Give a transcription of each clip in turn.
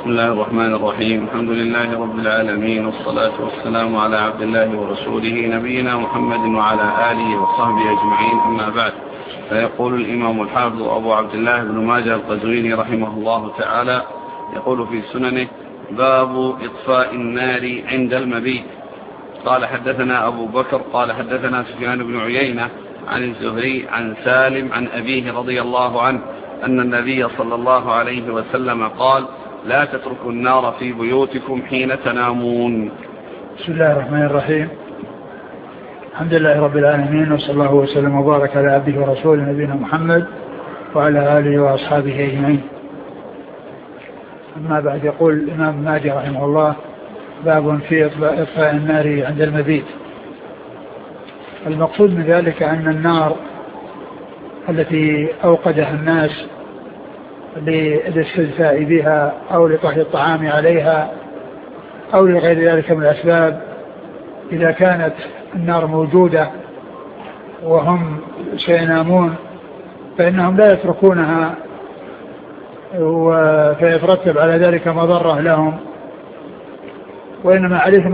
بسم الله الرحمن الرحيم. الحمد لله رب العالمين، والصلاة والسلام على عبد الله ورسوله نبينا محمد وعلى آله وصحبه أجمعين، أما بعد. فيقول الإمام الحافظ أبو عبد الله بن ماجه القزويني رحمه الله تعالى، يقول في سننه: باب إطفاء النار عند المبيت. قال حدثنا أبو بكر قال حدثنا سفيان بن عيينة عن الزهري عن سالم عن أبيه رضي الله عنه أن النبي صلى الله عليه وسلم قال: لا تتركوا النار في بيوتكم حين تنامون. بسم الله الرحمن الرحيم. الحمد لله رب العالمين، وصلى الله وسلم وبارك على عبده ورسوله نبينا محمد وعلى آله وأصحابه أجمعين. أما بعد، يقول الإمام ماجه رحمه الله: باب في إطفاء النار عند المبيت. المقصود من ذلك أن النار التي أوقدها الناس للاستدفاء بها أو لطهي الطعام عليها أو لغير ذلك من الأسباب، إذا كانت النار موجودة وهم سينامون فإنهم لا يتركونها، فيترتب على ذلك مضرة لهم، وإنما عليهم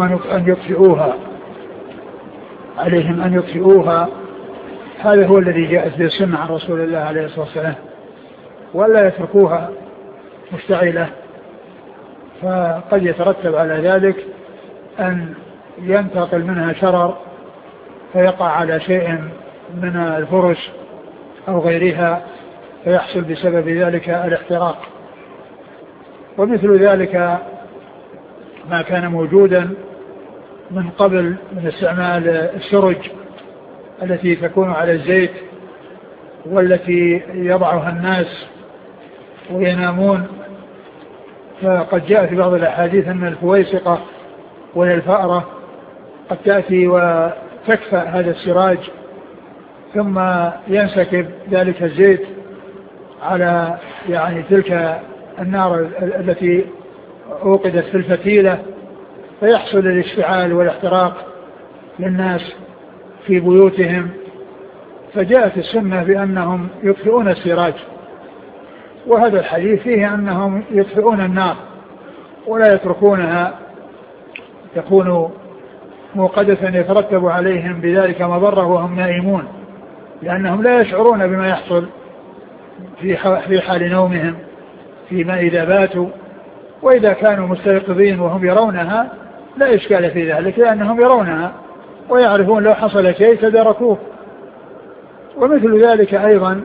أن يطفئوها. هذا هو الذي جاءت به السنة عن رسول الله عليه الصلاة والسلام، ولا يتركوها مشتعلة، فقد يترتب على ذلك أن ينتقل منها شرر فيقع على شيء من الفرش أو غيرها، فيحصل بسبب ذلك الاحتراق. ومثل ذلك ما كان موجودا من قبل من استعمال السرج التي تكون على الزيت والتي يضعها الناس وينامون، فقد جاء في بعض الأحاديث أن الفويسقة وهي الفأرة قد تأتي وتكفأ هذا السراج، ثم ينسكب ذلك الزيت على تلك النار التي أوقدت في الفتيلة، فيحصل الاشتعال والاحتراق للناس في بيوتهم. فجاءت السنة بأنهم يطفئون السراج، وهذا الحديث فيه أنهم يطفئون النار ولا يتركونها تكون موقدة يترتب عليهم بذلك مضرة وهم نائمون، لأنهم لا يشعرون بما يحصل في حال نومهم فيما إذا باتوا. وإذا كانوا مستيقظين وهم يرونها لا إشكال في ذلك، لأنهم يرونها ويعرفون لو حصل شيء تداركوه. ومثل ذلك أيضا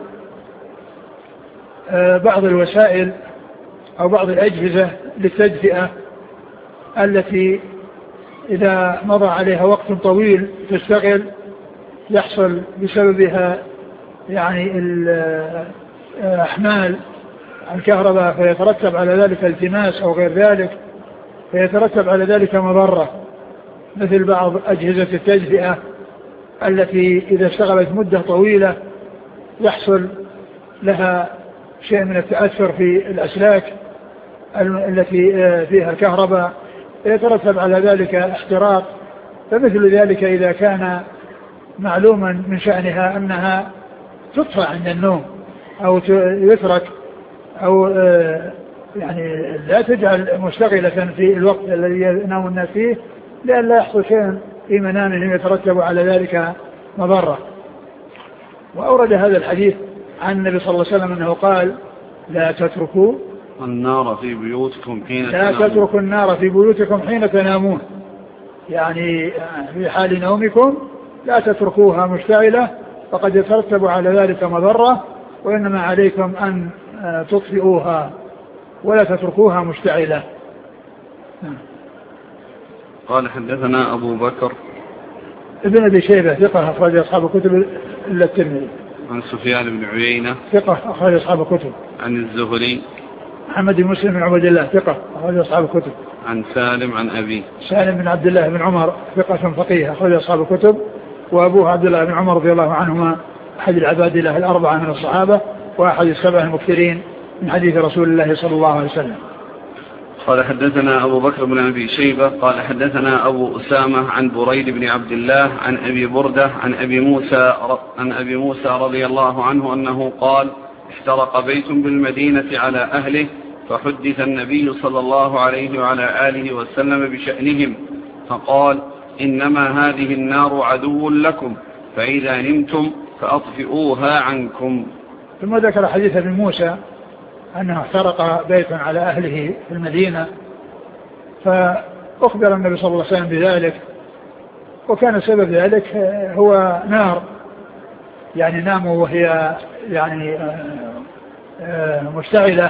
بعض الوسائل أو بعض الأجهزة للتدفئة التي إذا مضى عليها وقت طويل تشتغل، يحصل بسببها أحمال الكهرباء، فيترتب على ذلك التماس أو غير ذلك، فيترتب على ذلك مضرة، مثل بعض أجهزة التدفئة التي إذا اشتغلت مدة طويلة يحصل لها شيء من التأثر في الأسلاك التي فيها الكهرباء، يترتب على ذلك احتراق. فمثل ذلك إذا كان معلوما من شأنها أنها تطفى عند النوم أو يترك أو لا تجعل مشتغلة في الوقت الذي ينام الناس فيه، لأن لا يحصل شيء في منامهم يترتب على ذلك مضرة. وأورد هذا الحديث عن النبي صلى الله عليه وسلم أنه قال: لا تتركوا النار في بيوتكم حين تنامون. لا تتركوا النار في بيوتكم حين تنامون، في حال نومكم لا تتركوها مشتعلة، فقد يترتب على ذلك مضرة، وإنما عليكم أن تطفئوها ولا تتركوها مشتعلة. قال حدثنا أبو بكر ابن أبي شيبة ثقة أخرج أصحاب الكتب إلا الترمذي. عن سفيان بن عيينة ثقة أخرج أصحاب الكتب. عن الزهري محمد بن مسلم بن عبد الله ثقة أخرج أصحاب الكتب. عن سالم عن أبي سالم بن عبد الله بن عمر ثقة فقيه أخرج أصحاب الكتب، وأبوه عبد الله بن عمر رضي الله عنهما أحد العباد الله الأربعة من الصحابة وأحد السبع المكثرين من حديث رسول الله صلى الله عليه وسلم. قال حدثنا أبو بكر بن أبي شيبة قال حدثنا أبو أسامة عن بريد بن عبد الله عن أبي بردة عن أبي موسى رضي الله عنه أنه قال: احترق بيت بالمدينة على أهله فحدث النبي صلى الله عليه وعلى آله وسلم بشأنهم فقال: إنما هذه النار عدو لكم، فإذا نمتم فأطفئوها عنكم. ثم ذكر حديث ابن موسى أنه احترق بيت على أهله في المدينة، فأخبر النبي صلى الله عليه وسلم بذلك، وكان سبب ذلك هو نار، يعني ناموا وهي يعني مشتعلة،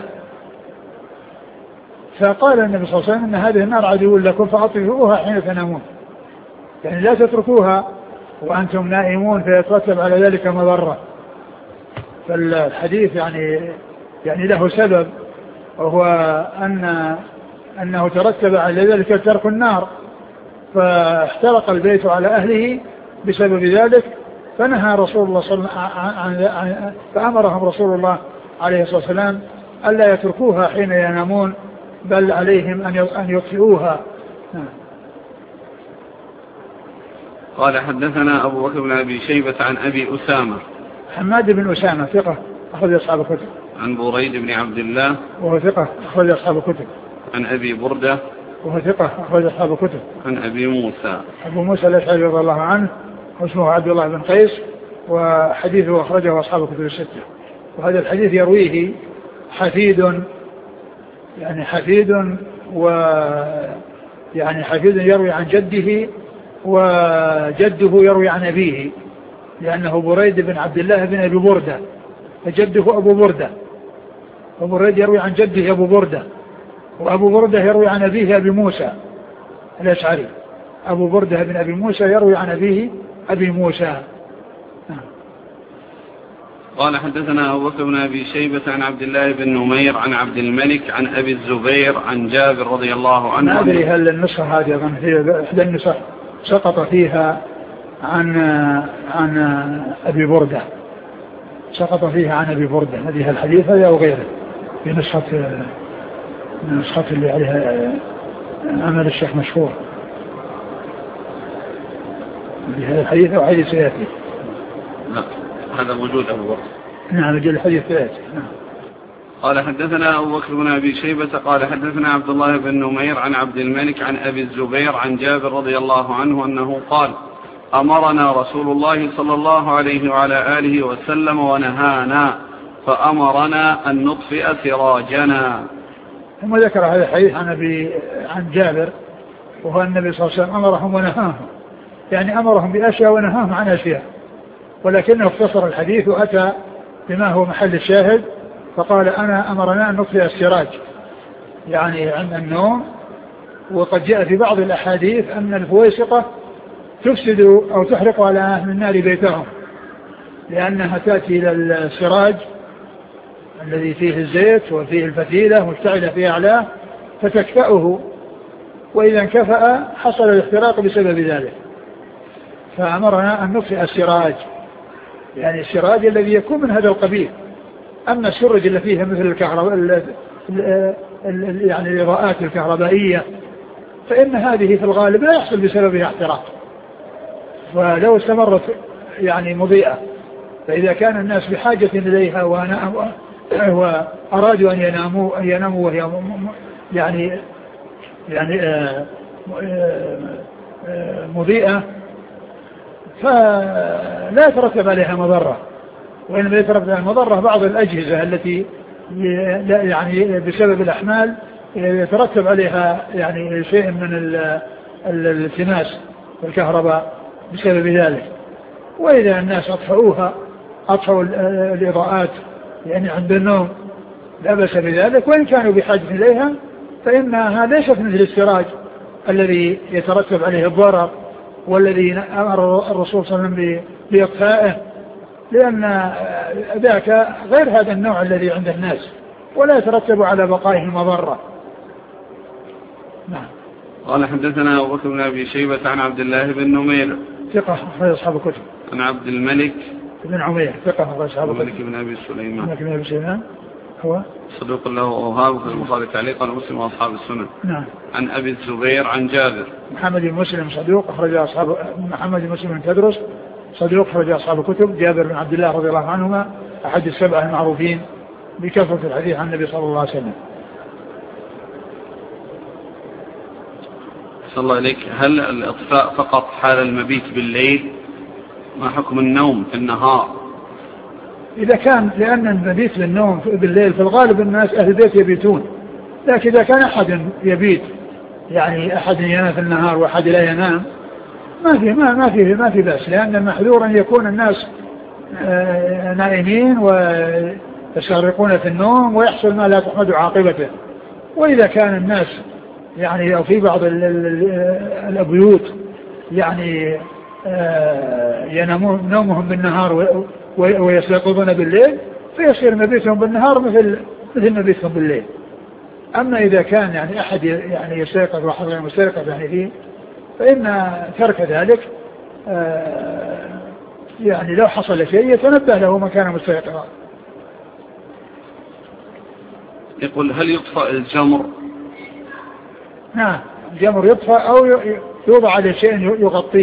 فقال النبي صلى الله عليه وسلم إن هذه النار عدو لكم فأطفئوها حين تنامون، يعني لا تتركوها وأنتم نائمون فيترتب على ذلك مضرة. فالحديث يعني له سبب، وهو أنه ترتب على ذلك ترك النار، فاحترق البيت على أهله بسبب ذلك، فنهى رسول الله صلى الله عليه وسلم فأمرهم رسول الله عليه الصلاة والسلام ألا يتركوها حين ينامون، بل عليهم أن يطفئوها. قال: حدثنا أبو بكر بن أبي شيبة عن أبي أسامة حماد بن أسامة ثقة أخرج أصحاب الكتب. عن بريد بن عبد الله وهو ثقة أخرج أصحاب الكتب. عن أبي بردة وهو ثقة أخرج أصحاب الكتب. عن أبي موسى أبو موسى الأشعري رضي الله عنه واسمه عبد الله بن قيس، وحديثه أخرجه أصحاب الكتب الستة. وهذا الحديث يرويه حفيد، يعني حفيد يروي عن جده، وجده يروي عن أبيه، لأنه بريد بن عبد الله بن أبي بردة، فجده أبو بردة، وبريد يروي عن جده أبو بردة، وأبو بردة يروي عن أبيه أبي موسى الأشعري. أبو بردة بن أبي موسى يروي عن أبيه أبي موسى. قال: حدثنا أبو بكر بن أبي شيبة عن عبد الله بن نمير عن عبد الملك عن أبي الزبير عن جابر رضي الله عنه. ما أدري هل النسخة هذه أظن هي إحدى النسخ سقط فيها عن أبي بردة، سقط فيها عن أبي بردة، هذه الحديث أو غيره، في نسخة اللي عليها عمل الشيخ مشهور بهذا الحديث أو حديث سيأتي. لا، هذا موجود أبو بكر. نعم، جل الحديث سيأتي. نعم. قال: حدثنا أبو بكر بن أبي شيبة قال: حدثنا عبد الله بن نمير عن عبد الملك عن أبي الزبير عن جابر رضي الله عنه أنه قال: أمرنا رسول الله صلى الله عليه وعلى آله وسلم ونهانا، فأمرنا أن نطفئ سراجنا. ثم ذكر هذا الحديث عن جابر، وهو النبي صلى الله عليه وسلم أمرهم ونهاهم، يعني أمرهم بأشياء ونهاهم عن أشياء، ولكنه اختصر الحديث وأتى بما هو محل الشاهد، فقال: أمرنا أن نطفئ السراج، يعني عند النوم. وقد جاء في بعض الأحاديث أن الفويسقة تفسد أو تحرق على أهل النار بيتهم، لأنها تأتي إلى السراج الذي فيه الزيت وفيه الفتيلة مشتعلة في أعلاه فتكفأه، وإذا انكفأ حصل الاحتراق بسبب ذلك، فأمرنا أن نطفئ السراج، يعني السراج الذي يكون من هذا القبيل. أما السرج اللي فيها مثل الكهرباء يعني الإضاءات الكهربائية فإن هذه في الغالب لا يحصل بسببها احتراق، ولو استمرت يعني مضيئة، فإذا كان الناس بحاجة إليها وأرادوا أن يناموا وهي يعني مضيئة فلا يترتب عليها مضرة، وإنما يترتب عليها مضرة بعض الأجهزة التي يعني بسبب الأحمال يترتب عليها يعني شيء من الالتماس والكهرباء بسبب ذلك. وإذا الناس أطفأوا الإضاءات يعني عند النوم لا بأس بذلك، وإن كانوا بحاجة إليها فإنها ليست مثل السراج الذي يترتب عليه الضرر والذي أمر الرسول صلى الله عليه وسلم بإطفائه، لأن ذاك غير هذا النوع الذي عند الناس ولا يترتب على بقائه المضرة. نعم. قال: حدثنا أبو بكر بن أبي شيبة عن عبد الله بن نمير ثقة أخرج أصحاب الكتب. عن عبد الملك بن عمير ثقة أخرج أصحاب الكتب. الملك بن أبي سليمان. الملك بن أبي سليمان هو صدوق له أوهام في البخاري تعليقا ومسلم وأصحاب السنن. نعم. عن أبي الزبير عن جابر. محمد بن مسلم صدوق أخرج أصحاب محمد بن مسلم بن تدرس صدوق أخرج أصحاب الكتب. جابر بن عبد الله رضي الله عنهما أحد السبعة المعروفين بكثرة الحديث عن النبي صلى الله عليه وسلم. صلى الله عليك، هل الإطفاء فقط حال المبيت بالليل؟ ما حكم النوم في النهار؟ إذا كان لأن المبيت بالنوم بالليل في الغالب الناس أهل البيت يبيتون، لكن إذا كان أحد يبيت يعني أحد ينام في النهار وأحد لا ينام ما في بأس، لأن المحذور أن يكون الناس نائمين ويستغرقون في النوم ويحصل ما لا تحمد عاقبته. وإذا كان الناس يعني أو في بعض البيوت يعني ينامون نومهم بالنهار ويستيقظون بالليل، فيصير مبيتهم بالنهار مثل مبيتهم بالليل. أما إذا كان يعني أحد يعني يستيقظ واحد غير مستيقظ يعني فيه، فإن ترك ذلك يعني لو حصل شيء يتنبه له مكان مستيقظا. يقول هل يطفأ الجمر؟ نعم، الجمر يطفأ أو يوضع عليه شيء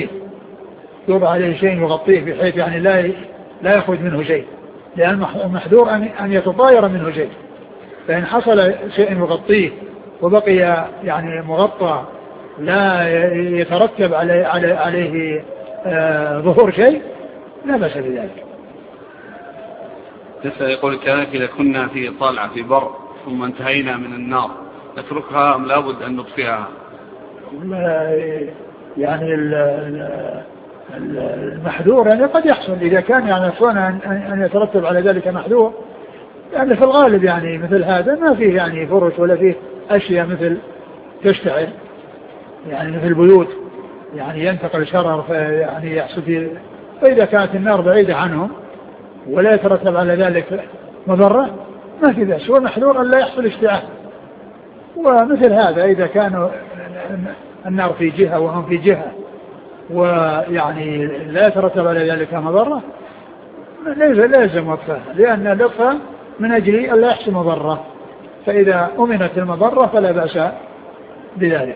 يغطيه بحيث يعني لا يخرج منه شيء، لأن المحذور أن يتطاير منه شيء. فإن حصل شيء يغطيه وبقي يعني مغطى لا يترتب عليه ظهور شيء لا بأس بذلك. يقول كذلك إذا كنا في طالعة في بر ثم انتهينا من النار نتركها أم لابد أن نطفئها؟ يعني المحذور يعني قد يحصل إذا كان يعني أن يترتب على ذلك محذور، يعني في الغالب يعني مثل هذا ما فيه يعني فرش ولا فيه أشياء مثل تشتعل يعني مثل بيوت يعني ينتقل شرر يعني يحصل فيه. فإذا كانت النار بعيدة عنهم ولا يترتب على ذلك مضرة ما في بأس، والمحذور أن لا يحصل اشتعال. ومثل هذا إذا كانوا النار في جهة وهم في جهة ويعني لا يترتب على ذلك مضرة لا يلزم وقفها، لأن الوقفة من أجل أن لا يحصل مضرة، فإذا أمنت المضرة فلا بأس بذلك.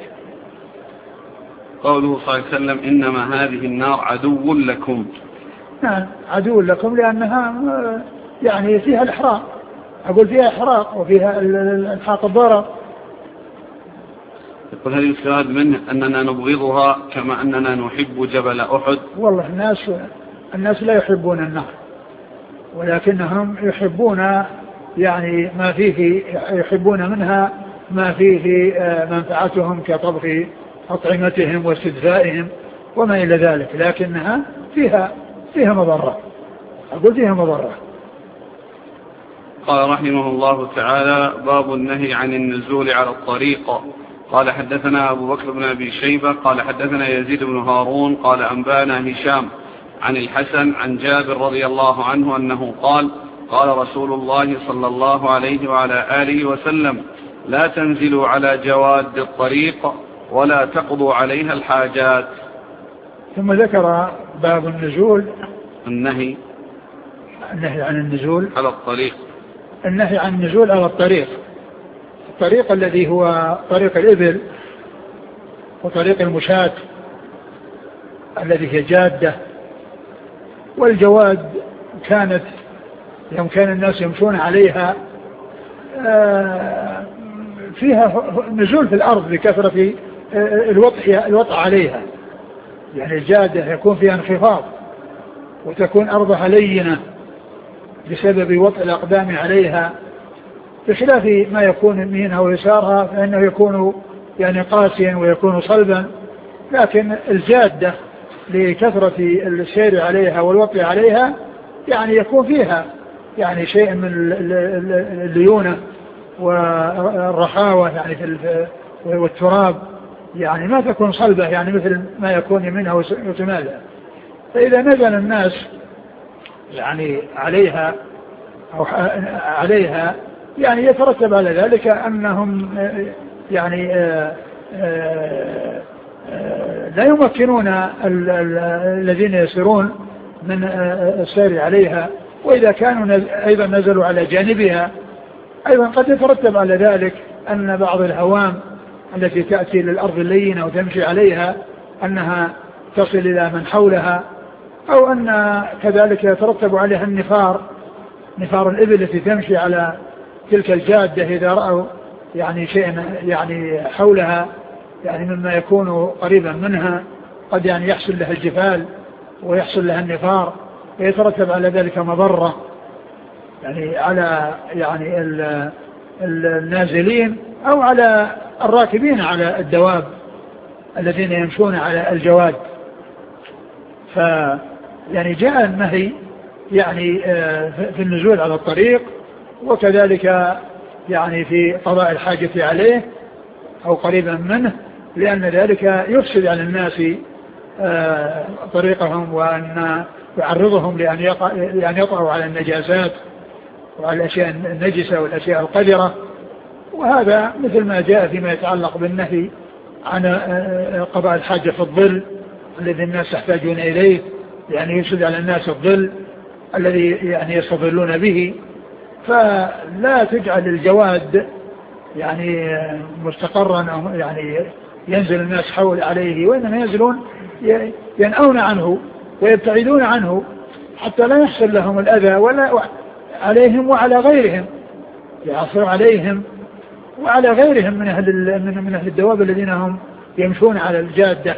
قوله صلى الله عليه وسلم إنما هذه النار عدو لكم. نعم عدو لكم، لأنها يعني فيها الإحراق، أقول فيها إحراق وفيها الحاق الضرر. يقول هل يستفاد منه أننا نبغضها كما أننا نحب جبل أحد؟ والله الناس لا يحبون النار، ولكنهم يحبون يعني ما فيه، يحبون منها ما فيه منفعتهم كطبخ أطعمتهم واستدفائهم وما إلى ذلك، لكنها فيها مضرة، أقول فيها مضرة. قال رحمه الله تعالى باب النهي عن النزول على الطريق. قال حدثنا أبو بكر بن أبي شيبة قال حدثنا يزيد بن هارون قال أنبانا هشام عن الحسن عن جابر رضي الله عنه أنه قال قال رسول الله صلى الله عليه وعلى آله وسلم لا تنزلوا على جواد الطريق ولا تقضوا عليها الحاجات. ثم ذكر باب النزول، النهي عن النزول على الطريق، النهي عن النزول على الطريق الذي هو طريق الإبل وطريق المشاة الذي هي جادة. والجواد كانت يوم كان الناس يمشون عليها فيها نزول في الأرض بكثرة الوطء عليها، يعني الجادة يكون فيها انخفاض وتكون أرضها لينة بسبب وطء الأقدام عليها، بخلاف ما يكون يمينها ويسارها فإنه يكون يعني قاسيا ويكون صلبا. لكن الجادة لكثرة السير عليها والوطء عليها يعني يكون فيها يعني شيء من الليونة والرخاوة يعني والتراب، يعني ما تكون صلبة يعني مثل ما يكون يمينها وشمالها. فإذا نزل الناس يعني عليها أو عليها يعني يترتب على ذلك أنهم يعني لا يمكنون الذين يسيرون من السير عليها. وإذا كانوا أيضا نزلوا على جانبها أيضا قد يترتب على ذلك أن بعض الهوام التي تأتي للأرض اللينة وتمشي عليها أنها تصل إلى من حولها، أو أن كذلك يترتب عليها نفار الإبل التي تمشي على تلك الجادة إذا رأوا يعني شيئا يعني حولها يعني مما يكون قريبا منها قد يعني يحصل لها الجفال ويحصل لها النفار ويترتب على ذلك مضرة يعني على يعني النازلين أو على الراكبين على الدواب الذين يمشون على الجواد. يعني جاء النهي يعني في النزول على الطريق وكذلك يعني في قضاء الحاجة عليه أو قريبا منه، لأن ذلك يفسد على الناس طريقهم وأن يعرضهم لأن يطعوا على النجاسات وعلى الأشياء النجسة والأشياء القذرة. وهذا مثل ما جاء فيما يتعلق بالنهي عن قضاء الحاجة في الظل الذي الناس يحتاجون إليه، يعني يفسد على الناس الظل الذي يعني يستظلون به. فلا تجعل الجواد يعني مستقرا أو يعني ينزل الناس حول عليه، وإنما ينزلون ينأون عنه ويبتعدون عنه حتى لا يحصل لهم الأذى ولا عليهم وعلى غيرهم، يعصر عليهم وعلى غيرهم من أهل الدواب الذين هم يمشون على الجادة.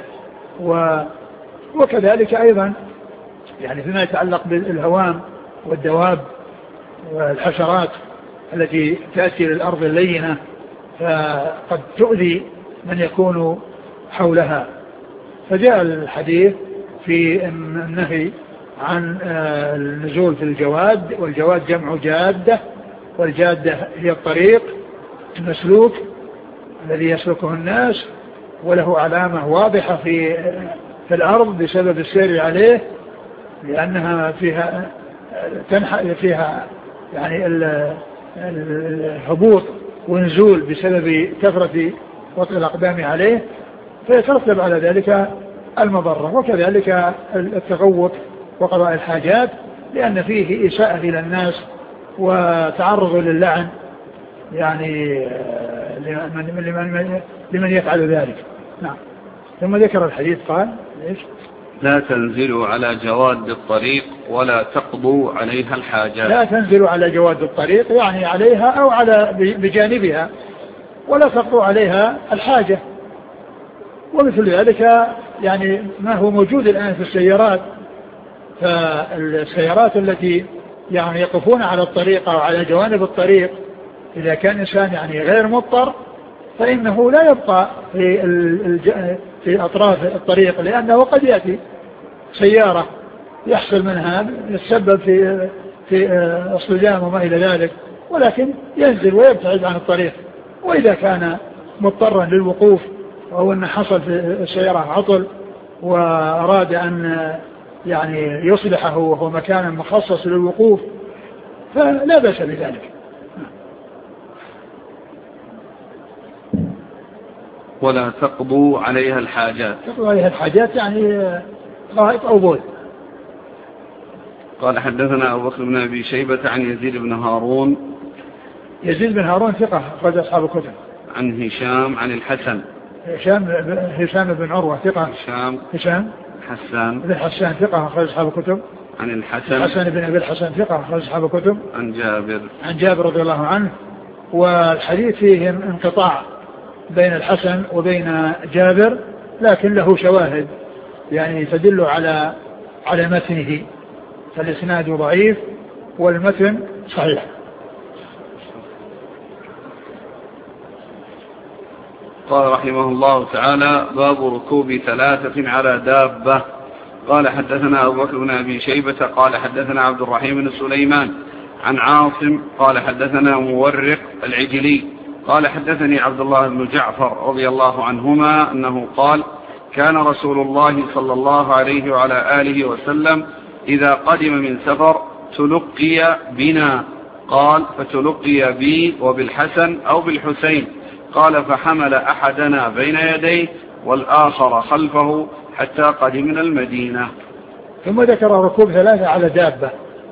وكذلك أيضا يعني فيما يتعلق بالهوام والدواب والحشرات التي تأتي للأرض اللينة فقد تؤذي من يكون حولها. فجاء الحديث في النهي عن النزول في الجواد، والجواد جمع جادة، والجادة هي الطريق المسلوك الذي يسلكه الناس وله علامة واضحة في الأرض بسبب السير عليه، لأنها فيها يعني الهبوط ونزول بسبب كثرة وطئ الأقدام عليه، فيترتب على ذلك المضرة. وكذلك التغوط وقضاء الحاجات، لأن فيه إساءة إلى الناس وتعرض للعن يعني لمن يفعل ذلك. نعم. ثم ذكر الحديث قال ليش؟ لا تنزلوا على جواد الطريق ولا تقضوا عليها الحاجات. لا تنزلوا على جواد الطريق يعني عليها أو على بجانبها، ولا تقضوا عليها الحاجة. ومثل ذلك يعني ما هو موجود الآن في السيارات، فالسيارات التي يعني يقفون على الطريق أو على جوانب الطريق إذا كان إنسان يعني غير مضطر فإنه لا يبقى في أطراف الطريق، لأنه قد يأتي سيارة يحصل منها يتسبب في اصطدام وما إلى ذلك، ولكن ينزل ويبتعد عن الطريق. وإذا كان مضطرا للوقوف أو أن حصل في السيارة عطل وأراد أن يعني يصلحه وهو مكان مخصص للوقوف فلا بأس بذلك. ولا تقضوا عليها الحاجات. تقضوا عليها الحاجات يعني غائط أو بول. قال حدثنا أبو بكر بن أبي شيبة عن يزيد بن هارون. يزيد بن هارون ثقة أخرج أصحاب الكتب. عن هشام عن الحسن. هشام بن عروة ثقة. هشام حسان بن حسان ثقة أخرج أصحاب الكتب. عن الحسن. حسن بن أبي الحسن ثقة أخرج أصحاب الكتب. عن جابر رضي الله عنه. والحديث فيه انقطاع بين الحسن وبين جابر، لكن له شواهد يعني تدل على متنه، فالإسناد ضعيف والمتن صحيح. قال رحمه الله تعالى: باب ركوب 3 على دابة. قال حدثنا أبو بكر بن أبي شيبة قال حدثنا عبد الرحيم بن سليمان عن عاصم قال حدثنا مورق العجلي قال حدثني عبد الله بن جعفر رضي الله عنهما أنه قال: كان رسول الله صلى الله عليه وعلى آله وسلم إذا قدم من سفر تلقي بنا، قال: فتلقي بي وبالحسن أو بالحسين، قال: فحمل أحدنا بين يديه والآخر خلفه حتى قدمنا المدينة. ثم ذكر ركوب 3 على دابة.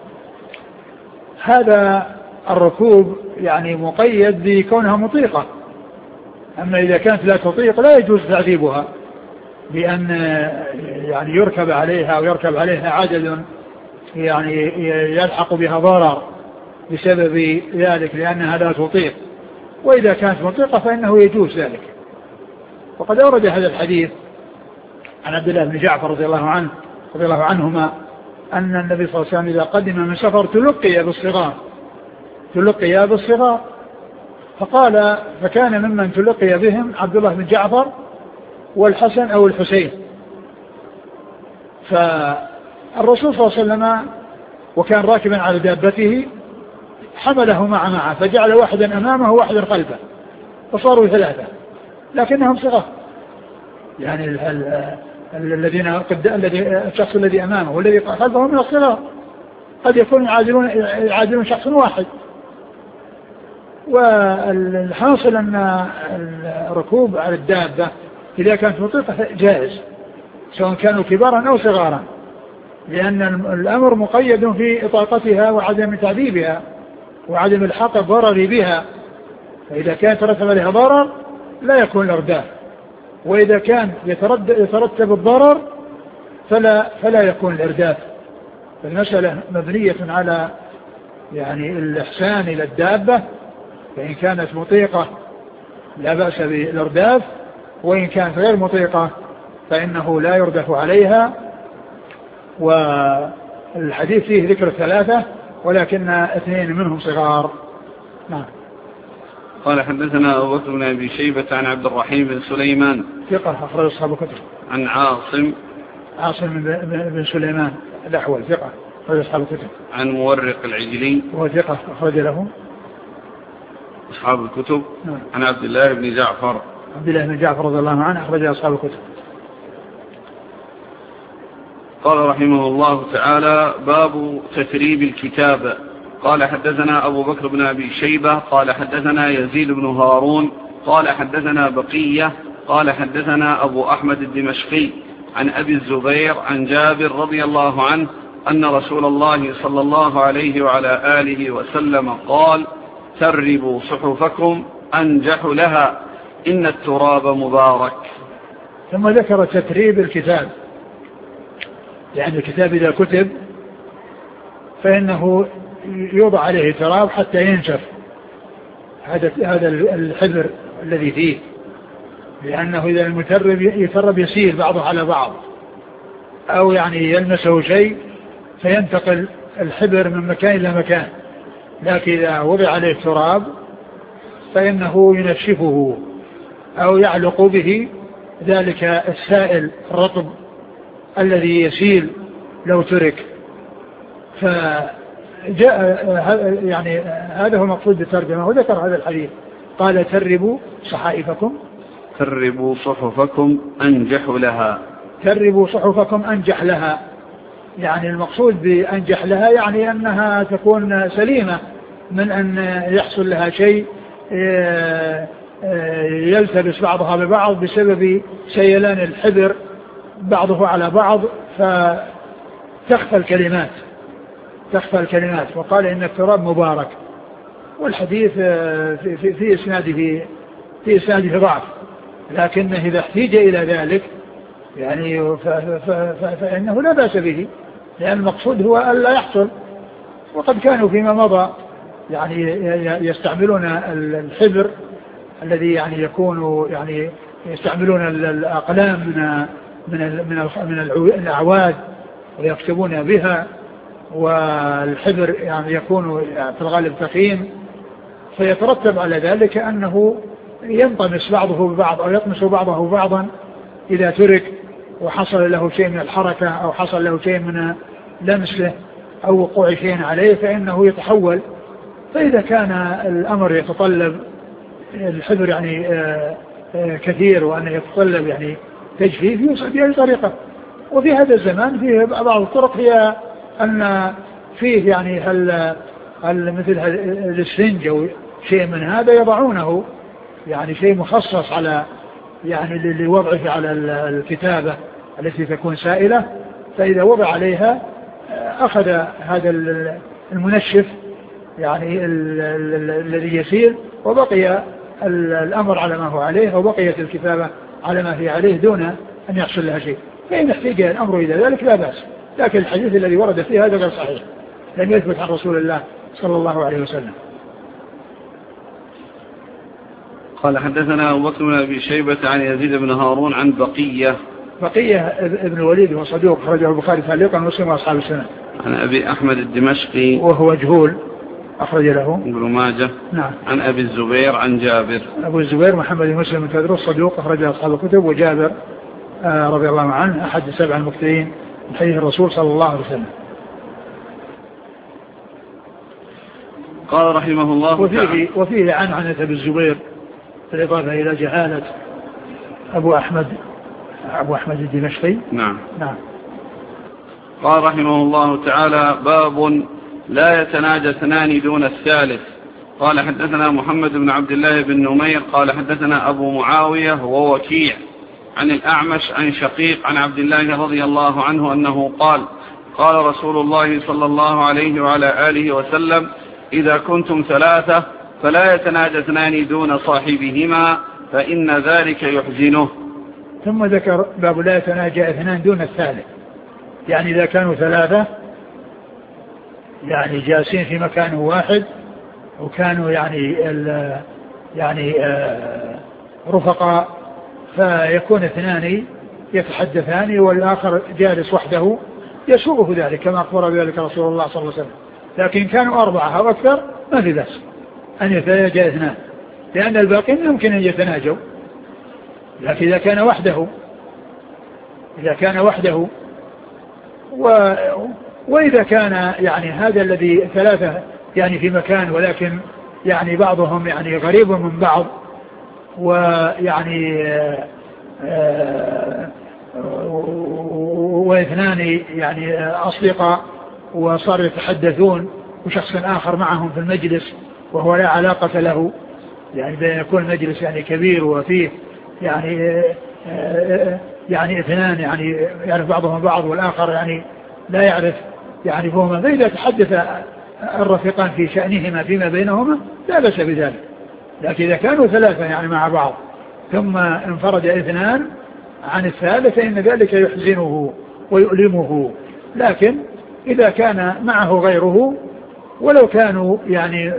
هذا الركوب يعني مقيد بكونها مطيقة، أما إذا كانت لا تطيق لا يجوز تعذيبها بأن يعني يركب عليها أو يركب عليها عدد يعني يلحق بها ضرر بسبب ذلك لأنها لا تطيق. وإذا كانت مطيقة فإنه يجوز ذلك. وقد أورد هذا الحديث عن عبد الله بن جعفر رضي الله عنهما أن النبي صلى الله عليه وسلم إذا قدم من سفر تلقي بالصغار فقال فكان ممن تلقي بهم عبد الله بن جعفر والحسن أو الحسين. فالرسول صلى الله عليه وسلم وكان راكبا على دابته حمله معه فجعل واحدا أمامه وواحدا خلفه فصاروا 3 لكنهم صغار يعني الشخص الذي أمامه والذي خلفه من الصغار قد يكون يعادلون شخص واحد. والحاصل أن الركوب على الدابة إذا كانت مطيقة جائز سواء كانوا كبارا أو صغارا لأن الأمر مقيد في إطاقتها وعدم تعذيبها وعدم الحق الضرر بها. فإذا كان يترتب عليها ضرر لا يكون الإرداف وإذا كان يترتب الضرر فلا يكون الإرداف. فالمسألة مبنية على يعني الإحسان إلى الدابة فإن كانت مطيقة لا بأس بالإرداف وإن كانت غير مطيقة فإنه لا يردف عليها. والحديث فيه ذكر 3 ولكن 2 منهم صغار. نعم. قال حدثنا أبو بكر بن أبي شيبة عن عبد الرحيم بن سليمان ثقة أخرج أصحاب الكتب. عن عاصم بن سليمان الأحول ثقة أخرج أصحاب الكتب. عن مورق العجلي وهو ثقة أخرج له أصحاب الكتب. نعم. عن عبد الله بن جعفر رضي الله عنه أخرج أصحاب الكتب. قال رحمه الله تعالى باب تثريب الكتاب. قال حدثنا أبو بكر بن أبي شيبة قال حدثنا يزيد بن هارون قال حدثنا بقية قال حدثنا أبو أحمد الدمشقي عن أبي الزبير عن جابر رضي الله عنه أن رسول الله صلى الله عليه وعلى آله وسلم قال تربوا صحفكم أنجح لها إن التراب مبارك. ثم ذكر تتريب الكتاب يعني الكتاب إذا كتب فإنه يوضع عليه تراب حتى ينشف هذا الحبر الذي فيه لأنه إذا المترب يترب يسير بعضه على بعض أو يعني يلمسه شيء فينتقل الحبر من مكان إلى مكان. لكن إذا وضع عليه تراب فإنه ينشفه أو يعلق به ذلك السائل الرطب الذي يسيل لو ترك. فجاء يعني هذا هو مقصود بالترجمة وذكر هذا الحديث قال تربوا صحائفكم تربوا صحفكم أنجح لها يعني المقصود بأنجح لها يعني أنها تكون سليمة من أن يحصل لها شيء يلتبس بعضها ببعض بسبب سيلان الحبر بعضه على بعض فتخفى الكلمات. وقال إن التراب مبارك. والحديث في إسناده ضعف لكنه إذا احتيج إلى ذلك يعني فإنه لا بأس به لأن المقصود هو ألا يحصل. وقد كانوا فيما مضى يعني يستعملون الحبر الذي يعني يكون يعني يستعملون الأقلام من الأعواد ويكتبون بها والحبر يعني يكون في الغالب ثقيل فيترتب على ذلك أنه ينطمس بعضه ببعض أو يطمس بعضه بعضا إذا ترك وحصل له شيء من الحركة أو حصل له شيء من لمسه أو وقوع شيء عليه فإنه يتحول. فإذا كان الأمر يتطلب الحبر يعني كثير وأن يتطلب يعني تجفيف يوصل بأي طريقة. وفي هذا الزمان فيه بعض الطرق هي أن فيه يعني مثل السنج أو شيء من هذا يضعونه يعني شيء مخصص على يعني لوضعه على الكتابة التي تكون سائلة فإذا وضع عليها أخذ هذا المنشف يعني الذي يسير وبقي الأمر على ما هو عليه وبقيت الكتابة على ما هي عليه دون أن يحصل لها شيء. فإن احتاج الأمر إلى ذلك لا بأس. لكن الحديث الذي ورد فيه هذا غير صحيح لم يثبت عن رسول الله صلى الله عليه وسلم. قال حدثنا أبو بكر بن أبي شيبة عن يزيد بن هارون عن بقية ابن الوليد وصدوق أخرجه البخاري تعليقا ومسلم وأصحاب السنة. عن أبي أحمد الدمشقي وهو مجهول أخرج له ابن ماجه. نعم. عن أبي الزبير عن جابر. أبو الزبير محمد بن مسلم التدرس صدوق أخرج أصحاب الكتب. وجابر رضي الله عنه أحد 7 المكثرين من حديث الرسول صلى الله عليه وسلم. قال رحمه الله وفيه عنعنة أبي الزبير بالإضافة إلى جهالة أبو أحمد الدمشقي. نعم. نعم. قال رحمه الله تعالى باب لا يتناجى اثنان دون الثالث. قال حدثنا محمد بن عبد الله بن نمير قال حدثنا أبو معاوية ووكيع عن الأعمش عن شقيق عن عبد الله رضي الله عنه أنه قال رسول الله صلى الله عليه وعلى آله وسلم إذا كنتم 3 فلا يتناجى اثنان دون صاحبهما فإن ذلك يحزنه. ثم ذكر باب لا يتناجى 2 دون الثالث، يعني إذا كانوا 3 يعني جالسين في مكان واحد وكانوا يعني رفقاء، فيكون 2 يتحدثان والآخر جالس وحده يسوءه ذلك كما أخبر بذلك رسول الله صلى الله عليه وسلم. لكن كانوا 4 أو أكثر ما في بأس أن يتناجى 2، لأن الباقين يمكن أن يتناجوا. لكن إذا كان وحده وإذا كان يعني هذا الذي 3 يعني في مكان ولكن يعني بعضهم يعني غريب من بعض ويعني و2 يعني أصدقاء وصاروا يتحدثون وشخص آخر معهم في المجلس وهو لا علاقة له، يعني بأن يكون المجلس يعني كبير وفيه يعني 2 يعني يعرف بعضهم بعض والآخر يعني لا يعرف يعرفهما، فإذا تحدث الرفيقان في شأنهما فيما بينهما لا بأس بذلك. لكن إذا كانوا 3 يعني مع بعض ثم انفرد 2 عن الثالث فإن ذلك يحزنه ويؤلمه. لكن إذا كان معه غيره ولو كانوا يعني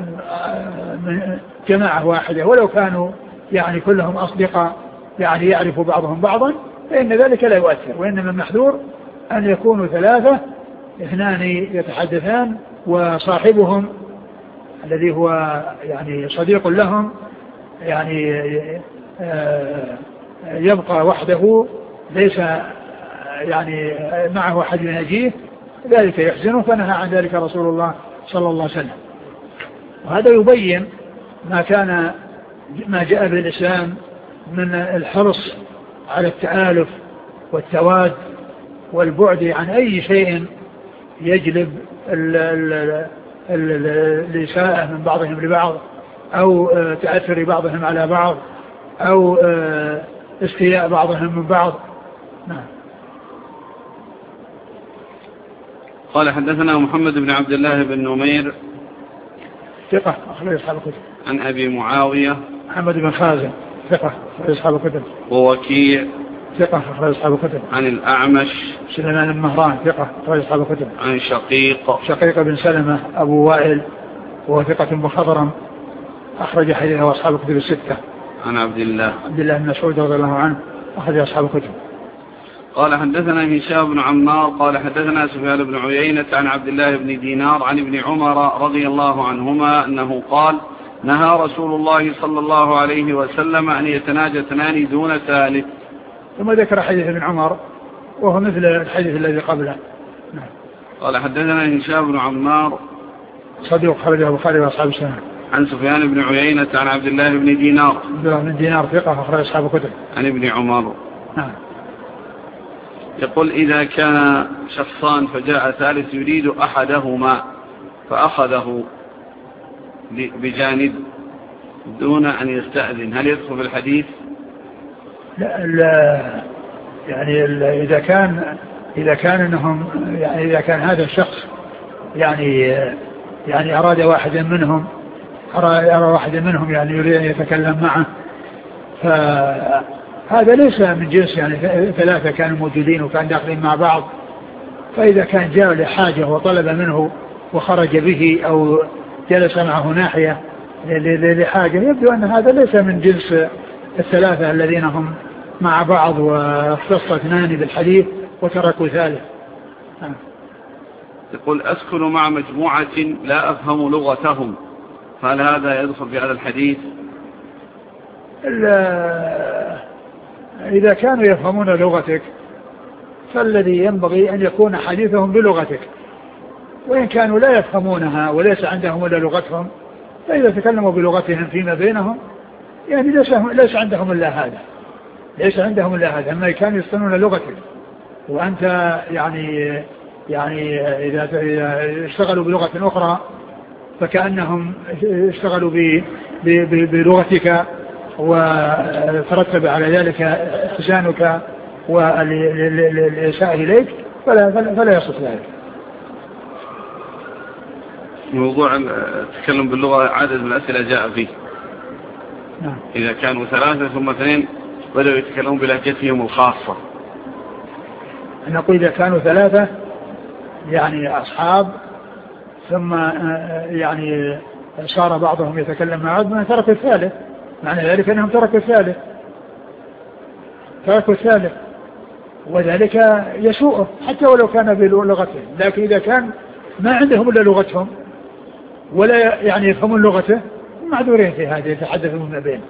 جماعة واحدة ولو كانوا يعني كلهم أصدقاء يعني يعرف بعضهم بعضا فإن ذلك لا يؤثر، وإنما المحذور أن يكونوا 3 2 يتحدثان وصاحبهم الذي هو يعني صديق لهم يعني يبقى وحده ليس يعني معه أحد يناجيه، ذلك يحزنه، فنهى عن ذلك رسول الله صلى الله عليه وسلم. وهذا يبين ما جاء به الإسلام من الحرص على التآلف والتواد والبعد عن أي شيء يجلب الإساءة من بعضهم لبعض أو تأثر بعضهم على بعض أو استياء بعضهم من بعض. نعم. قال حدثنا محمد بن عبد الله بن نمير ثقة أخرج أصحاب الكتب. عن أبي معاوية محمد بن خازن ثقة أخرج أصحاب الكتب. ووكيع ثقة أخرج أصحاب الكتب. عن الأعمش سليمان بن مهران ثقة أخرج أصحاب الكتب. عن شقيق بن سلمة أبو وائل وهو ثقة مخضرم أخرج حديثه أصحاب الكتب 6. عن عبد الله بن مسعود رضي الله عنه أخرج أصحاب الكتب. قال حدثنا هشام بن عمار قال حدثنا سفيان بن عيينة عن عبد الله بن دينار عن ابن عمر رضي الله عنهما أنه قال نهى رسول الله صلى الله عليه وسلم أن يتناجى 2 دون ثالث. ثم ذكر حديث ابن عمر وهو مثل الحديث الذي قبله. نعم. قال حدثنا هشام بن عمار صديق خرجه البخاري وأصحاب السنة. عن سفيان بن عيينة عن عبد الله بن دينار. عبد الله بن دينار ثقة أخرج أصحاب الكتب. عن ابن عمر. نعم. يقول إذا كان شخصان فجاء ثالث يريد أحدهما فأخذه بجانب دون أن يستأذن، هل يدخل في الحديث؟ لا يعني إذا كان هذا الشخص يعني أراد واحدا منهم يعني يريد أن يتكلم معه، فهذا ليس من جنس يعني 3 كانوا موجودين وكانوا داخلين مع بعض، فإذا كان جاء لحاجة وطلب منه وخرج به أو جلس معه ناحية لحاجة. يبدو أن هذا ليس من جنس الثلاثة الذين هم مع بعض واختص اثنان بالحديث وتركوا ثالث. يقول أسكن مع مجموعة لا أفهم لغتهم، فهل هذا يدخل في هذا الحديث؟ إذا كانوا يفهمون لغتك فالذي ينبغي أن يكون حديثهم بلغتك، وإن كانوا لا يفهمونها وليس عندهم إلا لغتهم فإذا تكلموا بلغتهم فيما بينهم يعني ليس عندهم إلا هذا، ليس عندهم إلا هذا. أما كانوا يستنون لغتك وأنت يعني إذا اشتغلوا بلغة أخرى فكأنهم اشتغلوا بلغتك وترتب على ذلك إحسانك والإساءة إليك فلا يصح ذلك. موضوع التكلم باللغة عدد من الأسئلة جاء فيه. نعم. إذا كانوا ثلاثة ثم اثنين بدأوا يتكلمون بلهجتهم الخاصة. نقول إذا كانوا ثلاثة يعني أصحاب ثم يعني صار بعضهم يتكلم مع بعض من ترك الثالث، معنى ذلك أنهم تركوا الثالث وذلك يسوءه حتى ولو كان بلغتهم. لكن إذا كان ما عندهم إلا لغتهم ولا يعني يفهمون لغته معذورين في هذه يتحدثون ما بينهم.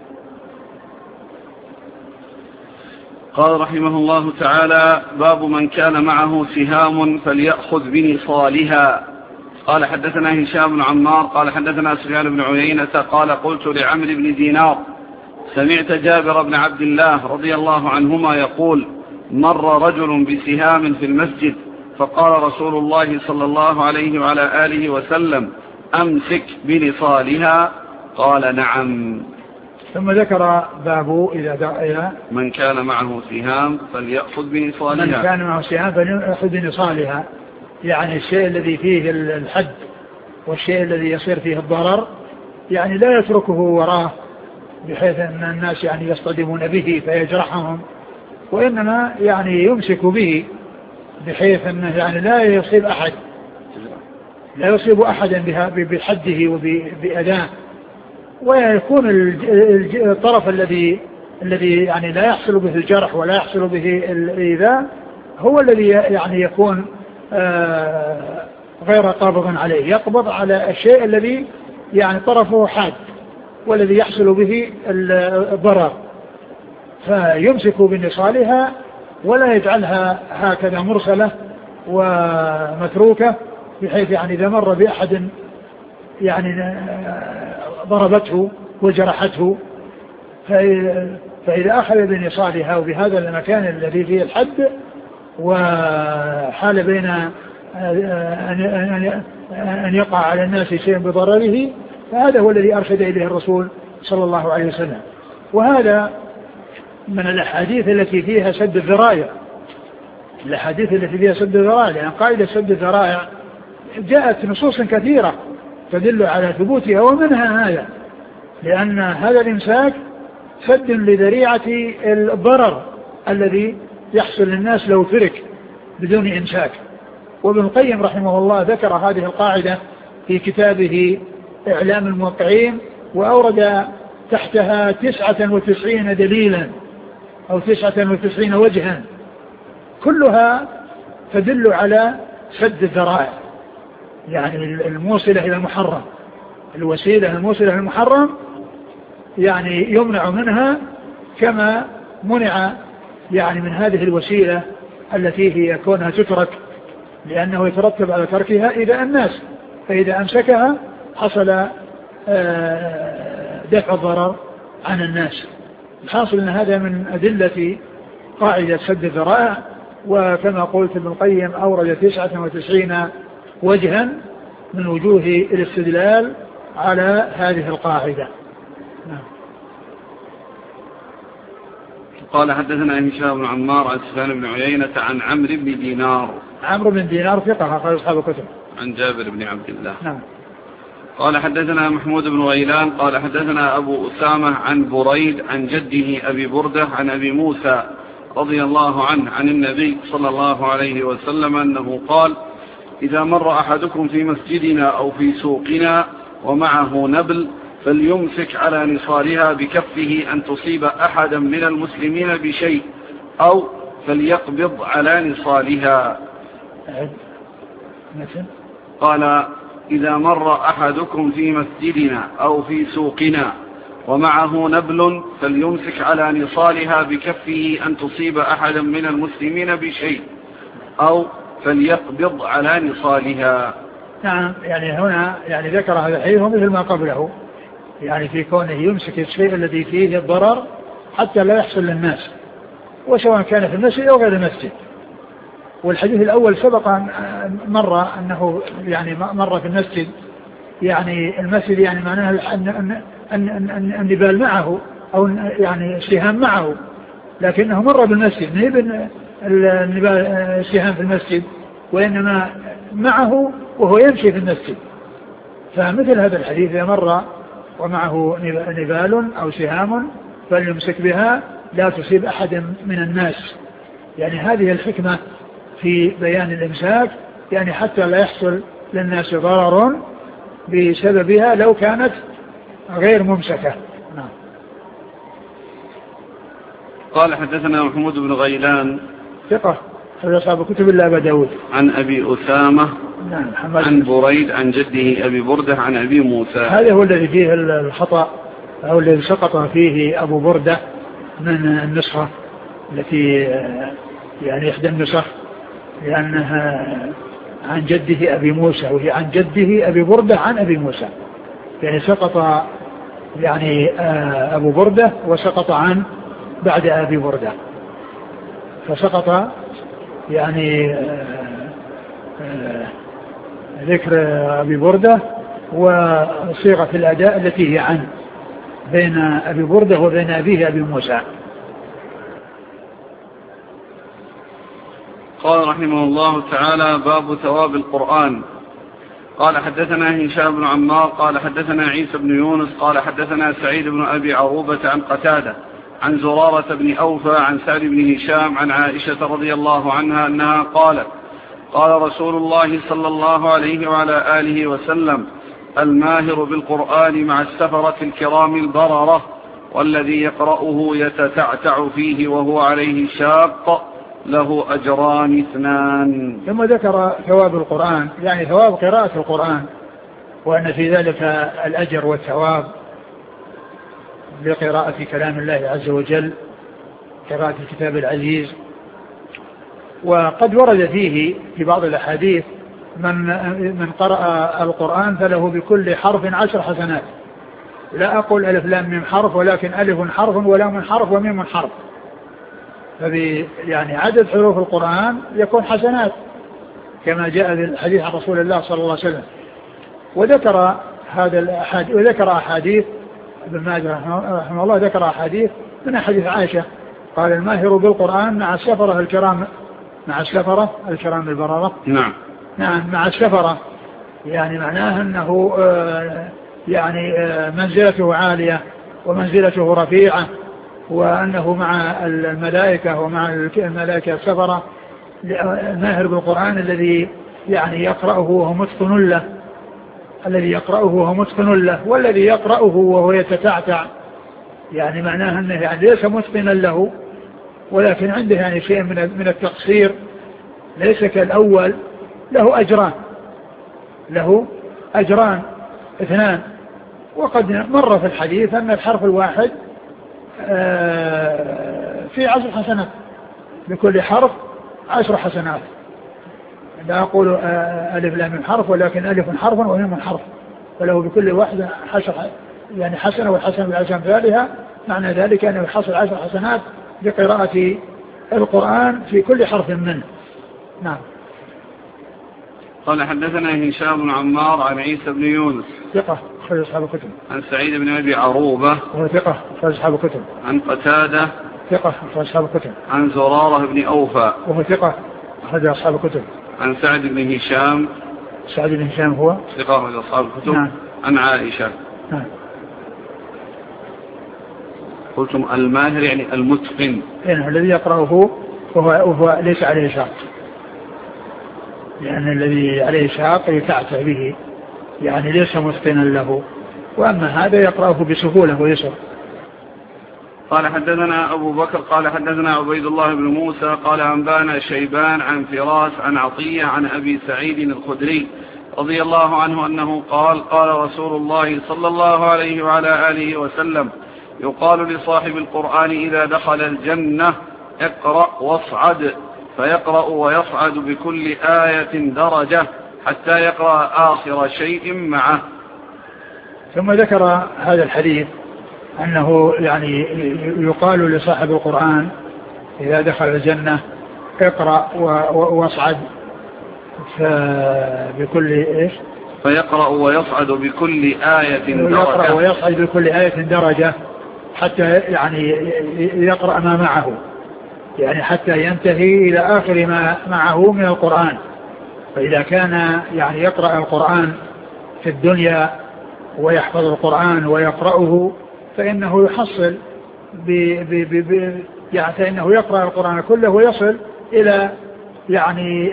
قال رحمه الله تعالى: باب من كان معه سهام فليأخذ بنصالها. قال حدثنا هشام بن عمار قال حدثنا سفيان بن عيينة قال قلت لعمرو بن دينار: سمعت جابر بن عبد الله رضي الله عنهما يقول: مر رجل بسهام في المسجد فقال رسول الله صلى الله عليه وعلى آله وسلم: أمسك بنصالها. قال: نعم. ثم ذكر باب إذا من كان معه سهام فليأخذ بنصالها. من كان معه سهام فليأخذ بنصالها، يعني الشيء الذي فيه الحد والشيء الذي يصير فيه الضرر يعني لا يتركه وراه بحيث أن الناس يعني يصطدمون به فيجرحهم، وإنما يعني يمسك به بحيث أنه يعني لا يصيب أحدا بحده وبأداه، ويكون الطرف الذي يعني لا يحصل به الجرح ولا يحصل به الإيذاء هو الذي يعني يكون غير قابض عليه، يقبض على الشيء الذي يعني طرفه حاد والذي يحصل به الضرر، فيمسك بنصالها ولا يجعلها هكذا مرسلة ومتروكة بحيث يعني إذا مر بأحد يعني ضربته وجرحته فإذا أخذ بنصالها وبهذا المكان الذي فيه الحد وحال بين أن يقع على الناس شيء بضرره فهذا هو الذي أرشد إليه الرسول صلى الله عليه وسلم. وهذا من الأحاديث التي فيها سد الذرائع، الأحاديث التي فيها سد الذرائع، لأن قاعدة سد الذرائع جاءت نصوص كثيرة تدل على ثبوتها، ومنها هذا، لأن هذا الإمساك سد لذريعة الضرر الذي يحصل للناس لو ترك بدون إمساك. وابن القيم رحمه الله ذكر هذه القاعدة في كتابه إعلام الموقعين، وأورد تحتها 99 دليلا أو 99 وجها كلها تدل على سد الذرائع، يعني الموصلة إلى المحرم، الوسيلة الموصلة إلى المحرم يعني يمنع منها كما منع يعني من هذه الوسيلة التي هي كونها تترك، لأنه يترتب على تركها إذا الناس، فإذا أمسكها حصل دفع الضرر عن الناس. الحاصل أن هذا من أدلة قاعدة سد الذرائع، وكما قلت ابن القيم أورد 99 وجها من وجوه الاستدلال على هذه القاعدة. قال حدثنا هشام بن عمار عن سفيان بن عيينة عن عمرو بن دينار. عمرو بن دينار ثقة أخرج أصحاب الكتب. عن جابر بن عبد الله. نعم. قال حدثنا محمود بن غيلان قال حدثنا أبو أسامة عن بريد عن جده أبي بردة عن أبي موسى رضي الله عنه عن النبي صلى الله عليه وسلم أنه قال: إذا مر أحدكم في مسجدنا أو في سوقنا ومعه نبل فليمسك على نصالها بكفه أن تصيب أحدا من المسلمين بشيء أو فليقبض على نصالها. قال إذا مر أحدكم في مسجدنا أو في سوقنا ومعه نبل فليمسك على نصالها بكفه أن تصيب أحدا من المسلمين بشيء أو فليقبض على نصالها. نعم، يعني هنا يعني ذكر هذا الحديث مثل ما قبله، يعني في كونه يمسك الشيء الذي فيه الضرر حتى لا يحصل للناس، وسواء كان في المسجد أو غير المسجد. والحديث الأول سبق مر أنه يعني مر في المسجد، يعني المسجد يعني معناه أن النبال معه أو يعني السهام معه، لكنه مر بالمسجد، ما ابن النبال السهام في المسجد، وإنما معه وهو يمشي في المسجد. فمثل هذا الحديث إذا مر ومعه نبال أو سهام فليمسك بها لا تصيب أحد من الناس. يعني هذه الحكمة في بيان الإمساك، يعني حتى لا يحصل للناس ضرر بسببها لو كانت غير ممسكة. نعم. قال حدثنا محمود بن غيلان ثقة هذا أصحاب كتب الله أبا داود. عن أبي أسامة نعم عن بريد عن جده أبي بردة عن أبي موسى. هذا هو الذي فيه الخطأ أو الذي سقط فيه أبو بردة من النسخة التي يعني إحدى النسخ، لأنها عن جده أبي موسى وهي عن جده أبي بردة عن أبي موسى، يعني سقط يعني أبو بردة وسقط عن بعد أبي بردة، فسقط يعني ذكر أبي بردة وصيغة الأداء التي هي عن بين أبي بردة وبين أبيه أبي موسى. قال رحمه الله تعالى باب ثواب القرآن. قال حدثنا هشام بن عمار قال حدثنا عيسى بن يونس قال حدثنا سعيد بن أبي عروبة عن قتادة عن زرارة بن أوفى عن سعد بن هشام عن عائشة رضي الله عنها أنها قالت قال رسول الله صلى الله عليه وعلى آله وسلم الماهر بالقرآن مع السفرة الكرام البررة والذي يقرأه يتتعتع فيه وهو عليه شاق له أجران 2. ثم ذكر ثواب القرآن، يعني ثواب قراءة القرآن، وأن في ذلك الأجر والثواب بقراءة كلام الله عز وجل، قراءة الكتاب العزيز. وقد ورد فيه في بعض الأحاديث من قرأ القرآن فله بكل حرف 10 حسنات. لا أقول ألف لام ميم حرف، ولكن ألف حرف ولام حرف وميم حرف، يعني عدد حروف القرآن يكون حسنات كما جاء في الحديث عن رسول الله صلى الله عليه وسلم. وذكر وذكر أحاديث ابن ماجه رحمه الله، ذكر أحاديث من حديث عائشة قال الماهر بالقرآن مع السفرة الكرام، مع السفرة الكرام البررة. نعم مع السفرة، يعني معناه أنه يعني منزلته عالية ومنزلته رفيعة، وأنه مع الملائكة ومع الملائكة السفرة. الماهر بالقرآن الذي يعني يقرأه وهو متقن له، الذي يقرأه وهو متقن له، والذي يقرأه وهو يتتعتع، يعني معناه أنه يعني ليس متقنا له، ولكن عنده يعني شيء من التقصير، ليس كالأول، له أجران 2. وقد مر في الحديث أن الحرف الواحد في 10 حسنات، بكل حرف 10 حسنات. لا أقول ألف لام حرف، ولكن ألف حرف وميم حرف، فله بكل واحدة يعني حسنة، والحسنة بالعشر أمثالها. معنى ذلك أنه يحصل 10 حسنات بقراءة القرآن في كل حرف منه. نعم. قال حدثنا هشام بن عمار عن عيسى بن يونس ثقة أخرج أصحاب الكتب. عن سعيد بن أبي عروبة وهو ثقة أخرج أصحاب الكتب. عن قتادة ثقة أخرج أصحاب الكتب. عن زرارة بن أوفى وهو ثقة أخرج أصحاب الكتب. عن سعد بن هشام. سعد بن هشام هو ثقة أخرج أصحاب الكتب. نعم. عن عائشة. نعم. قلتم الماهر يعني المتقن، يعني الذي يقرأه وهو ليس عليه شاق، يعني الذي عليه شاق يتعتع به، يعني ليس متقنا له، وأما هذا يقرأه بسهولة ويسر. قال حدثنا أبو بكر قال حدثنا عبيد الله بن موسى قال أنبانا شيبان عن فراس عن عطية عن أبي سعيد الخدري رضي الله عنه أنه قال قال رسول الله صلى الله عليه وعلى آله وسلم يقال لصاحب القرآن إذا دخل الجنة اقرأ واصعد، فيقرأ ويصعد بكل آية درجة حتى يقرأ آخر شيء معه. ثم ذكر هذا الحديث أنه يعني يقال لصاحب القرآن إذا دخل الجنة اقرأ واصعد بكل إيش؟ فيقرأ ويصعد بكل آية درجة. يقرأ ويصعد بكل آية درجة حتى يعني يقرأ ما معه، يعني حتى ينتهي إلى آخر ما معه من القرآن. فإذا كان يعني يقرأ القرآن في الدنيا ويحفظ القرآن ويقرأه فإنه يحصل يعني فإنه يقرأ القرآن كله ويصل إلى يعني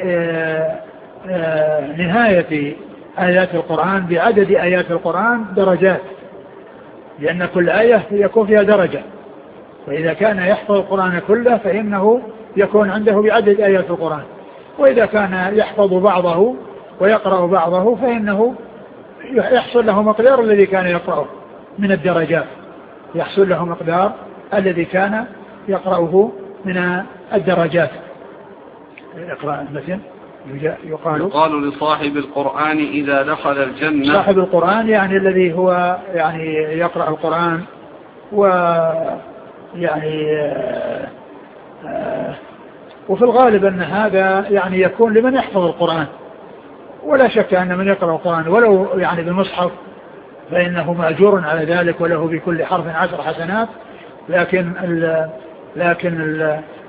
نهاية آيات القرآن بعدد آيات القرآن درجات، لأن كل آية يكون فيها درجة. وإذا كان يحفظ القرآن كله فإنه يكون عنده بعدد آيات القرآن، وإذا كان يحفظ بعضه ويقرأ بعضه فإنه يحصل له مقدار الذي كان يقرأه من الدرجات، يحصل له مقدار الذي كان يقرأه من الدرجات. اقرأ المثل. يقال لصاحب القرآن إذا دخل الجنة. صاحب القرآن يعني الذي هو يعني يقرأ القرآن ويعني وفي الغالب أن هذا يعني يكون لمن يحفظ القرآن، ولا شك أن من يقرأ القرآن ولو يعني بالمصحف فإنه مأجور على ذلك وله بكل حرف 10 حسنات. لكن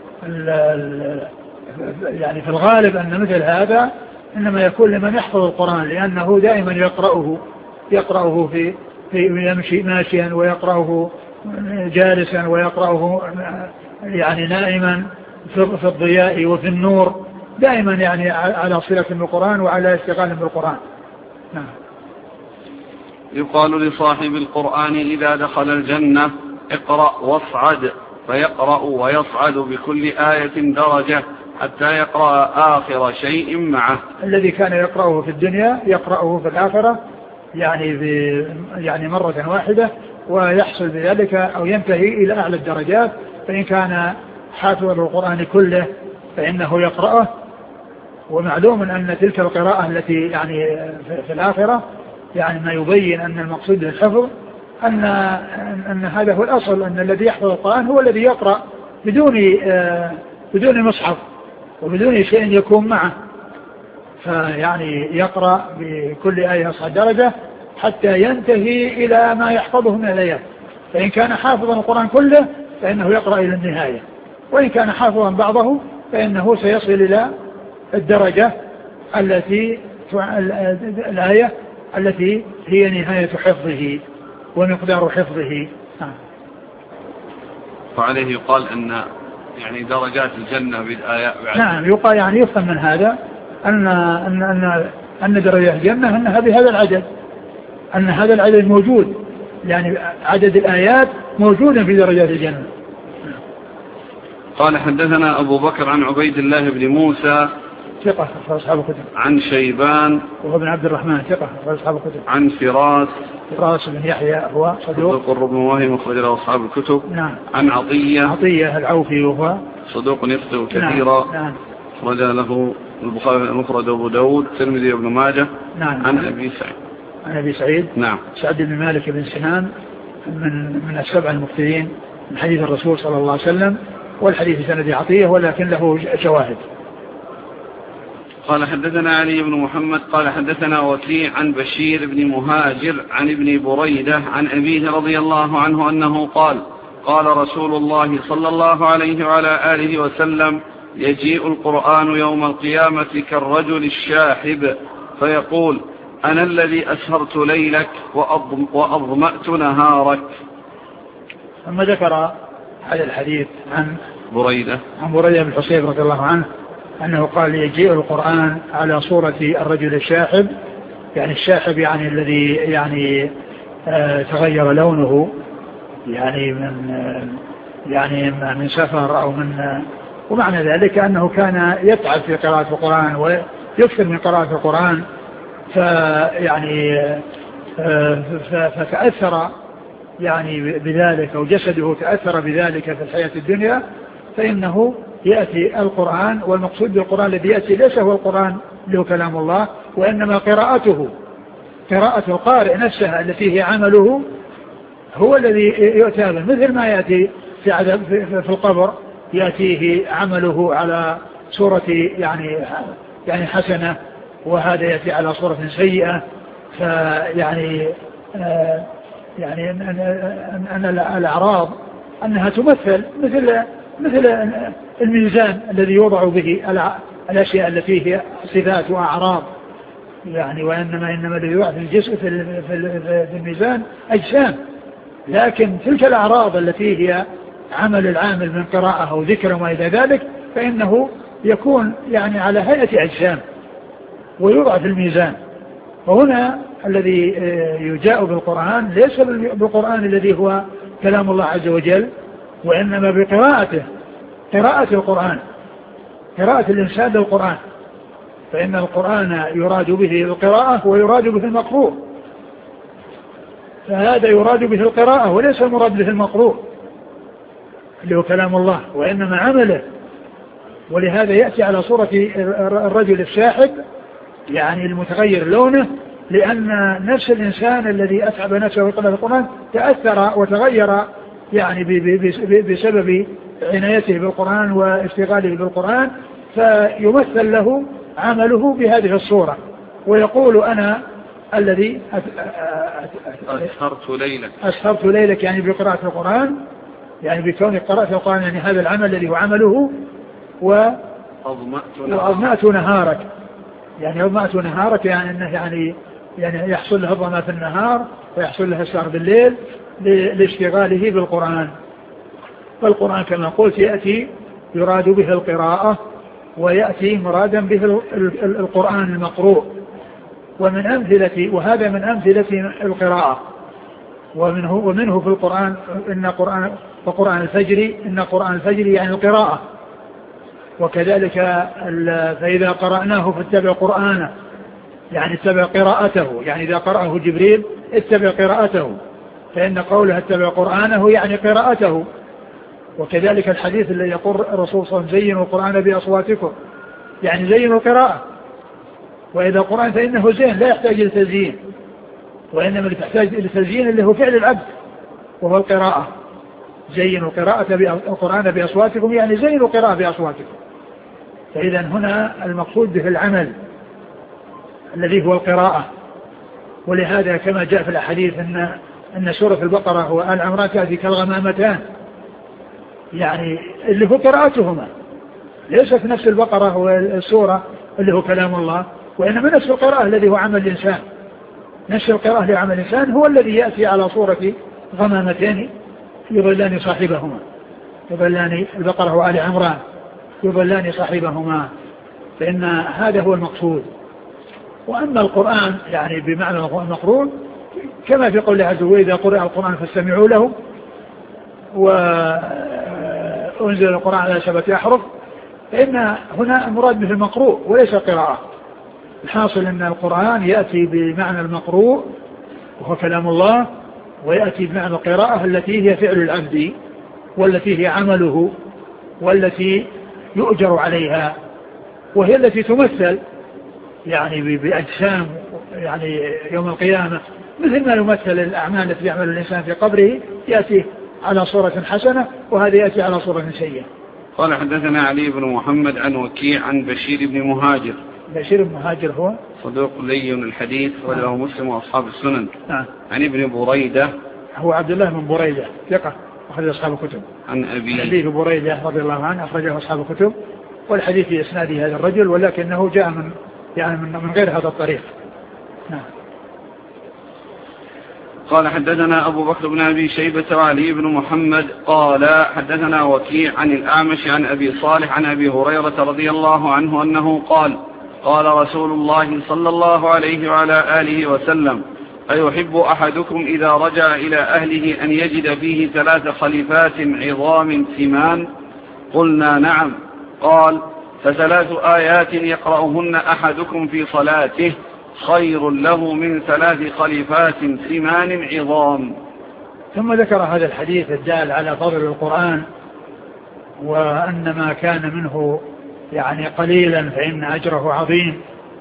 يعني في الغالب أن مثل هذا إنما يكون لمن يحفظ القرآن، لأنه دائما يقرأه في يمشي ماشيا، ويقرأه جالسا، ويقرأه يعني نائما في الضياء وفي النور، دائما يعني على صلة بالقرآن وعلى استقامة بالقرآن. نعم. يقال لصاحب القرآن إذا دخل الجنة اقرأ واصعد، فيقرأ ويصعد بكل آية درجة حتى يقرأ آخر شيء معه. الذي كان يقرأه في الدنيا يقرأه في الآخرة يعني مرة واحدة، ويحصل بذلك أو ينتهي إلى أعلى الدرجات. فإن كان حافظ القرآن كله فإنه يقرأه، ومعلوم أن تلك القراءة التي يعني في الآخرة يعني ما يبين أن المقصود بالحفظ أن هذا هو الأصل، أن الذي يحفظ القرآن هو الذي يقرأ بدون مصحف وبدون شيء يكون معه، فيعني يقرأ بكل آية يصعد درجة حتى ينتهي إلى ما يحفظه من الآيات. فإن كان حافظا القرآن كله فإنه يقرأ إلى النهاية، وإن كان حافظا بعضه فإنه سيصل إلى الدرجة الآية التي هي نهاية حفظه ومقدار حفظه. فعليه يقال أن يعني درجات الجنة بالآيات. نعم، يقال يعني يفهم من هذا أن درجات الجنة أنها بهذا العدد، أن هذا العدد موجود، يعني عدد الآيات موجود في درجات الجنة. قال حدثنا أبو بكر عن عبيد الله بن موسى ثقة أصحاب الكتب. عن شيبان وهو بن عبد الرحمن ثقة أصحاب الكتب. عن فراس بن يحيى هو صدوق ربما أخرج له أصحاب الكتب. نعم. عن عطية العوفي وهو صدوق يخطئ كثيرا. نعم. أخرج له البخاري المفرد وأبو داود الترمذي وابن ماجه. نعم. عن أبي سعيد. نعم. سعد بن مالك بن سنان من السبع المكثرين من حديث الرسول صلى الله عليه وسلم، والحديث سند عطية ولكن له شواهد. قال حدثنا علي بن محمد قال حدثنا وكيع عن بشير بن مهاجر عن ابن بريدة عن أبيه رضي الله عنه أنه قال قال رسول الله صلى الله عليه وعلى آله وسلم يجيء القرآن يوم القيامة كالرجل الشاحب فيقول أنا الذي أسهرت ليلك وأظمأت نهارك. ثم ذكر هذا الحديث عن بريدة بن الحصيب رضي الله عنه أنه قال يجيء القرآن على صورة الرجل الشاحب، يعني الشاحب يعني الذي يعني تغير لونه يعني من سفر أو ومعنى ذلك أنه كان يتعب في قراءة القرآن ويكثر من قراءة القرآن، فتأثر يعني بذلك، أو جسده تأثر بذلك في الحياة الدنيا، فإنه يأتي القرآن، والمقصود بالقرآن الذي يأتي ليس هو القرآن له كلام الله، وإنما قراءته، قراءة القارئ نفسها التي هي عمله هو الذي يؤتى به، مثل ما يأتي في القبر يأتيه عمله على صورة يعني حسنة، وهذا يأتي على صورة سيئة. فيعني يعني أن الأعراض أنها تمثل مثل الميزان الذي يوضع به الأشياء التي هي صفات وأعراض يعني، وإنما الذي يوضع في الجسم في الميزان أجسام، لكن تلك الأعراض التي هي عمل العامل من قراءة أو ذكر وما إلى ذلك فإنه يكون يعني على هيئة أجسام ويوضع في الميزان. وهنا الذي يجاء بالقرآن ليس بالقرآن الذي هو كلام الله عز وجل، وإنما بقراءته، قراءة القرآن، قراءة الإنسان للقرآن، فإن القرآن يراد به القراءة ويراد به المقروء، فهذا يراد به القراءة وليس المراد به المقروء اللي هو كلام الله، وإنما عمله. ولهذا يأتي على صورة الرجل الشاحب يعني المتغير لونه، لأن نفس الإنسان الذي أتعب نفسه وقرأ القرآن تأثر وتغير يعني بسبب عنايته بالقرآن واشتغاله بالقرآن، فيمثل له عمله بهذه الصورة، ويقول أنا الذي أسهرت ليلك يعني بقراءة القرآن، يعني بكون قراءة القرآن يعني هذا العمل الذي هو عمله، وأظمأت نهارك، يعني أظمأت نهارك يعني أنه يعني يحصل له الظما في النهار ويحصل له السهر بالليل لاشتغاله بالقرآن. فالقرآن كما قلت يأتي يراد به القراءة، ويأتي مرادا به القرآن المقروء. ومن أمثلة، وهذا من أمثلة القراءة، ومنه في القرآن وقرآن الفجر، إن قرآن الفجر يعني القراءة. وكذلك فإذا قرأناه فاتبع قرآنه يعني اتبع قراءته، يعني إذا قرأه جبريل اتبع قراءته، فإن قوله اتبع قرآنه يعني قراءته. وكذلك الحديث الذي يقول الرسول صلى الله عليه وسلم زينوا القرآن بأصواتكم، يعني زينوا القراءة. وإذا القرآن فإنه زين لا يحتاج لتزيين، وإنما تحتاج لتزيين اللي هو فعل العبد وهو القراءة. زينوا القرآن بأصواتكم يعني زينوا القراءة بأصواتكم. فإذا هنا المقصود به العمل الذي هو القراءة. ولهذا كما جاء في الحديث أن سورة البقرة وآل عمران تأتي كالغمامتان، يعني اللي هو قراءتهما، ليست نفس البقرة والسورة اللي هو كلام الله، وإنما نفس القراءة الذي هو عمل الإنسان. نفس القراءة لعمل الإنسان هو الذي يأتي على صورة غمامتين يظلان صاحبهما، يظلان البقرة وآل عمران يظلان صاحبهما، فإن هذا هو المقصود. وأما القرآن يعني بمعنى المقرون كما في قوله عز وجل إذا قرأ القرآن فاستمعوا له، وأنزل القرآن على 7 أحرف، فإن هنا المراد به المقروء وليس القراءة. الحاصل أن القرآن يأتي بمعنى المقروء وهو كلام الله، ويأتي بمعنى القراءة التي هي فعل العبد والتي هي عمله والتي يؤجر عليها، وهي التي تمثل يعني بأجسام يعني يوم القيامة، مثل ما يمثل الأعمال التي يعمل الإنسان في قبره يأتي على صورة حسنة، وهذا يأتي على صورة سيئة. قال حدثنا علي بن محمد عن وكيع عن بشير بن مهاجر. بشير بن مهاجر هو صدوق لين الحديث وله مسلم وأصحاب السنن. عن ابن بريدة هو عبد الله بن بريدة ثقة أخرج أصحاب الكتب. عن أبي حديث بريدة رضي الله عنه أخرجه أصحاب الكتب، والحديث في إسناد هذا الرجل ولكنه جاء من غير هذا الطريق. قال حدثنا أبو بكر بن أبي شيبة وعلي بن محمد قال حدثنا وكيع عن الأعمش عن أبي صالح عن أبي هريرة رضي الله عنه أنه قال قال رسول الله صلى الله عليه وعلى آله وسلم أيحب أحدكم إذا رجع إلى أهله أن يجد فيه 3 خليفات عظام سمان؟ قلنا نعم. قال: ف3 آيات يقرأهن أحدكم في صلاته خير له من 3 خليفات سمان عظام. ثم ذكر هذا الحديث الدال على فضل القرآن، وأن ما كان منه يعني قليلا فإن أجره عظيم.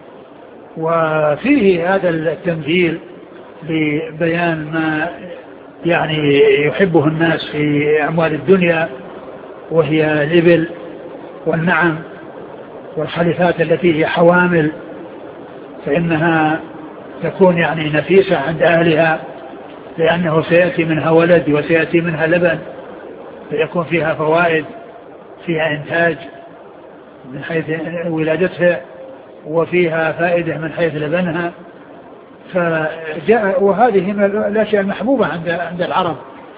وفيه هذا التمثيل لبيان ما يعني يحبه الناس في أموال الدنيا، وهي الإبل والنعم والخليفات التي هي حوامل، فإنها تكون يعني نفيسة عند أهلها، لأنه سيأتي منها ولد وسيأتي منها لبن، فيكون فيها فوائد، فيها إنتاج من حيث ولادتها، وفيها فائدة من حيث لبنها. فجاء وهذه من الأشياء المحبوبة عند العرب.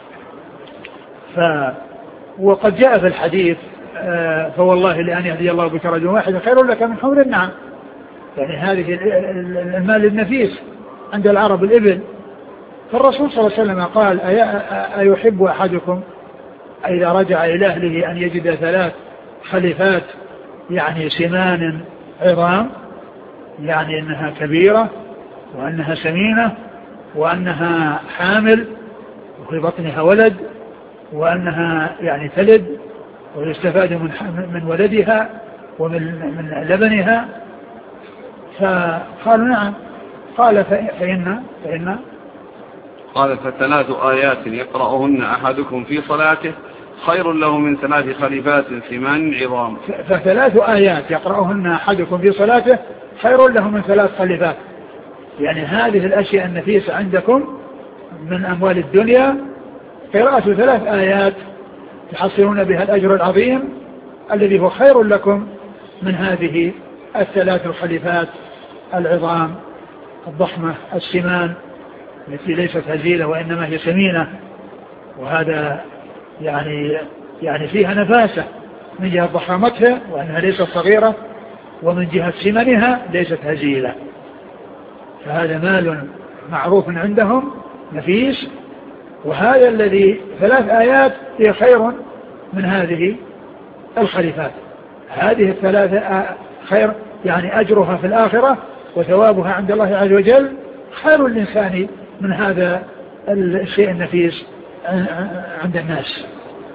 وقد جاء في الحديث: فوالله لأن يهدي الله بك رجلا واحدا خير لك من حمر النعم. يعني هذه المال النفيس عند العرب الإبل. فالرسول صلى الله عليه وسلم قال: أيحب أحدكم إذا رجع إلى أهله أن يجد 3 خليفات يعني سمان عظام، يعني أنها كبيرة وأنها سمينة وأنها حامل وفي بطنها ولد، وأنها يعني تلد ويستفاد من ولدها ومن لبنها. فقالوا نعم. قال: فإن قال: ف3 آيات يقرأهن أحدكم في صلاته خير له من 3 خليفات سمان عظام. ف3 آيات يقرأهن أحدكم في صلاته خير له من 3 خليفات. يعني هذه الأشياء النفيسة عندكم من أموال الدنيا، قراءة 3 آيات تحصلون بها الأجر العظيم الذي هو خير لكم من هذه 3 الخليفات العظام الضخمة السمان التي ليست هزيلة وإنما هي سمينة. وهذا يعني فيها نفاسة من جهة ضخامتها وأنها ليست صغيرة، ومن جهة سمنها ليست هزيلة. فهذا مال معروف عندهم نفيس، وهذا الذي 3 آيات هي خير من هذه الخليفات. هذه 3 خير، يعني أجرها في الآخرة وثوابها عند الله عز وجل خير الإنسان من هذا الشيء النفيس عند الناس.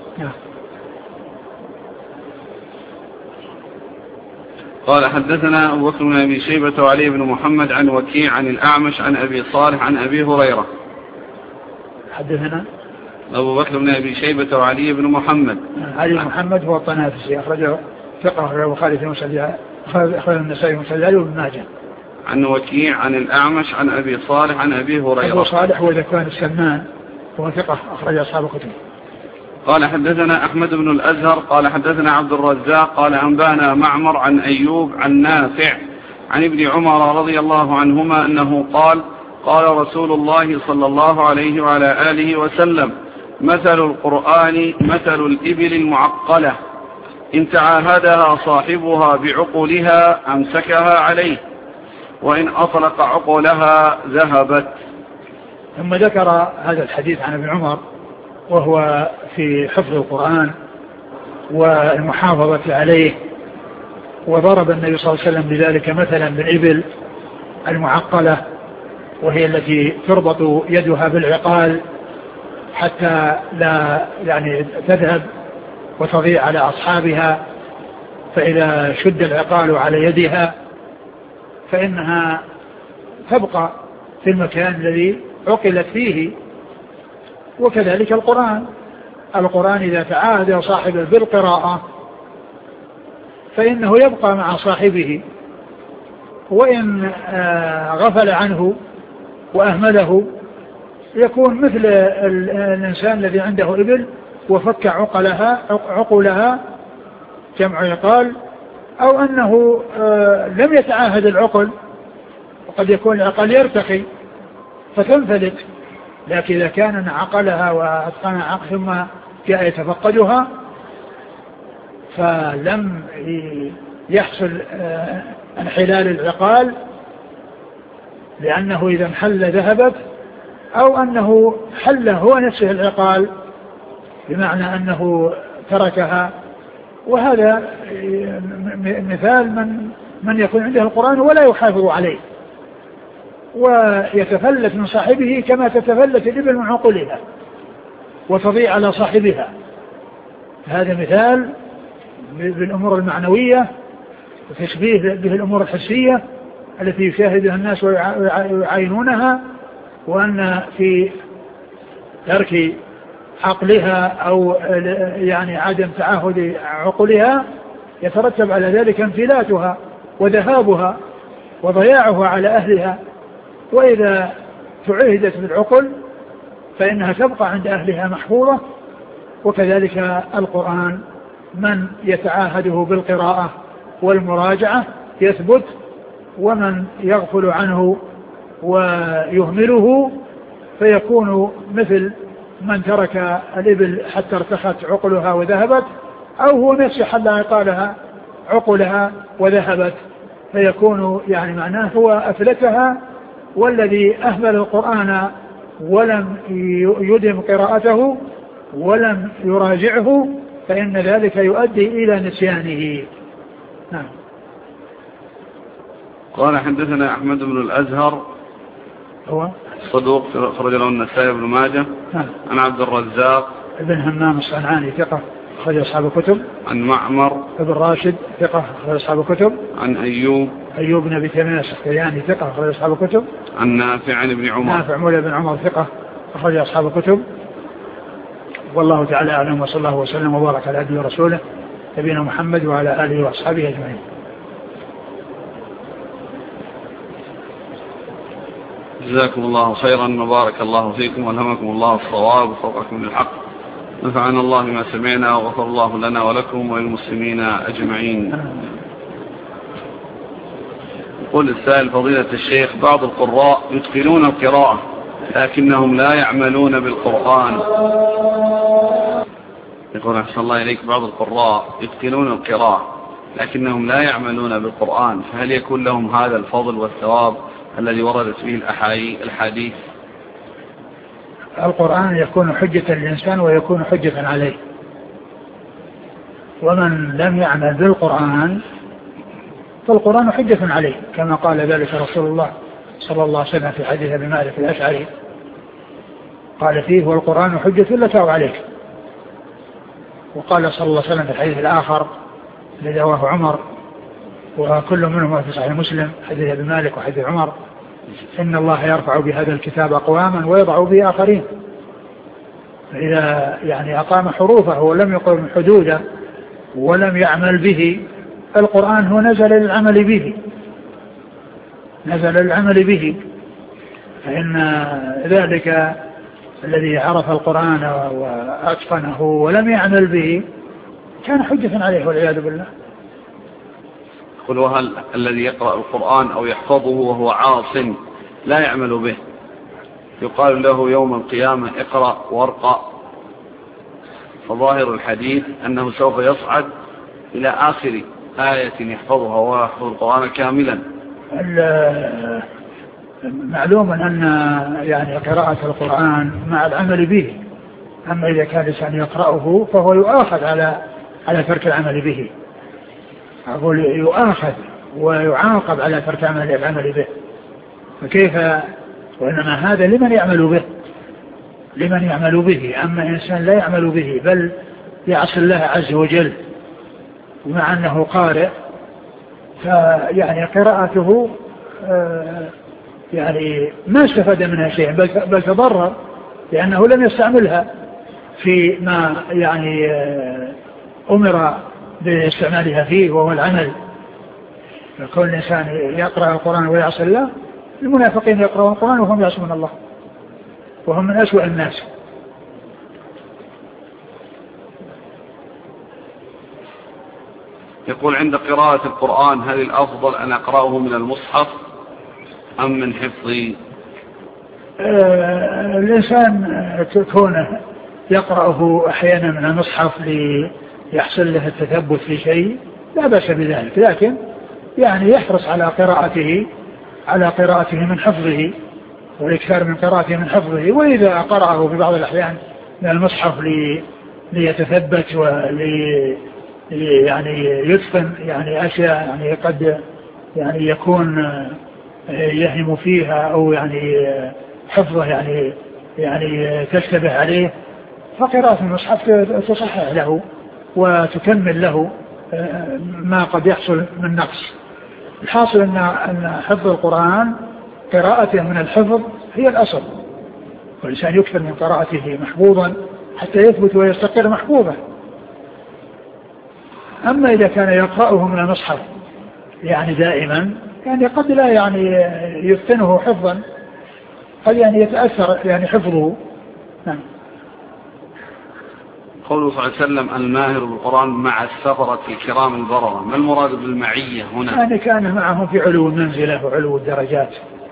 قال: حدثنا أبو بكر بن أبي شيبة وعلي بن محمد عن وكيع عن الأعمش عن أبي صالح عن أبي هريرة. حدثنا أبو بكر بن أبي شيبة وعلي بن محمد. علي بن محمد هو الطنافسي، أخرجه ثقة وخالد المسجد، أخرج النسائي المسجد وابن ماجه. عن وكيع عن الأعمش عن أبي صالح عن أبي هريرة. أبو صالح هو ذكوان السمان هو ثقة، أخرج أصحاب الكتب. قال: حدثنا أحمد بن الأزهر قال حدثنا عبد الرزاق قال أنبانا معمر عن أيوب عن نافع عن ابن عمر رضي الله عنهما أنه قال: قال رسول الله صلى الله عليه وعلى آله وسلم: مثل القرآن مثل الإبل المعقلة إن تعاهدها صاحبها بعقولها أمسكها عليه، وإن أطلق عقولها ذهبت. ثم ذكر هذا الحديث عن ابن عمر وهو في حفظ القرآن والمحافظة عليه، وضرب النبي صلى الله عليه وسلم بذلك مثلا بالإبل المعقلة، وهي التي تربط يدها بالعقال حتى لا يعني تذهب وتضيع على أصحابها، فإذا شد العقال على يدها فإنها تبقى في المكان الذي عقلت فيه. وكذلك القرآن إذا تعاهد صاحبه بالقراءة فإنه يبقى مع صاحبه، وإن غفل عنه وأهمله يكون مثل الإنسان الذي عنده إبل وفك عقلها جمع عقال، أو أنه لم يتعاهد العقل، وقد يكون العقل يرتقي فتنفلت، لكن إذا كان عقلها وأتقن عقل ثم جاء يتفقدها فلم يحصل انحلال العقال لأنه إذا انحل ذهبت، أو أنه حل هو نفسه العقال بمعنى أنه تركها. وهذا مثال من يكون عنده القرآن ولا يحافظ عليه ويتفلت من صاحبه كما تتفلت الإبل من عقولها وتضيع على صاحبها. هذا مثال بالأمور المعنوية وتشبيه به الأمور الحسية التي يشاهدها الناس ويعاينونها، وأن في ترك عقلها أو يعني عدم تعاهد عقلها يترتب على ذلك انفلاتها وذهابها وضياعها على أهلها. وإذا تعهدت بالعقل فإنها تبقى عند أهلها محفوظة. وكذلك القرآن من يتعاهده بالقراءة والمراجعة يثبت، ومن يغفل عنه ويهمله فيكون مثل من ترك الإبل حتى ارتخت عقلها وذهبت، أو هو نفسه حل عقالها عقلها وذهبت، فيكون يعني معناه هو أفلتها. والذي أهمل القرآن ولم يدم قراءته ولم يراجعه فإن ذلك يؤدي إلى نسيانه. نعم. قال حدثنا أحمد بن الأزهر هو صدوق خرج له النسائي بن ماجه. عن عبد الرزاق ابن همام الصنعاني ثقة أخرج أصحاب الكتب. عن معمر ابن راشد ثقة أخرج أصحاب الكتب. عن أيوب بن أبي تميم السختياني ثقة أخرج أصحاب الكتب. عن نافع عن ابن عمر. نافع مولى بن عمر ثقة أخرج أصحاب الكتب. والله تعالى أعلم، وصلى الله وسلم وبارك على عبده ورسوله نبينا محمد وعلى آله وأصحابه أجمعين. جزاكم الله خيرا وبارك الله فيكم والهمكم الله الصواب وفقكم للحق. نفعنا الله بما سمعنا وغفر الله لنا ولكم وللمسلمين أجمعين. يقول السائل فضيلة الشيخ: بعض القراء يتقنون القراءة لكنهم لا يعملون بالقرآن. يقول أحسن الله إليك: بعض القراء يتقنون القراءة لكنهم لا يعملون بالقرآن، فهل يكون لهم هذا الفضل والثواب الذي وردت فيه الحديث؟ القرآن يكون حجة للإنسان ويكون حجة عليه، ومن لم يعمل بالقرآن فالقرآن حجة عليه، كما قال ذلك رسول الله صلى الله عليه وسلم في حديث أبي مالك الأشعري قال فيه: والقرآن حجة لك وعليك. وقال صلى الله عليه وسلم في الحديث الآخر الذي رواه عمر وكل منهم في صحيح مسلم، حديث أبي مالك وحديث عمر: إن الله يرفع بهذا الكتاب أقواما ويضع به آخرين. فإذا يعني أقام حروفه ولم يقم حدوده ولم يعمل به، القرآن هو نزل للعمل به. فإن ذلك الذي عرف القرآن وأتقنه ولم يعمل به كان حجة عليه والعياذ بالله. قل: وهل الذي يقرأ القرآن أو يحفظه وهو عاص لا يعمل به يقال له يوم القيامة اقرأ وارقى؟ فظاهر الحديث أنه سوف يصعد إلى آخر آية يحفظها ويحفظ القرآن كاملا. معلوم أن يعني قراءة القرآن مع العمل به، أما إذا كان الإنسان يقرأه فهو يؤاخذ على ترك العمل به. أقول يؤاخذ ويعاقب على ترك العمل به، فكيف؟ وإنما هذا لمن يعمل به. أما إنسان لا يعمل به بل يعصي الله عز وجل ومع أنه قارئ، فيعني قراءته يعني ما استفاد منها شيء بل تضرر لأنه لم يستعملها في ما يعني أمر باستعمالها فيه وهو العمل. فكل إنسان يقرأ القرآن ويعصي الله، المنافقين يقرأون القرآن وهم يعصون الله وهم من أسوأ الناس. يقول: عند قراءة القرآن هل الأفضل أن أقرأه من المصحف أم من حفظي؟ الإنسان كونه يقرأه أحيانا من المصحف ليحصل له التثبت في شيء لا بأس بذلك، لكن يعني يحرص على قراءته على قراءته من حفظه والإكثار من قراءته من حفظه. وإذا قرأه في بعض الأحيان من المصحف ليتثبت يعني يتقن يعني أشياء يعني قد يعني يكون يهم فيها أو يعني حفظه يعني تشتبه عليه، فقراءة المصحف تصحح له وتكمل له ما قد يحصل من نقص. الحاصل أن حفظ القرآن قراءته من الحفظ هي الأصل، والإنسان يكثر من قراءته محفوظا حتى يثبت ويستقر محفوظا. أما إذا كان يقرأه من المصحف يعني دائما يعني قد لا يعني يتقنه حفظا، قد يعني يتأثر يعني حفظه. نعم. قوله صلى الله عليه وسلم الماهر بالقرآن مع السفرة الكرام البررة، ما المراد بالمعية هنا؟ يعني كان معهم في علو المنزلة وعلو الدرجات.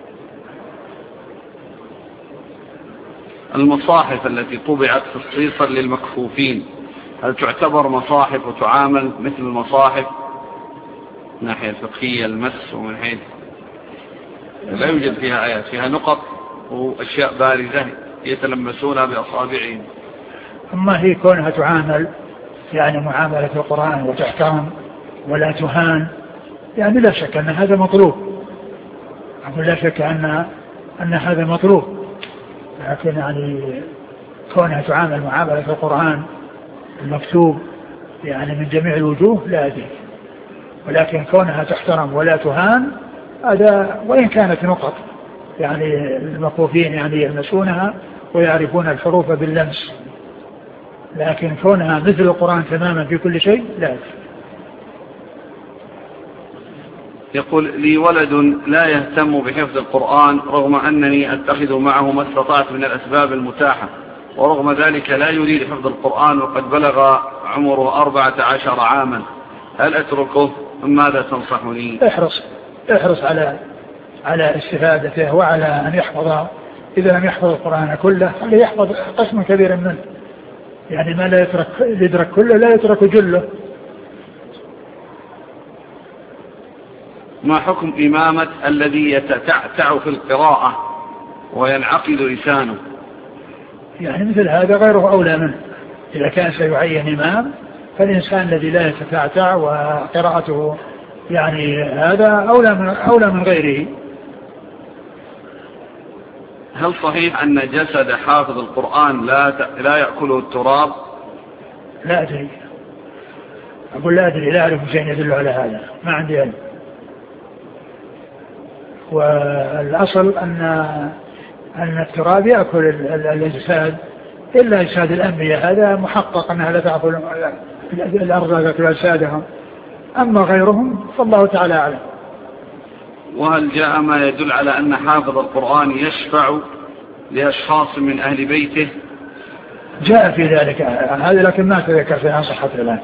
المصاحف التي طبعت خصيصا للمكفوفين هل تعتبر مصاحف وتعامل مثل المصاحف من ناحية الفقهية المس ومن حيث لا يوجد فيها آيات، فيها نقط وأشياء بارزة يتلمسونها بأصابعهم؟ أما هي كونها تعامل يعني معاملة القرآن وتحترم ولا تهان، يعني لا شك أن هذا مطلوب، أقول لا شك أن هذا مطلوب، لكن يعني كونها تعامل معاملة القرآن المكتوب يعني من جميع الوجوه لا أدري، ولكن كونها تحترم ولا تهان هذا، وإن كانت نقط يعني المكفوفين يعني يلمسونها ويعرفون الحروف باللمس، لكن كونها مثل القرآن تماما في كل شيء لا أدري. يقول لي ولد لا يهتم بحفظ القرآن رغم أنني أتخذ معه ما استطعت من الأسباب المتاحة، ورغم ذلك لا يريد حفظ القرآن وقد بلغ عمره 14 عاما، هل أتركه أم ماذا تنصحني؟ احرص على استفادته وعلى أن يحفظ، إذا لم يحفظ القرآن كله خليه يحفظ قسم كبير منه، يعني ما لا يدرك كله لا يترك جله. ما حكم إمامة الذي يتتعتع في القراءة وينعقد لسانه؟ يعني مثل هذا غيره أولى منه، إذا كان سيعين إمام فالإنسان الذي لا يتتعتع وقراءته يعني هذا أولى من غيره. هل صحيح أن جسد حافظ القرآن لا يأكله التراب؟ لا أدري، أقول لا أدري، لا أعرف شيء يدل على هذا، ما عندي علم. والأصل أن التراب يأكل الأجساد إلا أجساد الأنبياء، هذا محقق أنها لا تأكل الأرض تأكل أجسادهم، أما غيرهم فالله تعالى أعلم. وهل جاء ما يدل على أن حافظ القرآن يشفع لأشخاص من أهل بيته؟ جاء في ذلك هذا، لكن ما تذكر في صحة الآن.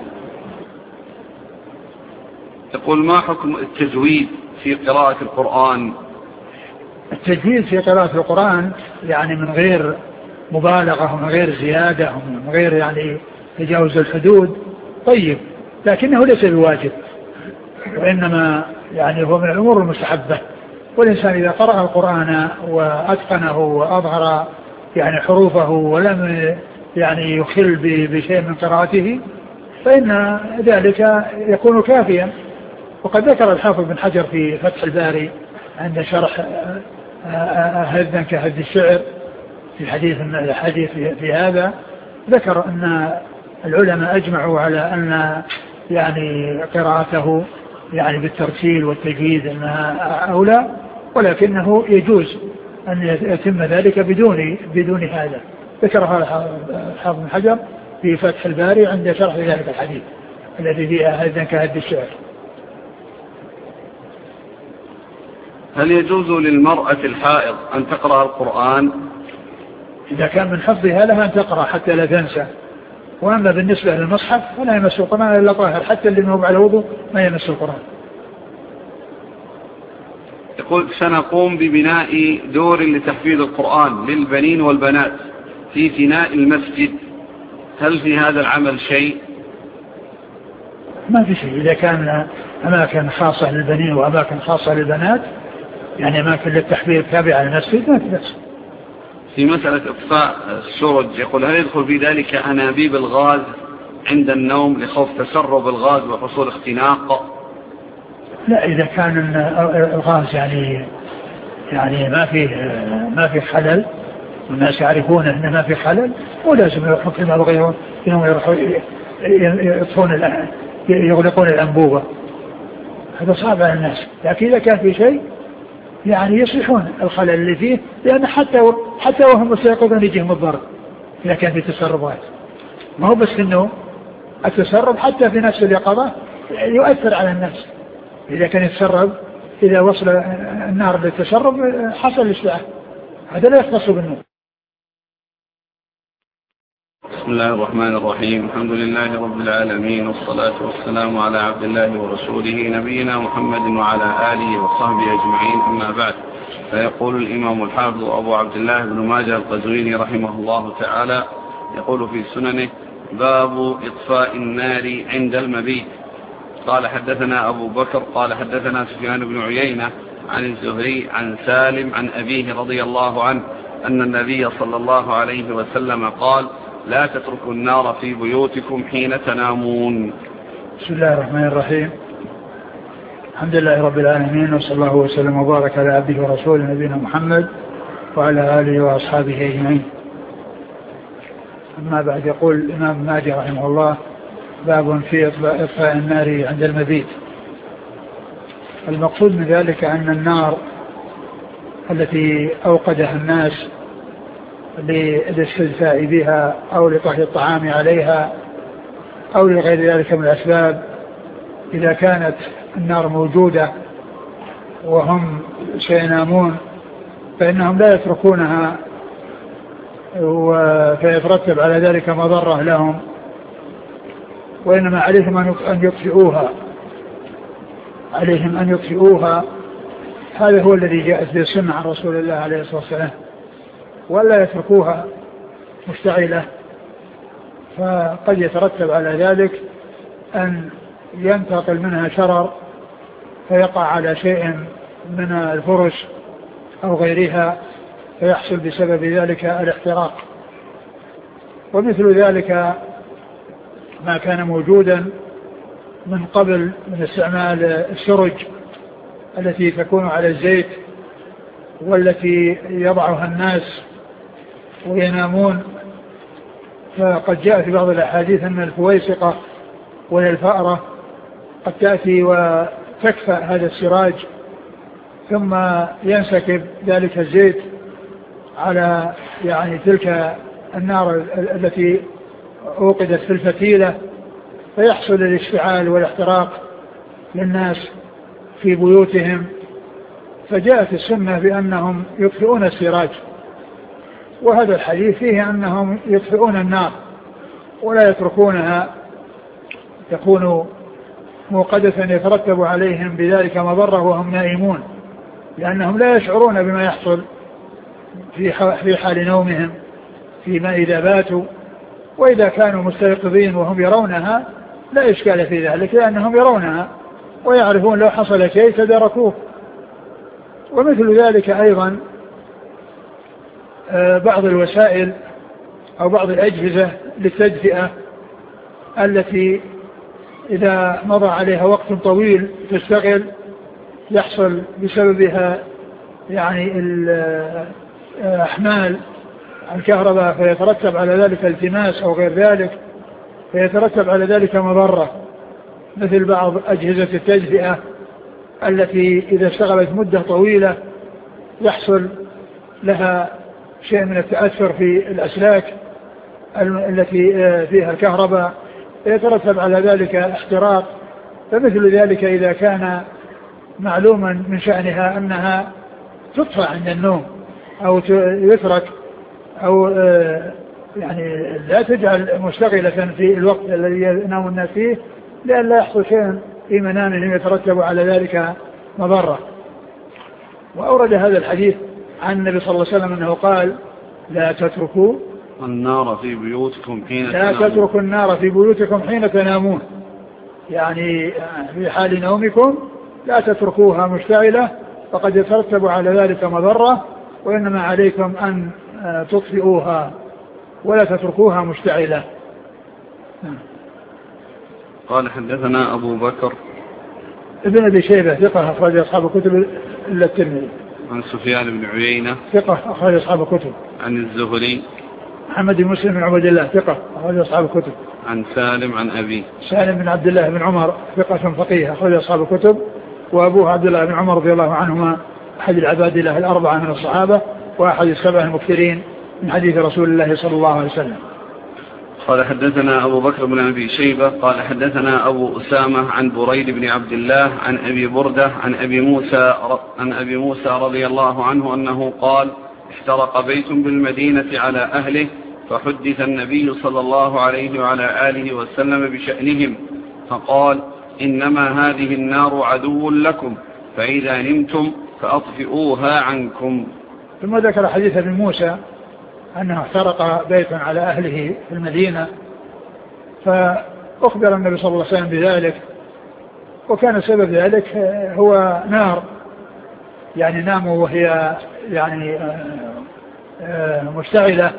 يقول ما حكم التجويد في قراءة القرآن؟ التجويد في قراءة القرآن يعني من غير مبالغة ومن غير زيادة ومن غير يعني تجاوز الحدود طيب، لكنه ليس بواجب، وإنما يعني هو من الأمور المستحبة. والإنسان إذا قرأ القرآن وأتقنه وأظهر يعني حروفه ولم يعني يخل بشيء من قراءته فإن ذلك يكون كافيا. وقد ذكر الحافظ بن حجر في فتح الباري عند شرح هذا كهد الشعر في الحديث في هذا، ذكر أن العلماء أجمعوا على أن يعني قراءته يعني بالترتيل والتجويد أنها أولى، ولكنه يجوز أن يتم ذلك بدون هذا. ذكرها الحافظ بن حجر في فتح الباري عند شرح ذلك الحديث الذي فيه هذا كهد الشعر. هل يجوز للمرأة الحائض أن تقرأ القرآن؟ إذا كان من حفظها لها أن تقرأ حتى لا تنسى. وأما بالنسبة للمصحف فلا يمس القرآن إلا طاهر، حتى اللي منه على وضوء ما يمس القرآن. يقول سنقوم ببناء دور لتحفيظ القرآن للبنين والبنات في فناء المسجد، هل في هذا العمل شيء؟ ما في شيء، إذا كان أماكن خاصة للبنين وأماكن خاصة للبنات يعني أماكن للتحبيب تابعة لنفسه ما تنفسه. في مسألة إطفاء السرج يقول هل يدخل في ذلك أنابيب الغاز عند النوم لخوف تسرب الغاز وحصول اختناق؟ لا، إذا كان الغاز يعني ما في خلل والناس يعرفون أنه ما في خلل ولازم يروحون كما بغيهم يروحون يغلقون الأنبوبة، هذا صعب على الناس. لكن إذا كان في شيء يعني يصلحون الخلل اللي فيه، لأن حتى وهم مستيقظون يجيهم الضرر إذا كان في تسربات. ما هو بس إنه التسرب حتى في نفس اليقظة يؤثر على الناس. إذا كان يتسرب، إذا وصل النار للتسرب حصل الاشتعال، هذا لا يختص بالنوم. بسم الله الرحمن الرحيم. الحمد لله رب العالمين، والصلاة والسلام على عبد الله ورسوله نبينا محمد وعلى آله وصحبه أجمعين، أما بعد. فيقول الإمام الحافظ أبو عبد الله بن ماجه القزويني رحمه الله تعالى يقول في سننه: باب إطفاء النار عند المبيت. قال حدثنا أبو بكر قال حدثنا سفيان بن عيينة عن الزهري عن سالم عن أبيه رضي الله عنه أن النبي صلى الله عليه وسلم قال: لا تتركوا النار في بيوتكم حين تنامون. بسم الله الرحمن الرحيم. الحمد لله رب العالمين، وصلى الله وسلم وبارك على عبده ورسوله نبينا محمد وعلى آله وأصحابه أجمعين. أما بعد، يقول الإمام ماجه رحمه الله: باب في إطفاء النار عند المبيت. المقصود من ذلك أن النار التي أوقدها الناس للاستلفاء بها أو لطهي الطعام عليها أو لغير ذلك من الأسباب، إذا كانت النار موجودة وهم سينامون فإنهم لا يتركونها فيترتب على ذلك مضرة لهم، وإنما عليهم أن يطفئوها. هذا هو الذي جاءت به السنة عن رسول الله عليه الصلاة والسلام، ولا يتركوها مشتعلة، فقد يترتب على ذلك أن ينتقل منها شرر فيقع على شيء من الفرش أو غيرها فيحصل بسبب ذلك الاحتراق. ومثل ذلك ما كان موجودا من قبل من استعمال السرج التي تكون على الزيت والتي يضعها الناس وينامون، فقد جاء في بعض الأحاديث أن الفويسقة وهي الفأرة قد تأتي وتكفأ هذا السراج ثم ينسكب ذلك الزيت على تلك النار التي أوقدت في الفتيلة، فيحصل الاشتعال والاحتراق للناس في بيوتهم. فجاءت السنة بأنهم يطفئون السراج، وهذا الحديث فيه أنهم يطفئون النار ولا يتركونها تكون موقدة يترتب عليهم بذلك مضرة وهم نائمون، لأنهم لا يشعرون بما يحصل في حال نومهم فيما إذا باتوا. وإذا كانوا مستيقظين وهم يرونها لا إشكال في ذلك، لأنهم يرونها ويعرفون لو حصل شيء تداركوه. ومثل ذلك أيضا بعض الوسائل أو بعض الأجهزة للتدفئة التي إذا مضى عليها وقت طويل تشتغل يحصل بسببها أحمال الكهرباء، فيترتب على ذلك التماس أو غير ذلك، فيترتب على ذلك مضرة، مثل بعض أجهزة التدفئة التي إذا اشتغلت مدة طويلة يحصل لها شيء من التأثر في الأسلاك التي فيها الكهرباء، يترتب على ذلك احتراق. فمثل ذلك إذا كان معلوما من شأنها أنها تطفى عند النوم أو يترك أو لا تجعل مشتغلة في الوقت الذي ينام الناس فيه، لأن لا يحصل شيء في منامهم يترتب على ذلك مضرة. وأورد هذا الحديث عن النبي صلى الله عليه وسلم أنه قال: لا تتركوا النار في بيوتكم حين تنامون، يعني في حال نومكم لا تتركوها مشتعلة فقد يترتب على ذلك مضرة، وإنما عليكم أن تطفئوها ولا تتركوها مشتعلة. قال حدثنا أبو بكر ابن أبي شيبة ثقة أخرج أصحاب الكتب إلا الترمذي. عن سفيان بن عيينة ثقة أخرج أصحاب الكتب. عن الزهري محمد بن مسلم بن عبد الله ثقة أخرج أصحاب الكتب. عن سالم عن أبي سالم بن عبد الله بن عمر ثقة فقيه أخرج أصحاب الكتب، وأبوه عبد الله بن عمر رضي الله عنهما أحد العباد الله الأربعة من الصحابة وأحد السبع المكثرين من حديث رسول الله صلى الله عليه وسلم. قال حدثنا أبو بكر بن أبي شيبة قال حدثنا أبو أسامة عن بريد بن عبد الله عن أبي بردة عن أبي موسى رضي الله عنه أنه قال احترق بيت بالمدينة على أهله، فحدث النبي صلى الله عليه وعلى آله وسلم بشأنهم، فقال إنما هذه النار عدو لكم، فإذا نمتم فأطفئوها عنكم. ثم ذكر حديث ابن موسى أنه احترق بيت على أهله في المدينة، فأخبر النبي صلى الله عليه وسلم بذلك، وكان سبب ذلك هو نار، يعني ناموا وهي يعني مشتعلة،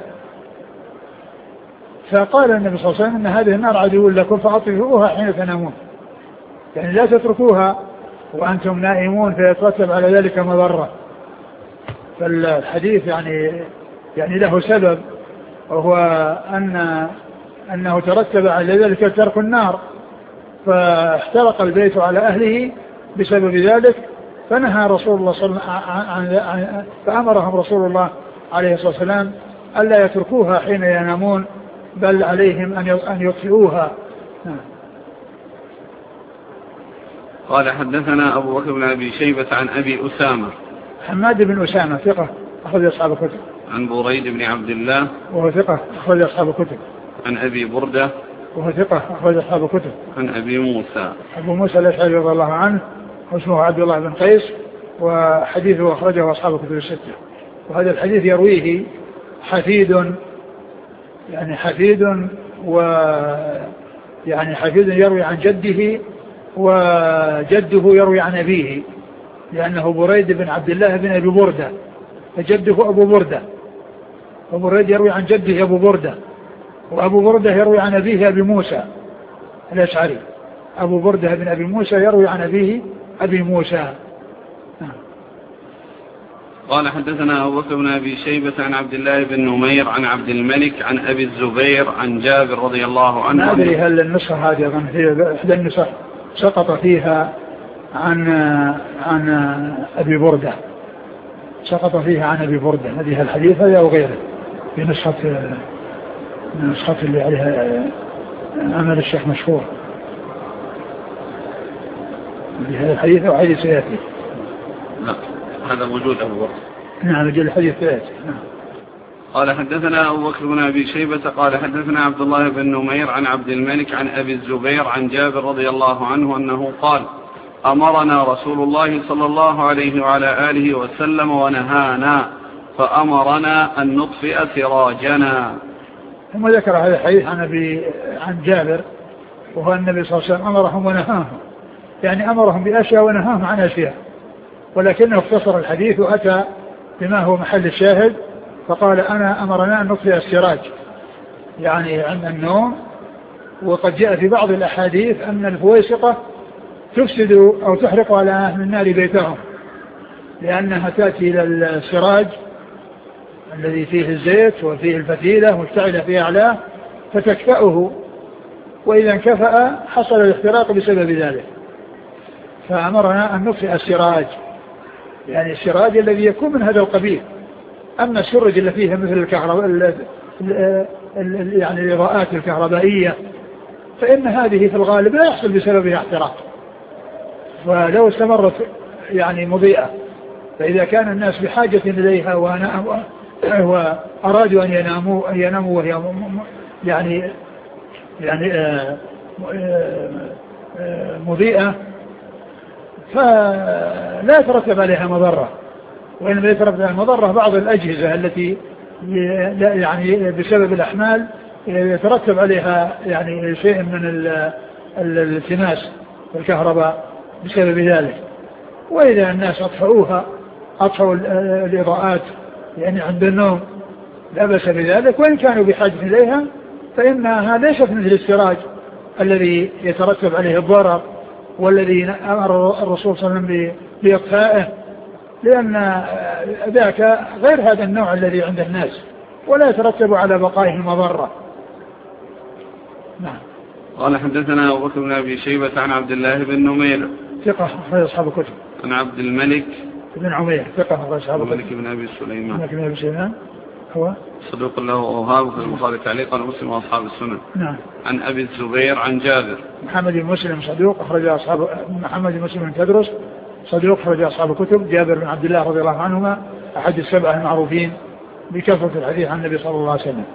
فقال النبي صلى الله عليه وسلم إن هذه النار عدو لكم فأطفئوها حين تنامون، يعني لا تتركوها وأنتم نائمون فيترتب على ذلك مضرة. فالحديث يعني له سبب، وهو أنه ترتب على ذلك ترك النار، فاحترق البيت على أهله بسبب ذلك، فنهى رسول الله صلى الله عليه وسلم فأمرهم رسول الله عليه الصلاة والسلام ألا يتركوها حين ينامون، بل عليهم أن يطفئوها. قال حدثنا أبو بكر بن أبي شيبة عن أبي أسامة حماد بن أسامة ثقة أخرج أصحاب الكتب. عن بريد بن عبد الله وهو ثقة أخرج أصحاب الكتب. عن أبي بردة وهو ثقة أخرج أصحاب الكتب. عن أبي موسى أبو موسى الأشعري رضي الله عنه واسمه عبد الله بن قيس، وحديثه أخرجه أصحاب الكتب الستة. وهذا الحديث يرويه حفيد، يعني حفيد يروي عن جده، وجده يروي عن أبيه، لأنه بريد بن عبد الله بن أبي بردة، فجده أبو بردة، وبريد يروي عن جده أبو بردة، وأبو بردة يروي عن أبيه أبي موسى الأشعري. أبو بردة بن أبي موسى يروي عن أبيه أبي موسى. قال حدثنا أبو بكر بن أبي شيبة عن عبد الله بن نمير عن عبد الملك عن أبي الزبير عن جابر رضي الله عنه. ما أدري هل النسخة هذه في إحدى النسخ سقط فيها عن أبي بردة، سقط فيها عن أبي بردة هذه الحديثة أو غيره، في نسخة اللي عليها عمل الشيخ مشهور بهذا الحديث أو حديث سيأتي. لا هذا موجود أبو بكر. نعم وجد الحديث سيأتي. نعم. قال حدثنا أبو بكر بن أبي شيبة قال حدثنا عبد الله بن نمير عن عبد الملك عن أبي الزبير عن جابر رضي الله عنه أنه قال أمرنا رسول الله صلى الله عليه وعلى آله وسلم ونهانا فأمرنا أن نطفئ سراجنا. ثم ذكر هذا الحديث عن جابر، وهو النبي صلى الله عليه وسلم أمرهم ونهاهم، يعني أمرهم بأشياء ونهاهم عن أشياء، ولكنه اختصر الحديث وأتى بما هو محل الشاهد، فقال أمرنا أن نطفئ السراج، يعني عند النوم. وقد جاء في بعض الأحاديث أن الفويسقة تفسد أو تحرق على أهل النار بيتهم، لأنها تأتي إلى السراج الذي فيه الزيت وفيه الفتيلة مشتعلة في أعلاه فتكفأه، وإذا انكفأ حصل الاحتراق بسبب ذلك، فأمرنا أن نطفئ السراج، يعني السراج الذي يكون من هذا القبيل. أما السرج اللي فيها مثل الكهرباء يعني الإضاءات الكهربائية فإن هذه في الغالب لا يحصل بسببها احتراق، ولو استمرت يعني مضيئة، فإذا كان الناس بحاجة إليها وأرادوا أن يناموا وهي يعني مضيئة فلا يترتب عليها مضرة، وإنما يترتب عليها مضرة بعض الأجهزة التي يعني بسبب الأحمال يترتب عليها يعني شيء من الالتماس والكهرباء بسبب ذلك. وإذا الناس أطفأوا الإضاءات يعني عند النوم لا بأس بذلك، وإن كانوا بحاجة إليها فإنها ليست مثل السراج الذي يترتب عليه الضرر والذي أمر الرسول صلى الله عليه وسلم بإطفائه، لأن ذاك غير هذا النوع الذي عند الناس ولا يترتب على بقائه مضرة. نعم. قال حدثنا أبو بكر بن أبي شيبة عن عبد الله بن نمير ثقة أخرج أصحاب الكتب. عن عبد الملك بن عمير ثقة أخرج أصحاب الكتب. الملك بن أبي سليمان. الملك بن أبي سليمان هو صدوق له أوهام في البخاري تعليقا ومسلم وأصحاب السنن. نعم. عن أبي الزبير عن جابر. محمد بن مسلم صدوق أخرج أصحاب محمد بن مسلم بن تدرس صدوق أخرج أصحاب الكتب. جابر بن عبد الله رضي الله عنهما أحد السبعة المعروفين بكثرة الحديث عن النبي صلى الله عليه وسلم.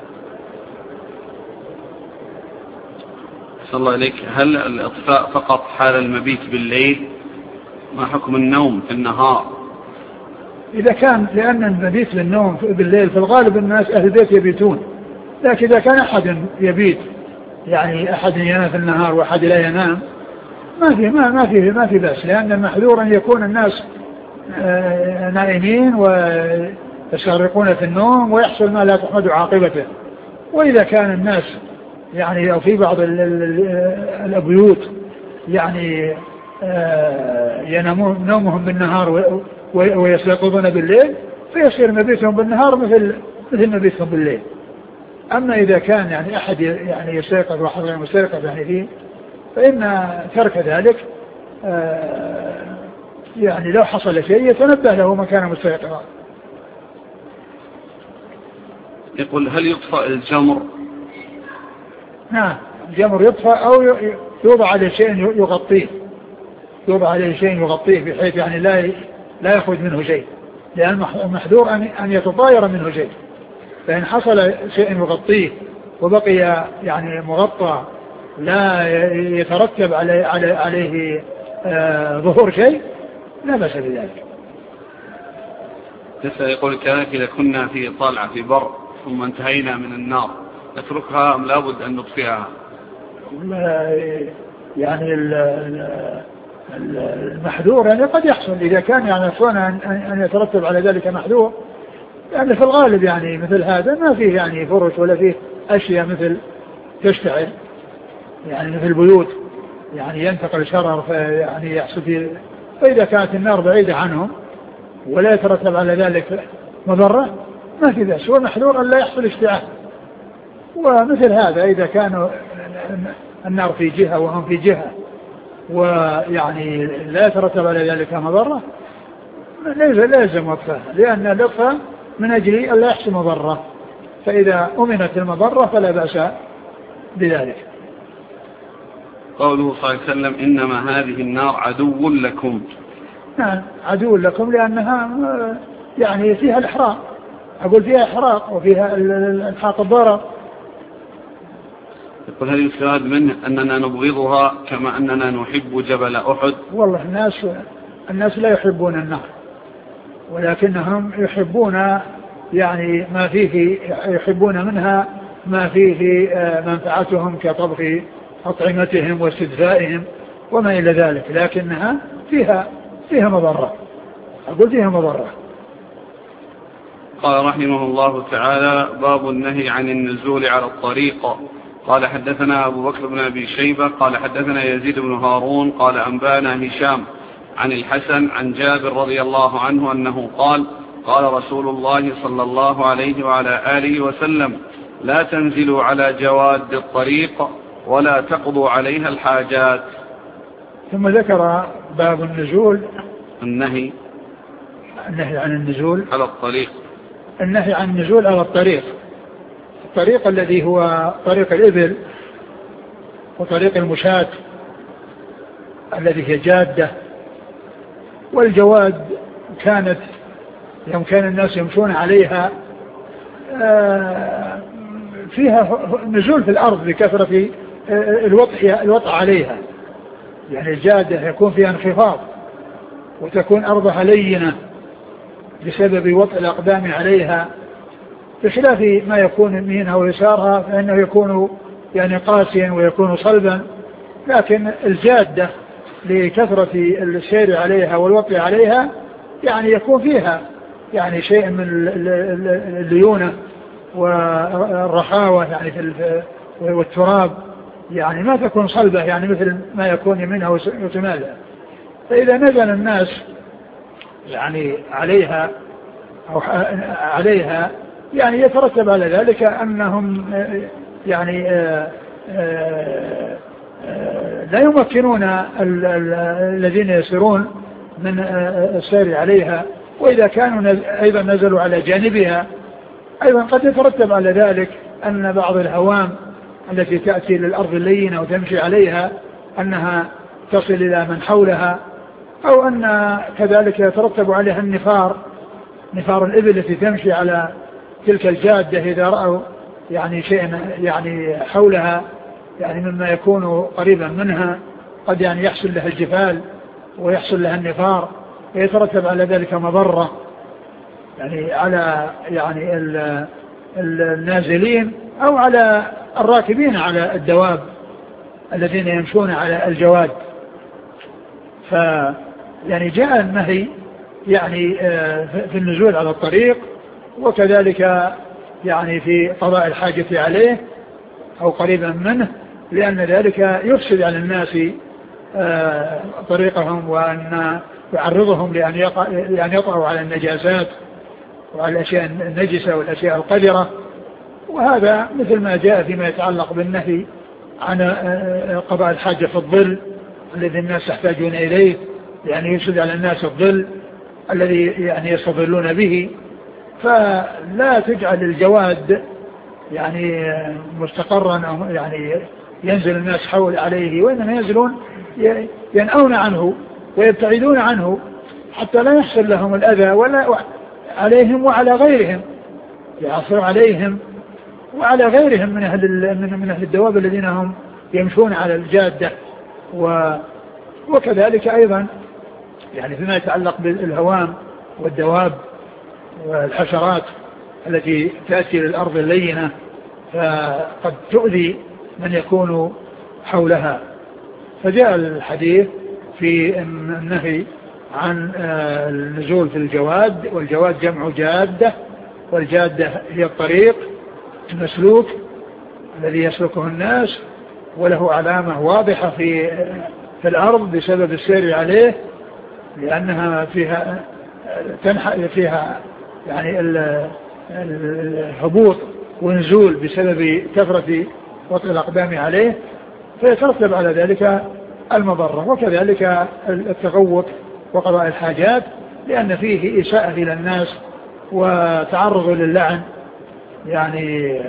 صلى الله عليك. هل الإطفاء فقط حال المبيت بالليل؟ ما حكم النوم في النهار؟ إذا كان لأن المبيت بالنوم بالليل في الغالب الناس أهل البيت يبيتون، لكن إذا كان أحد يبيت يعني أحد ينام في النهار وأحد لا ينام ما في بأس، لأن المحذور أن يكون الناس نائمين ويستغرقون في النوم ويحصل ما لا تحمد عاقبته. وإذا كان الناس يعني أو في بعض البيوت يعني ينامون نومهم بالنهار ويستيقظون بالليل فيصير مبيتهم بالنهار مثل مبيتهم بالليل. أما إذا كان يعني أحد يعني يستيقظ واحد غير مستيقظ يعني فيه فإن ترك ذلك يعني لو حصل شيء يتنبه له مكان مستيقظا. يقول هل يطفأ الجمر؟ نعم الجمر يطفأ أو يوضع عليه شيء يغطيه بحيث يعني لا يخرج منه شيء، لأن المحذور أن يتطاير منه شيء، فإن حصل شيء يغطيه وبقي يعني مغطى لا يترتب عليه ظهور شيء لا بأس بذلك. يقول كذلك إذا كنا في طالعة في بر ثم انتهينا من النار نتركها أم لابد أن نطفئها؟ يعني المحذور يعني قد يحصل إذا كان يعني أن يترتب على ذلك محذور، يعني في الغالب يعني مثل هذا ما فيه يعني فرش ولا فيه أشياء مثل تشتعل يعني مثل بيوت يعني ينتقل شرر يعني يحصل فيه، فإذا كانت النار بعيدة عنهم ولا يترتب على ذلك مضرة ما في بأس، والمحذور أن لا يحصل اشتعال. ومثل هذا إذا كانوا النار في جهة وهم في جهة ويعني لا يترتب على ذلك مضرة لا يلزم وقفها، لأن الوقفة من أجل أن لا يحصل مضرة، فإذا أمنت المضرة فلا بأس بذلك. قوله صلى الله عليه وسلم إنما هذه النار عدو لكم. نعم عدو لكم لأنها يعني فيها الإحراق، أقول فيها إحراق وفيها الحاق الضرر. يقول هل يستفاد منه أننا نبغضها كما أننا نحب جبل أحد؟ والله الناس لا يحبون النار، ولكنهم يحبون يعني ما فيه، يحبون منها ما فيه منفعتهم كطبخ أطعمتهم واستدفائهم وما إلى ذلك، لكنها فيها مضرة، أقول فيها مضرة. قال رحمه الله تعالى باب النهي عن النزول على الطريق. قال حدثنا أبو بكر بن أبي شيبة قال حدثنا يزيد بن هارون قال أنبانا هشام عن الحسن عن جابر رضي الله عنه أنه قال قال رسول الله صلى الله عليه وعلى آله وسلم لا تنزلوا على جواد الطريق ولا تقضوا عليها الحاجات. ثم ذكر باب النزول النهي عن النزول على الطريق، النهي عن النزول على الطريق الذي هو طريق الإبل وطريق المشاة الذي هي جادة. والجواد كانت يوم كان الناس يمشون عليها فيها نزول في الأرض بكثرة الوطء عليها، يعني الجادة يكون فيها انخفاض وتكون أرضها لينة بسبب وطء الأقدام عليها، بخلاف ما يكون يمينها ويسارها فإنه يكون يعني قاسيا ويكون صلبا. لكن الجادة لكثرة السير عليها والوقع عليها يعني يكون فيها يعني شيء من الليونة والرخاوة يعني والتراب، يعني ما تكون صلبة يعني مثل ما يكون منها وتمالها. فإذا نزل الناس يعني عليها أو عليها يعني يترتب على ذلك أنهم يعني لا يمكنون الذين يسيرون من السير عليها، وإذا كانوا أيضا نزلوا على جانبها أيضا قد يترتب على ذلك أن بعض الهوام التي تأتي للأرض اللينة وتمشي عليها أنها تصل إلى من حولها، أو أن كذلك يترتب عليها نفار الإبل التي تمشي على تلك الجادة إذا رأوا يعني شيئا يعني حولها يعني مما يكون قريبا منها قد يعني يحصل لها الجفال ويحصل لها النفار، ويترتب على ذلك مضرة يعني على يعني النازلين أو على الراكبين على الدواب الذين يمشون على الجواد. يعني جاء النهي يعني في النزول على الطريق، وكذلك يعني في قضاء الحاجة عليه أو قريبا منه، لأن ذلك يفسد على الناس طريقهم، وأن يعرضهم لأن يطعوا على النجاسات وعلى الأشياء النجسة والأشياء القذرة. وهذا مثل ما جاء فيما يتعلق بالنهي عن قضاء الحاجة في الظل الذي الناس يحتاجون إليه، يعني يفسد على الناس الظل الذي يعني يستظلون به. فلا تجعل الجواد يعني مستقرا أو يعني ينزل الناس حول عليه، وإنما ينزلون ينأون عنه ويبتعدون عنه حتى لا يحصل لهم الأذى ولا عليهم وعلى غيرهم، يعصر عليهم وعلى غيرهم من أهل الدواب الذين هم يمشون على الجادة. وكذلك أيضا يعني فيما يتعلق بالهوام والدواب والحشرات التي تأتي للأرض اللينة فقد تؤذي من يكون حولها. فجاء الحديث في النهي عن النزول في الجواد، والجواد جمع جادة، والجادة هي الطريق المسلوك الذي يسلكه الناس وله علامة واضحة في الأرض بسبب السير عليه، لأنها فيها يعني الهبوط ونزول بسبب كثرة وطئ الأقدام عليه، فيترتب على ذلك المضرة. وكذلك التغوط وقضاء الحاجات، لأن فيه إساءة إلى الناس وتعرض للعن يعني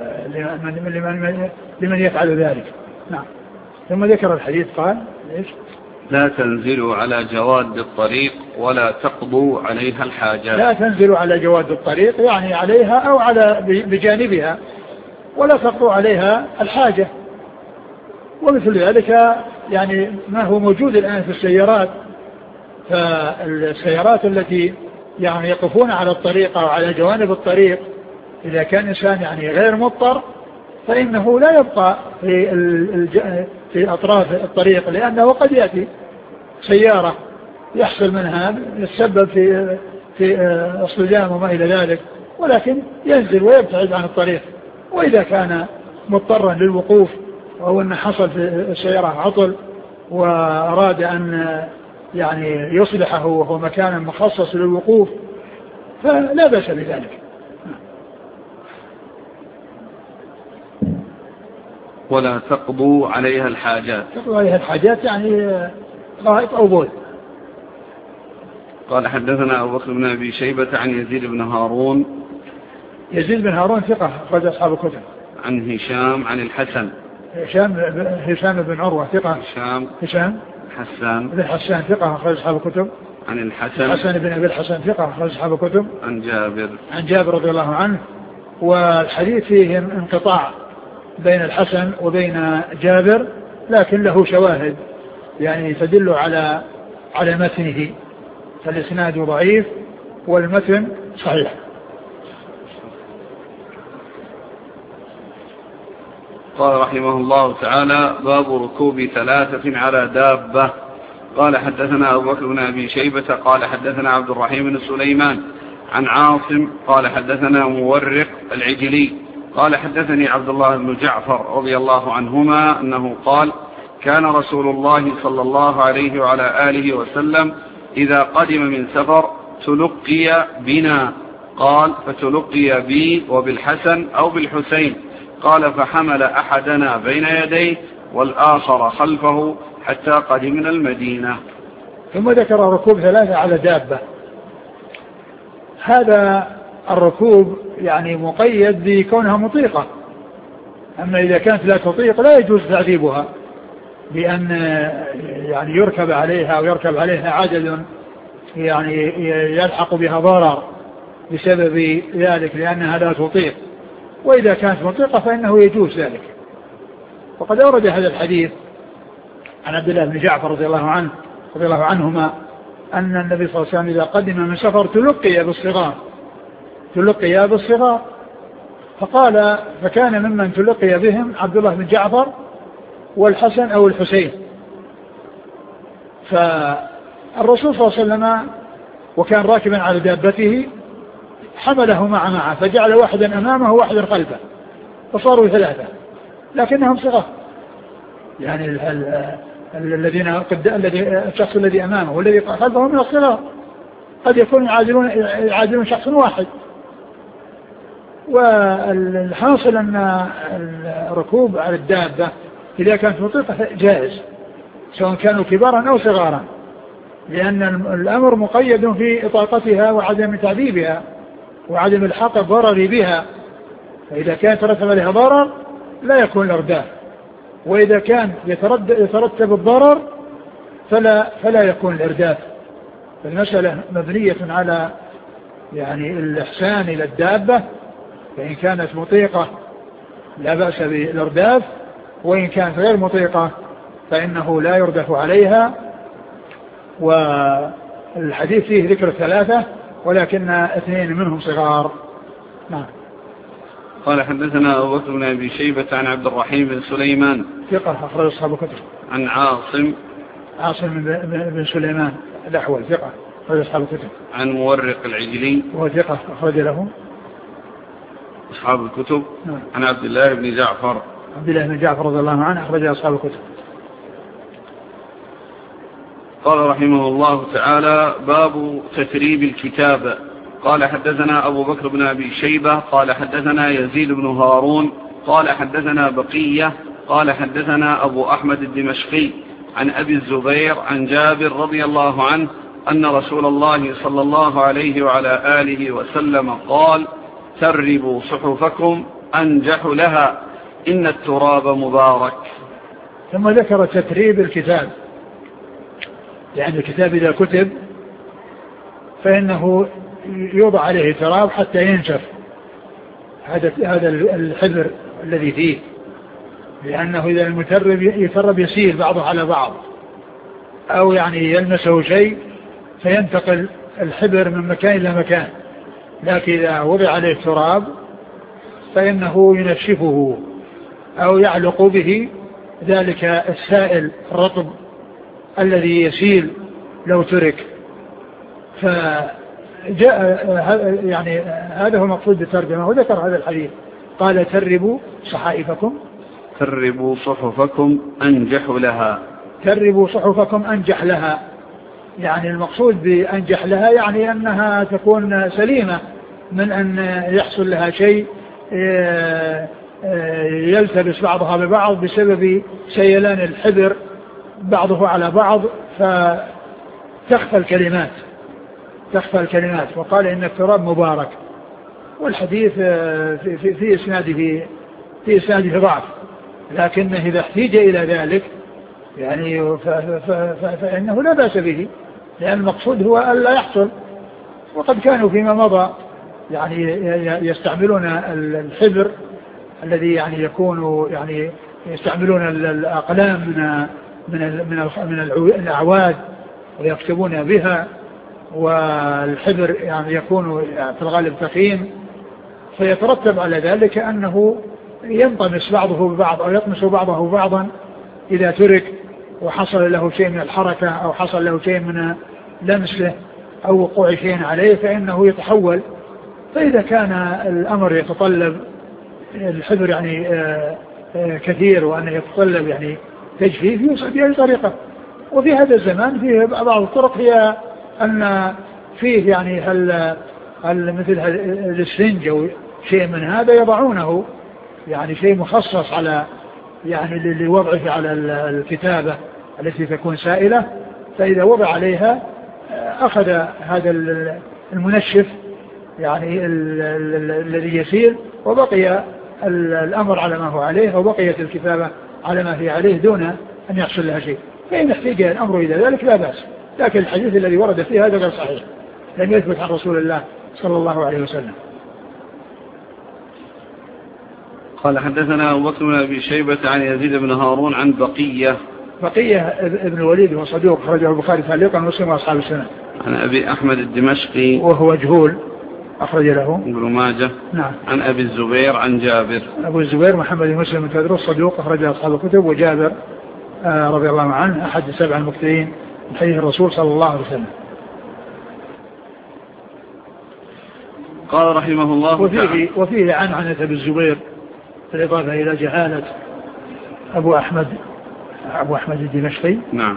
لمن يفعل ذلك. نعم. ثم ذكر الحديث قال ليش؟ لا تنزلوا على جواد الطريق ولا تقضوا عليها الحاجات. لا تنزلوا على جواد الطريق يعني عليها أو على بجانبها، ولا تقضوا عليها الحاجة. ومثل ذلك يعني ما هو موجود الآن في السيارات، فالسيارات التي يعني يقفون على الطريق أو على جوانب الطريق، إذا كان إنسان يعني غير مضطر فإنه لا يبقى في أطراف الطريق، لأنه قد يأتي سيارة يحصل منها يتسبب في اصطدام وما إلى ذلك، ولكن ينزل ويبتعد عن الطريق. وإذا كان مضطرا للوقوف أو أن حصل في السيارة عطل وأراد أن يعني يصلحه وهو مكان مخصص للوقوف فلا بأس بذلك. ولا تقضوا عليها الحاجات. تقضوا عليها الحاجات يعني غائط أو بول. قال حدثنا أبو بكر بن أبي شيبة عن يزيد بن هارون. يزيد بن هارون ثقة أخرج أصحاب الكتب. عن هشام عن الحسن. هشام بن عروة ثقة. هشام حسان بن حسان ثقة أخرج أصحاب الكتب. عن الحسن. حسن بن أبي الحسن ثقة أخرج أصحاب الكتب. عن جابر رضي الله عنه. والحديث فيه انقطاع بين الحسن وبين جابر، لكن له شواهد يعني تدل على متنه، فالإسناد ضعيف والمتن صحيح. قال رحمه الله تعالى: باب ركوب 3 على دابة. قال حدثنا أبو بكر بن أبي شيبة قال حدثنا عبد الرحيم بن سليمان عن عاصم قال حدثنا مورق العجلي قال حدثني عبد الله بن جعفر رضي الله عنهما أنه قال كان رسول الله صلى الله عليه وعلى آله وسلم إذا قدم من سفر تلقي بنا، قال فتلقي بي وبالحسن أو بالحسين، قال فحمل أحدنا بين يديه والآخر خلفه حتى قدمنا المدينة. ثم ذكر ركوب 3 على دابة. هذا الركوب يعني مقيد بكونها مطيقة، أما إذا كانت لا تطيق لا يجوز تعذيبها بأن يعني يركب عليها أو يركب عليها عدد يعني يلحق بها ضرر بسبب ذلك لأنها لا تطيق، وإذا كانت مطيقة فإنه يجوز ذلك. وقد أورد هذا الحديث عن عبد الله بن جعفر رضي الله عنهما أن النبي صلى الله عليه وسلم إذا قدم من سفر تلقي بالصغار، فقال فكان ممن تلقي بهم عبد الله بن جعفر والحسن أو الحسين. فالرسول صلى الله عليه وسلم وكان راكبا على دابته حمله معه فجعل واحدا أمامه وواحدا خلفه فصاروا 3 لكنهم صغار، يعني الشخص الذي أمامه والذي خلفه من الصغار قد يكون يعادلون شخص واحد. والحاصل أن الركوب على الدابة إذا كانت مطيقة جائز سواء كانوا كبارا أو صغارا، لأن الأمر مقيد في إطاقتها وعدم تعذيبها وعدم الحق الضرر بها، فإذا كان يترتب عليها ضرر لا يكون الإرداف، وإذا كان يترتب الضرر فلا يكون الإرداف. فالمسألة مبنية على يعني الإحسان إلى الدابة، فإن كانت مطيقة لا بأس بالإرداف، وإن كانت غير مطيقة فإنه لا يردف عليها. والحديث فيه ذكر 3 ولكن 2 منهم صغار. نعم. قال حدثنا أبو بكر بن أبي شيبة عن عبد الرحيم بن سليمان ثقة أخرج أصحاب الكتب. عن عاصم بن سليمان الأحول ثقة أخرج أصحاب الكتب. عن مورق العجلي وهو ثقة أخرج له أصحاب الكتب. نعم. عن عبد الله بن جعفر رضي الله عنه أخرج أصحاب الكتب. قال رحمه الله تعالى باب تتريب الكتاب. قال حدثنا أبو بكر بن أبي شيبة قال حدثنا يزيد بن هارون قال حدثنا بقية قال حدثنا أبو أحمد الدمشقي عن أبي الزبير عن جابر رضي الله عنه أن رسول الله صلى الله عليه وعلى آله وسلم قال تربوا صحفكم أنجح لها إن التراب مبارك. ثم ذكر تتريب الكتاب، يعني الكتاب إذا كتب فإنه يوضع عليه تراب حتى ينشف هذا الحبر الذي فيه، لأنه إذا المترب يترب يسيل بعضه على بعض أو يعني يلمسه شيء فينتقل الحبر من مكان إلى مكان، لكن إذا وضع عليه تراب فإنه ينشفه أو يعلق به ذلك السائل الرطب الذي يسيل لو ترك. فجاء يعني هذا هو المقصود بالترجمة. وذكر هذا الحديث قال تربوا صحائفكم تربوا صحفكم أنجح لها، يعني المقصود بأنجح لها يعني أنها تكون سليمة من أن يحصل لها شيء يلتبس بعضها ببعض بسبب سيلان الحبر بعضه على بعض فتخفى الكلمات. وقال إن التراب مبارك. والحديث في إسناده ضعف، لكنه إذا احتيج إلى ذلك يعني فإنه لا بأس به، لأن المقصود هو ألا يحصل. وقد كانوا فيما مضى يعني يستعملون الحبر الذي يعني يكون يعني يستعملون الأقلام من الأعواد ويكتبون بها، والحبر يعني يكون في الغالب ثقيل، فيترتب على ذلك أنه ينطمس بعضه ببعض أو يطمس بعضه بعضا إذا ترك، وحصل له شيء من الحركة أو حصل له شيء من لمسه أو وقوع شيء عليه فإنه يتحول. فإذا كان الأمر يتطلب الحذر يعني كثير وأن يتطلب يعني تجفيف يوصل بهذه طريقة. وفي هذا الزمان فيه بعض الطرق هي أن فيه يعني هل مثل السفنج أو شيء من هذا يضعونه يعني شيء مخصص على يعني لوضعه على الكتابة التي تكون سائلة، فإذا وضع عليها أخذ هذا المنشف يعني الذي يسير وبقي الأمر على ما هو عليه وبقيت الكتابة على ما هي عليه دون أن يحصل لها شيء. فإن احتاج الأمر إلى ذلك لا بأس، لكن الحديث الذي ورد فيه هذا غير صحيح، لم يثبت عن رسول الله صلى الله عليه وسلم. قال حدثنا أبو بكر بن أبي شيبة عن يزيد بن هارون عن بقية ابن الوليد وصدوق أخرجه البخاري تعليقا ومسلم وأصحاب السنة. عن أبي أحمد الدمشقي وهو مجهول أخرج له ابن ماجه. نعم. عن أبي الزبير عن جابر. أبو الزبير محمد بن مسلم التدرس صدوق أخرج أصحاب الكتب، وجابر رضي الله عنه أحد 7 المكثرين من حديث الرسول صلى الله عليه وسلم. قال رحمه الله وفيه عنعنة أبي الزبير بالإضافة إلى جهالة أبو أحمد الدمشقي. نعم.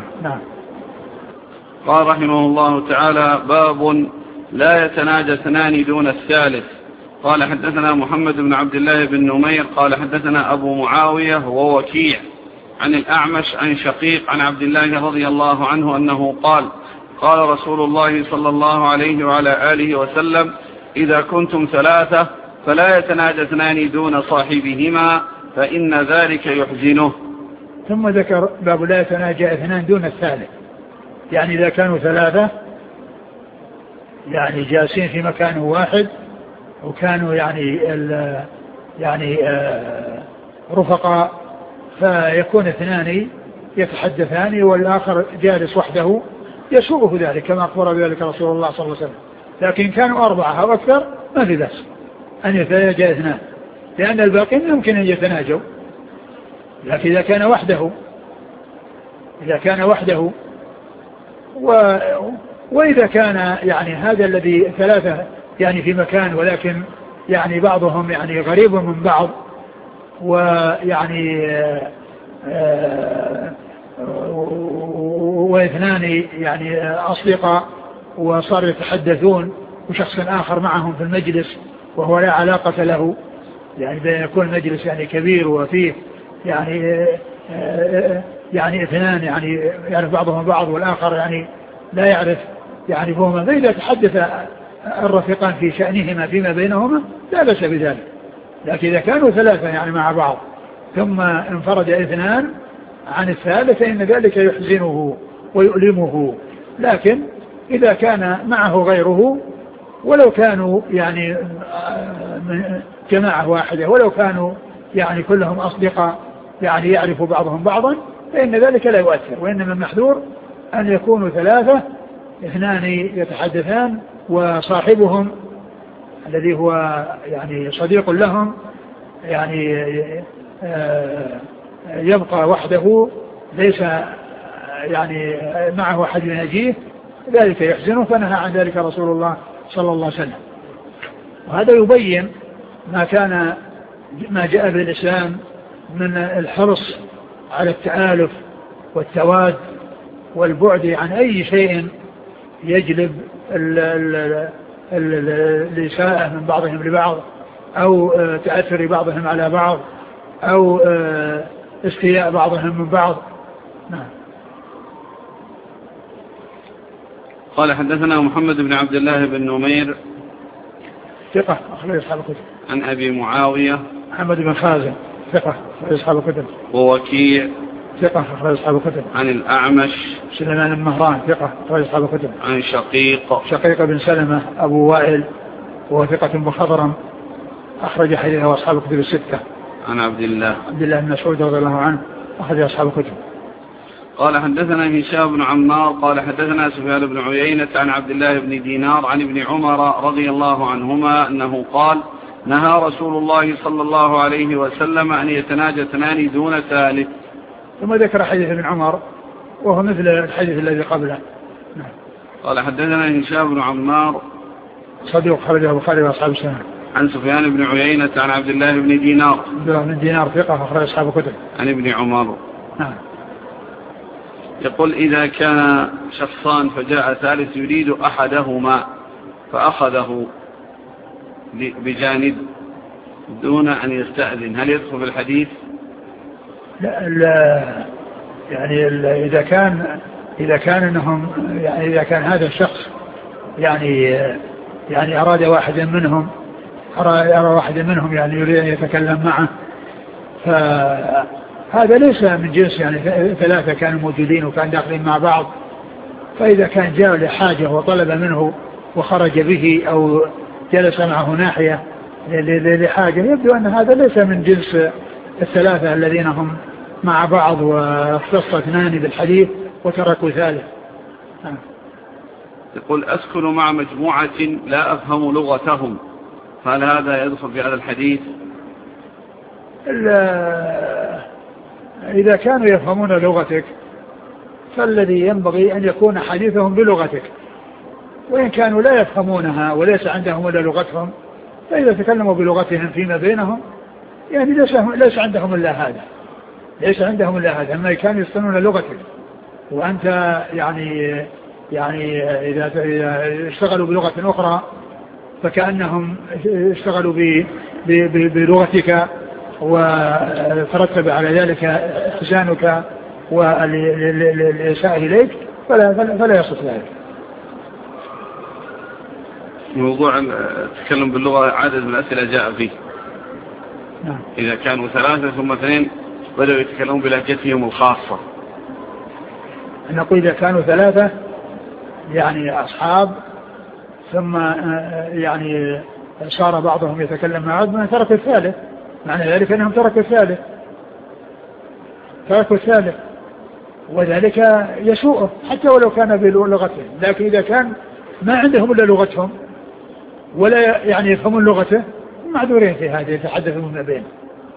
قال رحمه الله تعالى باب لا يتناجى اثنان دون الثالث. قال حدثنا محمد بن عبد الله بن نمير قال حدثنا أبو معاوية ووكيع عن الأعمش عن شقيق عن عبد الله رضي الله عنه أنه قال رسول الله صلى الله عليه وعلى آله وسلم إذا كنتم 3 فلا يتناجى اثنان دون صاحبهما فإن ذلك يحزنه. ثم ذكر باب لا يتناجى 2 دون الثالث، يعني إذا كانوا 3 يعني جالسين في مكان واحد وكانوا يعني رفقاء، فيكون 2 يتحدثان والآخر جالس وحده يسوءه ذلك كما أخبر بذلك رسول الله صلى الله عليه وسلم. لكن كانوا 4 أو أكثر ما في بأس أن يتناجى 2، لأن الباقين يمكن أن يتناجوا. لكن إذا كان وحده وإذا كان يعني هذا الذي 3 يعني في مكان ولكن يعني بعضهم يعني غريب من بعض ويعني و2 يعني أصدقاء وصاروا يتحدثون وشخص آخر معهم في المجلس وهو لا علاقة له، يعني بأن يكون المجلس يعني كبير وفيه يعني 2 يعني يعرف بعضهم بعض والآخر يعني لا يعرف يعرفهما، فإذا تحدث الرفيقان في شأنهما فيما بينهما لا بأس بذلك. لكن إذا كانوا 3 يعني مع بعض ثم انفرد 2 عن الثالث فإن ذلك يحزنه ويؤلمه. لكن إذا كان معه غيره ولو كانوا يعني جماعة واحدة ولو كانوا يعني كلهم أصدقاء يعني يعرف بعضهم بعضا فإن ذلك لا يؤثر، وإنما المحذور أن يكونوا 3 2 يتحدثان وصاحبهم الذي هو يعني صديق لهم يعني يبقى وحده ليس يعني معه أحد يناجيه، ذلك يحزنه. فنهى عن ذلك رسول الله صلى الله عليه وسلم. وهذا يبين ما جاء به الإسلام من الحرص على التآلف والتواد والبعد عن أي شيء يجلب الإساءة من بعضهم لبعض أو تأثر بعضهم على بعض أو استياء بعضهم من بعض. نعم. قال حدثنا محمد بن عبد الله بن نمير ثقة أخرج أصحاب الكتب. عن أبي معاوية محمد بن خازن ثقة أخرج أصحاب الكتب. ووكيع ثقة أخرج أصحاب الكتب. عن الأعمش سليمان بن مهران ثقة أخرج أصحاب الكتب. عن شقيق بن سلمة أبو وائل وهو ثقة مخضرم أخرج حديثه أصحاب الكتب 6. عن عبد الله بن مسعود رضي الله عنه أخرج أصحاب الكتب. قال حدثنا هشام بن عمار قال حدثنا سفيان بن عيينة عن عبد الله بن دينار عن ابن عمر رضي الله عنهما أنه قال نهى رسول الله صلى الله عليه وسلم أن يتناجى 2 دون ثالث. ثم ذكر حديث ابن عمر وهو مثل الحديث الذي قبله. نعم. قال حدثنا هشام بن عمار صديق خرجه البخاري وأصحاب السنن. عن سفيان بن عيينة عن عبد الله بن دينار. عبد الله بن دينار ثقة أخرج أصحاب الكتب. عن ابن عمر. نعم. يقول إذا كان شخصان فجاء ثالث يريد أحدهما فأخذه بجانب دون أن يستأذن، هل يدخل في الحديث؟ لا يعني إذا كان أنهم يعني إذا كان هذا الشخص يعني أراد واحد منهم يعني يريد أن يتكلم معه، فهذا ليس من جنس يعني ثلاثة كانوا موجودين وكانوا داخلين مع بعض، فإذا كان جاء لحاجة وطلب منه وخرج به أو جلس معه ناحية لحاجة، يبدو أن هذا ليس من جنس الثلاثة الذين هم مع بعض واختص اثنان بالحديث وتركوا ثالث. يقول أسكن مع مجموعة لا أفهم لغتهم، هل هذا يدخل في هذا الحديث؟ إذا كانوا يفهمون لغتك فالذي ينبغي أن يكون حديثهم بلغتك، وإن كانوا لا يفهمونها وليس عندهم إلا لغتهم فإذا تكلموا بلغتهم فيما بينهم يعني ليس عندهم إلا هذا، أما كانوا يستنون لغتك وأنت يعني إذا اشتغلوا بلغة أخرى فكأنهم اشتغلوا بلغتك وترتب على ذلك إحسانك والإساءة إليك فلا يصح ذلك. موضوع التكلم باللغة عدد من الأسئلة جاء فيه. نعم. إذا كانوا ثلاثة ثم اثنين بدأوا يتكلمون بلهجتهم الخاصة. نقول إذا كانوا ثلاثة يعني أصحاب ثم يعني صار بعضهم يتكلم مع بعض من ترك الثالث، معنى ذلك أنهم تركوا الثالث وذلك يسوءه حتى ولو كان بلغتهم، لكن إذا كان ما عندهم إلا لغتهم ولا يعني يفهمون لغته معذورين في هذه يتحدثون ما بينهم.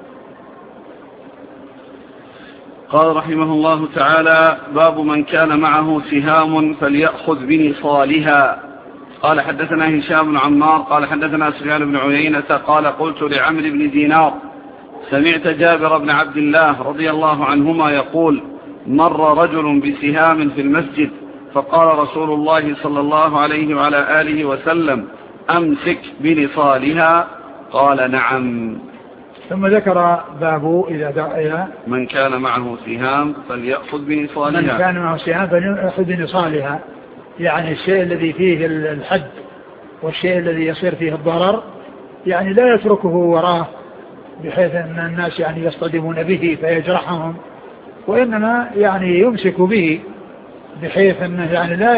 قال رحمه الله تعالى: باب من كان معه سهام فليأخذ بنصالها. قال حدثنا هشام بن عمار قال حدثنا سفيان بن عيينة قال قلت لعمرو بن دينار: سمعت جابر بن عبد الله رضي الله عنهما يقول: مر رجل بسهام في المسجد فقال رسول الله صلى الله عليه وعلى آله وسلم: أمسك بنصالها. قال: نعم. ثم ذكر باب إذا من كان معه سهام فليأخذ بنصالها. من كان معه سهام فليأخذ بنصالها، يعني الشيء الذي فيه الحد والشيء الذي يصير فيه الضرر يعني لا يتركه وراه بحيث أن الناس يعني يصطدمون به فيجرحهم، وإنما يعني يمسك به بحيث أنه يعني لا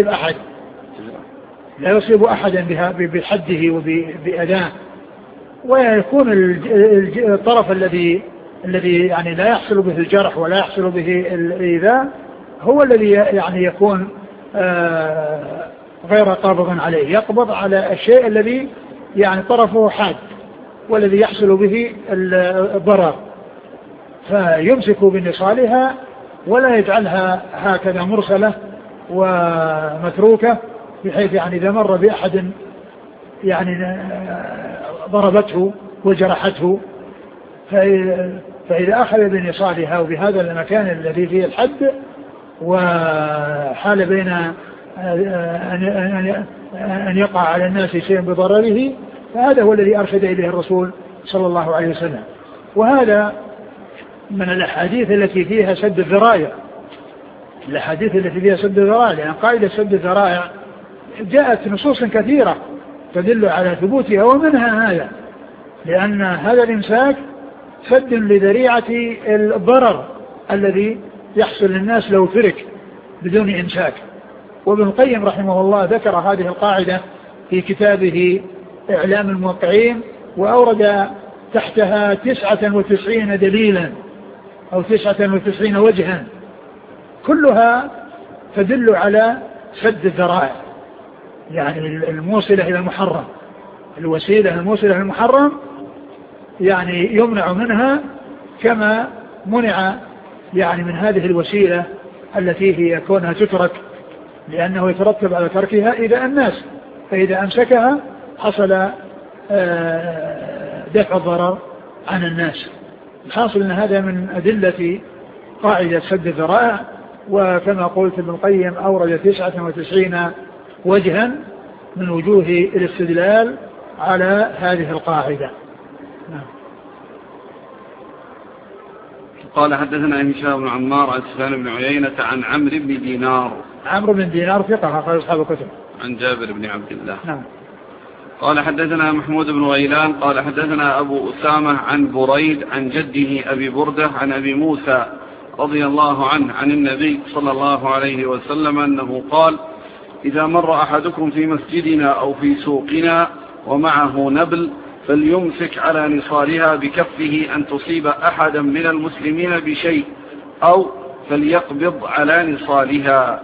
يصيب أحدا بحده وبأداه، ويكون الطرف الذي يعني لا يحصل به الجرح ولا يحصل به الإيذاء هو الذي يعني يكون غير قابض عليه، يقبض على الشيء الذي يعني طرفه حاد والذي يحصل به الضرر، فيمسك بنصالها ولا يجعلها هكذا مرسلة ومتروكة بحيث يعني إذا مر بأحد يعني ضربته وجرحته فإذا أخذ بنصالها وبهذا المكان الذي فيه الحد وحال بين أن يقع على الناس شيء بضرره، فهذا هو الذي أرشد إليه الرسول صلى الله عليه وسلم. وهذا من الأحاديث التي فيها سد الذرائع، لأن قاعدة سد الذرائع جاءت نصوص كثيرة تدل على ثبوتها، ومنها هذا، لأن هذا الإمساك سد لذريعة الضرر الذي يحصل للناس لو ترك بدون إمساك. وابن القيم رحمه الله ذكر هذه القاعدة في كتابه إعلام الموقعين، وأورد تحتها 99 دليلا أو 99 وجها كلها تدل على سد الذرائع، يعني الموصلة إلى المحرم، الوسيلة الموصلة إلى المحرم يعني يمنع منها كما منع يعني من هذه الوسيلة التي هي كونها تترك، لأنه يترتب على تركها إذا الناس، فإذا أمسكها حصل دفع الضرر عن الناس. الحاصل أن هذا من أدلة قاعدة سد الذرائع، وكما قلت ابن القيم أورد 99 وجها من وجوه الاستدلال على هذه القاعدة. قال حدثنا هشام بن عمار عن سفيان بن عيينة عن عمرو بن دينار. عمرو بن دينار ثقة أخرج أصحاب الكتب. عن جابر بن عبد الله. نعم. قال حدثنا محمود بن غيلان قال حدثنا أبو أسامة عن بريد عن جده أبي بردة عن أبي موسى رضي الله عنه عن النبي صلى الله عليه وسلم أنه قال: إذا مر أحدكم في مسجدنا أو في سوقنا ومعه نبل فليمسك على نصالها بكفه أن تصيب أحدا من المسلمين بشيء، أو فليقبض على نصالها.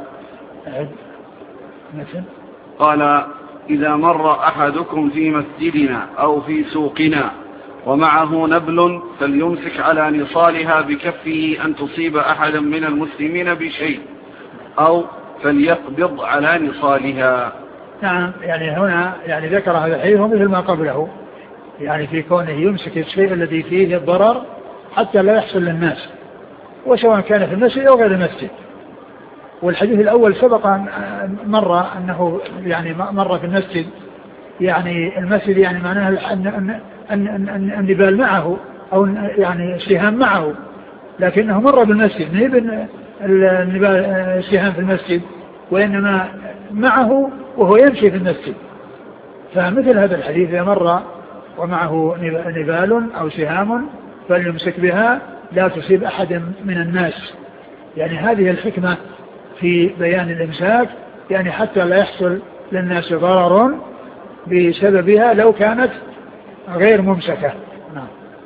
قال: إذا مر أحدكم في مسجدنا أو في سوقنا ومعه نبل فليمسك على نصالها بكفه أن تصيب أحدا من المسلمين بشيء، أو فليقبض على نصالها. نعم، يعني هنا يعني ذكر هذا الحديث مثل ما قبله، يعني في كونه يمسك الشيء الذي فيه الضرر حتى لا يحصل للناس، وسواء كان في المسجد أو غير المسجد. والحديث الأول سبق مر أنه يعني مر في المسجد، يعني المسجد يعني معناه أن النبال معه أو يعني السهام معه، لكنه مر بالمسجد، ما يبن النبال السهام في المسجد، وإنما معه وهو يمشي في المسجد. فمثل هذا الحديث إذا مر ومعه نبال أو سهام فليمسك بها لا تصيب أحد من الناس. يعني هذه الحكمة في بيان الإمساك، يعني حتى لا يحصل للناس ضرر بسببها لو كانت غير ممسكة. نعم.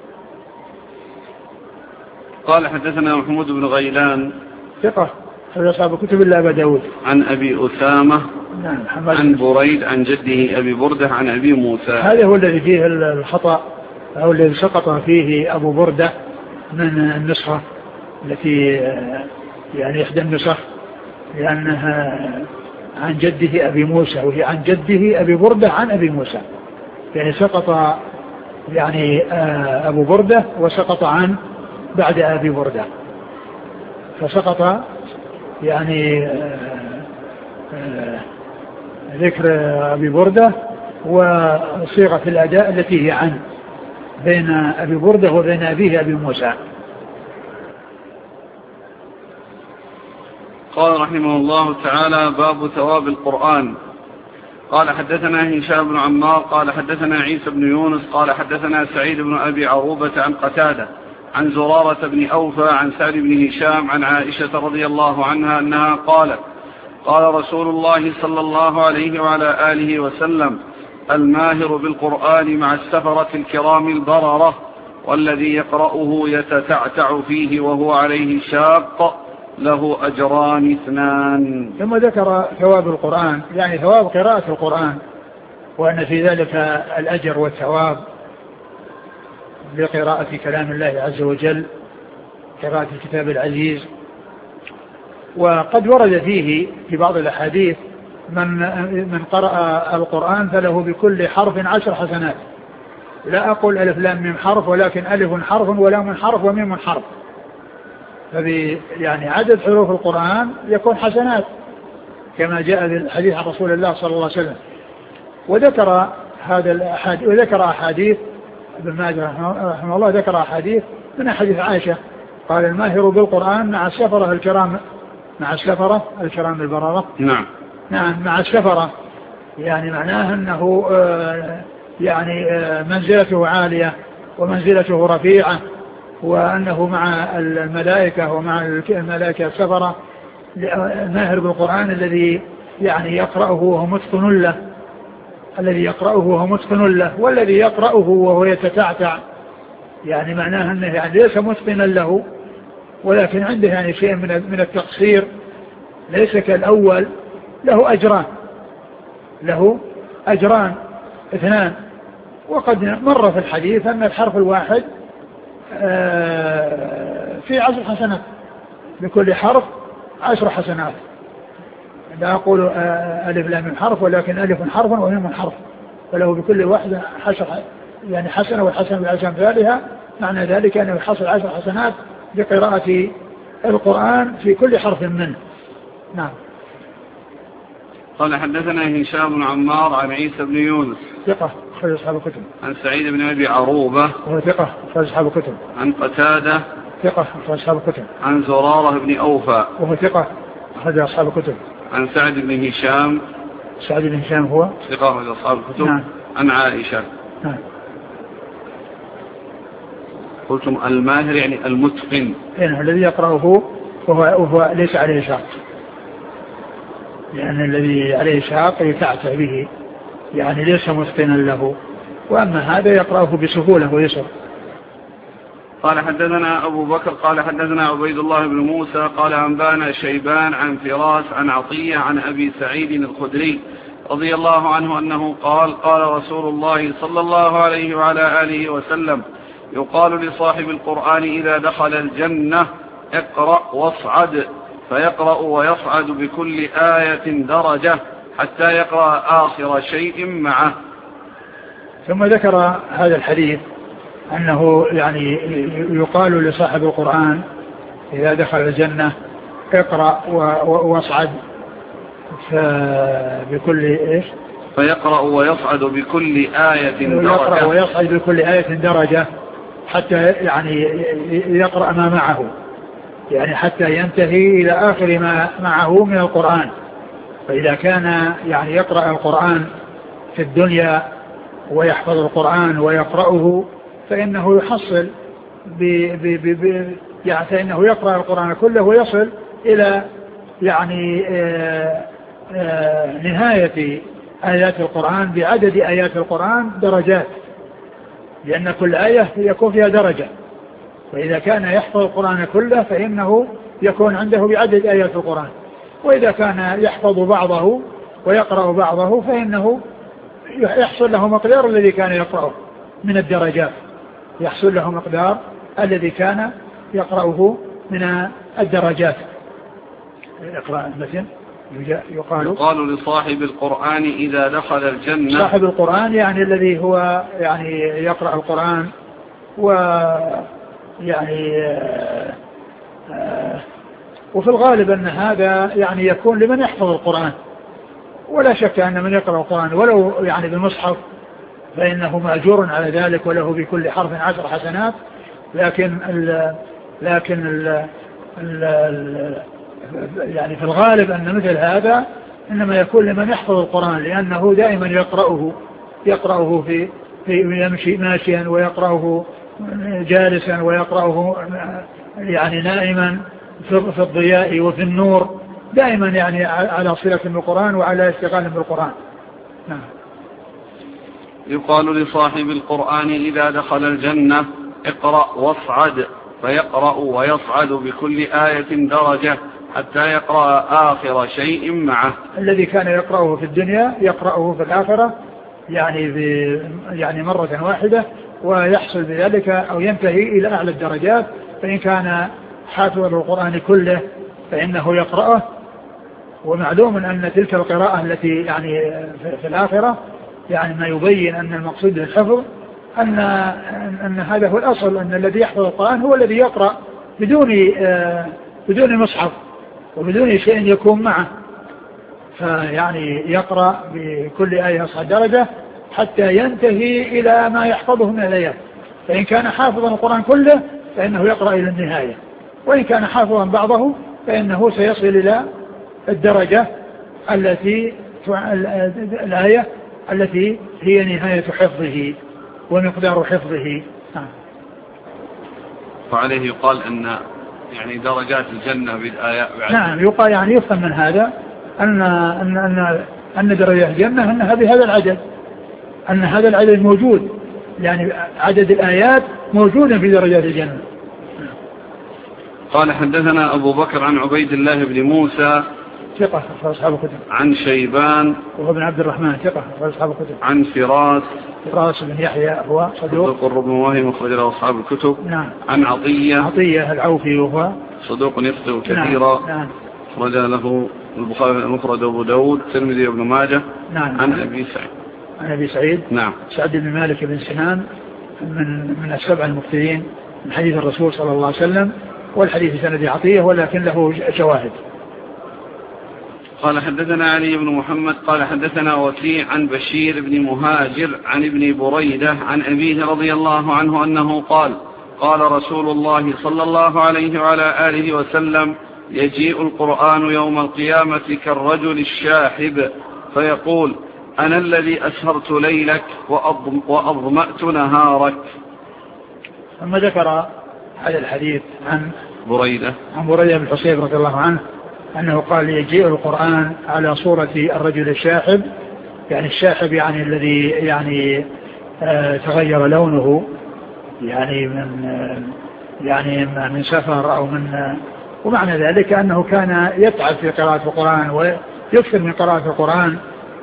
قال حدثنا محمود بن غيلان ثقة هذا أصحاب كتب الله أبا داود. عن أبي أسامة. نعم. عن بريد عن جده أبي بردة عن أبي موسى. هذا هو الذي فيه الخطأ أو الذي سقط فيه أبو بردة من النسخة التي يعني إحدى النسخ، لأنها عن جده أبي موسى وهي عن جده أبي بردة عن أبي موسى، يعني سقط يعني أبو بردة وسقط عن بعد أبي بردة، فسقط يعني ذكر أبي بردة وصيغة الأداء التي هي عن بين أبي بردة وبين أبيه أبي موسى. قال رحمه الله تعالى: باب ثواب القرآن. قال حدثنا هشام بن عمار قال حدثنا عيسى بن يونس قال حدثنا سعيد بن أبي عروبة عن قتادة عن زرارة بن أوفى عن سعد بن هشام عن عائشة رضي الله عنها أنها قالت: قال رسول الله صلى الله عليه وعلى آله وسلم: الماهر بالقرآن مع السفرة الكرام البررة، والذي يقرأه يتتعتع فيه وهو عليه شاق له أجران 2. ثم ذكر ثواب القرآن، يعني ثواب قراءة القرآن، وأن في ذلك الأجر والثواب بقراءة كلام الله عز وجل، قراءة الكتاب العزيز. وقد ورد فيه في بعض الأحاديث من قرأ القرآن فله بكل حرف 10 حسنات. لا أقول ألف لام ميم حرف، ولكن ألف حرف ولام حرف وميم حرف، يعني عدد حروف القرآن يكون حسنات كما جاء في الحديث عن رسول الله صلى الله عليه وسلم. وذكر وذكر أحاديث ابن ماجه رحمه الله، ذكر أحاديث من حديث عائشة قال: الماهر بالقرآن مع السفرة الكرام، مع السفرة الكرام البررة. نعم مع السفرة، يعني معناه أنه يعني منزلته عالية ومنزلته رفيعة، وأنه مع الملائكة ومع الملائكة السفرة. الماهر بالقرآن الذي يعني يقرأه وهو متقن له، الذي يقرأه وهو متقن له، والذي يقرأه وهو يتتعتع، يعني معناه أنه يعني ليس متقنا له، ولكن عنده يعني شيء من التقصير، ليس كالأول، له أجران 2. وقد مر في الحديث أن الحرف الواحد في 10 حسنات، بكل حرف 10 حسنات. لا أقول ألف لام حرف، ولكن ألف حرف وميم حرف، فله بكل واحدة يعني حسنة، والحسنة بالعشر أمثالها. معنى ذلك أنه يحصل 10 حسنات بقراءة القرآن في كل حرف منه. نعم. قال حدثنا هشام بن عمار عن عيسى بن يونس ثقة أخرج أصحاب الكتب. عن سعيد بن أبي عروبة وهو ثقة أخرج أصحاب الكتب. عن قتادة ثقة أخرج أصحاب الكتب. عن زرارة بن أوفى وهو ثقة أخرج أصحاب الكتب. عن سعد بن هشام. سعد بن هشام هو ثقة أخرج أصحاب الكتب. نعم. عن عائشة. نعم. قلتم الماهر يعني المتقن، يعني الذي يقرأه وهو ليس عليه شاق، لأن الذي عليه شاق يتعتع به، يعني ليس متقنا له، وأما هذا يقرأه بسهولة ويسر. قال حدثنا أبو بكر قال حدثنا عبيد الله بن موسى قال أنبانا شيبان عن فراس عن عطية عن أبي سعيد الخدري رضي الله عنه أنه قال قال رسول الله صلى الله عليه وعلى آله وسلم يقال لصاحب القرآن إذا دخل الجنة اقرأ واصعد، فيقرأ ويصعد بكل آية درجة حتى يقرأ آخر شيء معه. ثم ذكر هذا الحديث أنه يعني يقال لصاحب القرآن إذا دخل الجنة اقرأ واصعد بكل إيش؟ فيقرأ ويصعد بكل آية درجة. يقرأ ويصعد بكل آية درجة حتى يعني يقرأ ما معه، يعني حتى ينتهي إلى آخر ما معه من القرآن. فإذا كان يعني يقرأ القرآن في الدنيا ويحفظ القرآن ويقرأه فإنه يحصل يعني فإنه يقرأ القرآن كله ويصل إلى يعني نهاية آيات القرآن بعدد آيات القرآن درجات، لأن كل آية يكون فيها درجة. وإذا كان يحفظ القرآن كله فإنه يكون عنده بعدد آيات القرآن، وإذا كان يحفظ بعضه ويقرأ بعضه فإنه يحصل له مقدار الذي كان يقرأه من الدرجات، يحصل له مقدار الذي كان يقرأه من الدرجات. اقرأ المثل. يقال لصاحب القرآن إذا دخل الجنة. صاحب القرآن يعني الذي هو يعني يقرأ القرآن ويعني وفي الغالب أن هذا يعني يكون لمن يحفظ القرآن، ولا شك أن من يقرأ القرآن ولو يعني بالمصحف فإنه مأجور على ذلك وله بكل حرف 10 حسنات. لكن يعني في الغالب أن مثل هذا إنما يكون لمن يحفظ القرآن، لأنه دائما يقرأه في يمشي ماشيا، ويقرأه جالسا، ويقرأه يعني نائما في الضياء وفي النور، دائما يعني على صلة بالقرآن وعلى استقامة بالقرآن. نعم. يقال لصاحب القرآن إذا دخل الجنة اقرأ واصعد، فيقرأ ويصعد بكل آية درجة حتى يقرأ آخر شيء معه. الذي كان يقرأه في الدنيا يقرأه في الآخرة يعني مرة واحدة، ويحصل بذلك أو ينتهي إلى أعلى الدرجات. فإن كان حافظ القرآن كله فإنه يقرأه، ومعلوم أن تلك القراءة التي يعني في الآخرة يعني ما يبين أن المقصود بالحفظ أن هذا هو الأصل، أن الذي يحفظ القرآن هو الذي يقرأ بدون مصحف وبدون شيء يكون معه، فيعني يقرأ بكل آية 10 درجة حتى ينتهي إلى ما يحفظه من الآيات. فإن كان حافظا القرآن كله فإنه يقرأ إلى النهاية، وإن كان حافظا بعضه فإنه سيصل إلى الدرجة الآية التي هي نهاية حفظه ومقدار حفظه. وعليه يقال أن يعني درجات الجنة بالآيات. نعم، يقال يعني يفهم من هذا أن درجات الجنة أنها بهذا العدد، أن هذا العدد موجود، يعني عدد الآيات موجودا في درجات الجنة. قال حدثنا أبو بكر عن عبيد الله بن موسى ثقة أصحاب الكتب. عن شيبان وهو بن عبد الرحمن ثقة أصحاب الكتب. عن فراس بن يحيى هو صدوق ربما وهم أخرج له أصحاب الكتب. نعم. عن عطية العوفي وهو صدوق يخطئ كثيرا. نعم. أخرج له البخاري المفرد وأبو داود الترمذي وابن ماجه. نعم. عن أبي سعيد. عن أبي سعيد. نعم. سعد بن مالك بن سنان من السبع المكثرين من حديث الرسول صلى الله عليه وسلم، والحديث سند عطية ولكن له شواهد. قال حدثنا علي بن محمد قال حدثنا وكيع عن بشير بن مهاجر عن ابن بريدة عن أبيه رضي الله عنه أنه قال قال رسول الله صلى الله عليه وعلى آله وسلم يجيء القرآن يوم القيامة كالرجل الشاحب فيقول أنا الذي أسهرت ليلك وأظمأت نهارك. ثم ذكر هذا الحديث عن بريدة بن الحصيب رضي الله عنه أنه قال يجيء القرآن على صورة الرجل الشاحب، يعني الشاحب يعني الذي يعني تغير لونه، يعني من سفر أو من، ومعنى ذلك أنه كان يتعب في قراءة القرآن ويكثر من قراءة القرآن،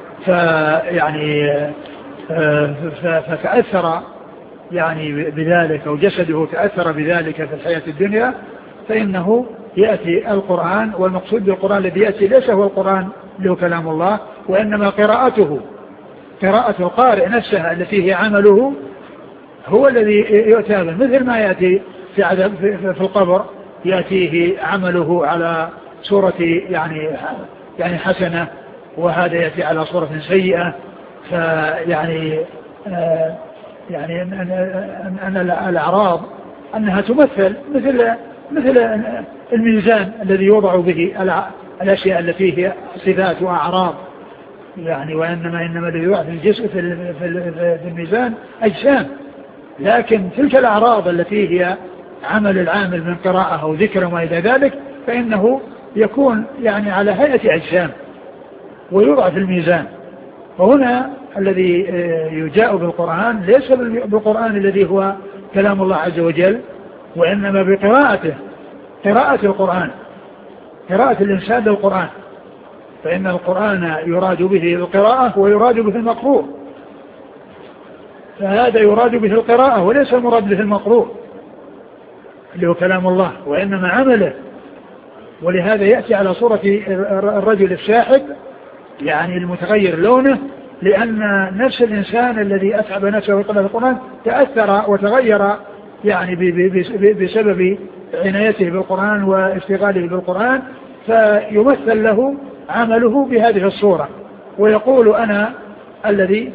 فتأثر يعني بذلك أو جسده تأثر بذلك في الحياة الدنيا، فإنه يأتي القرآن، والمقصود بالقرآن الذي يأتي ليس هو القرآن له كلام الله، وإنما قراءته، قراءة القارئ نفسها التي هي عمله هو الذي يؤتى به، مثل ما يأتي في القبر يأتيه عمله على صورة يعني حسنة، وهذا يأتي على صورة سيئة. فيعني يعني أن الأعراض أنها تمثل مثل الميزان الذي يوضع به الأشياء التي هي صفات وأعراض، يعني وإنما الذي يوضع في الجسم في الميزان أجسام، لكن تلك الأعراض التي هي عمل العامل من قراءة أو ذكر وما إلى ذلك فإنه يكون يعني على هيئة أجسام ويوضع في الميزان. وهنا الذي يجاء بالقرآن ليس بالقرآن الذي هو كلام الله عز وجل، وإنما بقراءته، قراءة القرآن، قراءة الإنسان للقرآن، فإن القرآن يراد به القراءة ويراد به المقروء، فهذا يراد به القراءة وليس المراد به المقروء اللي هو كلام الله، وإنما عمله. ولهذا يأتي على صورة الرجل الشاحب يعني المتغير لونه، لأن نفس الإنسان الذي أتعب نفسه في قراءة القرآن تأثر وتغير يعني بسبب عنايته بالقرآن واشتغاله بالقرآن، فيمثل له عمله بهذه الصورة، ويقول أنا الذي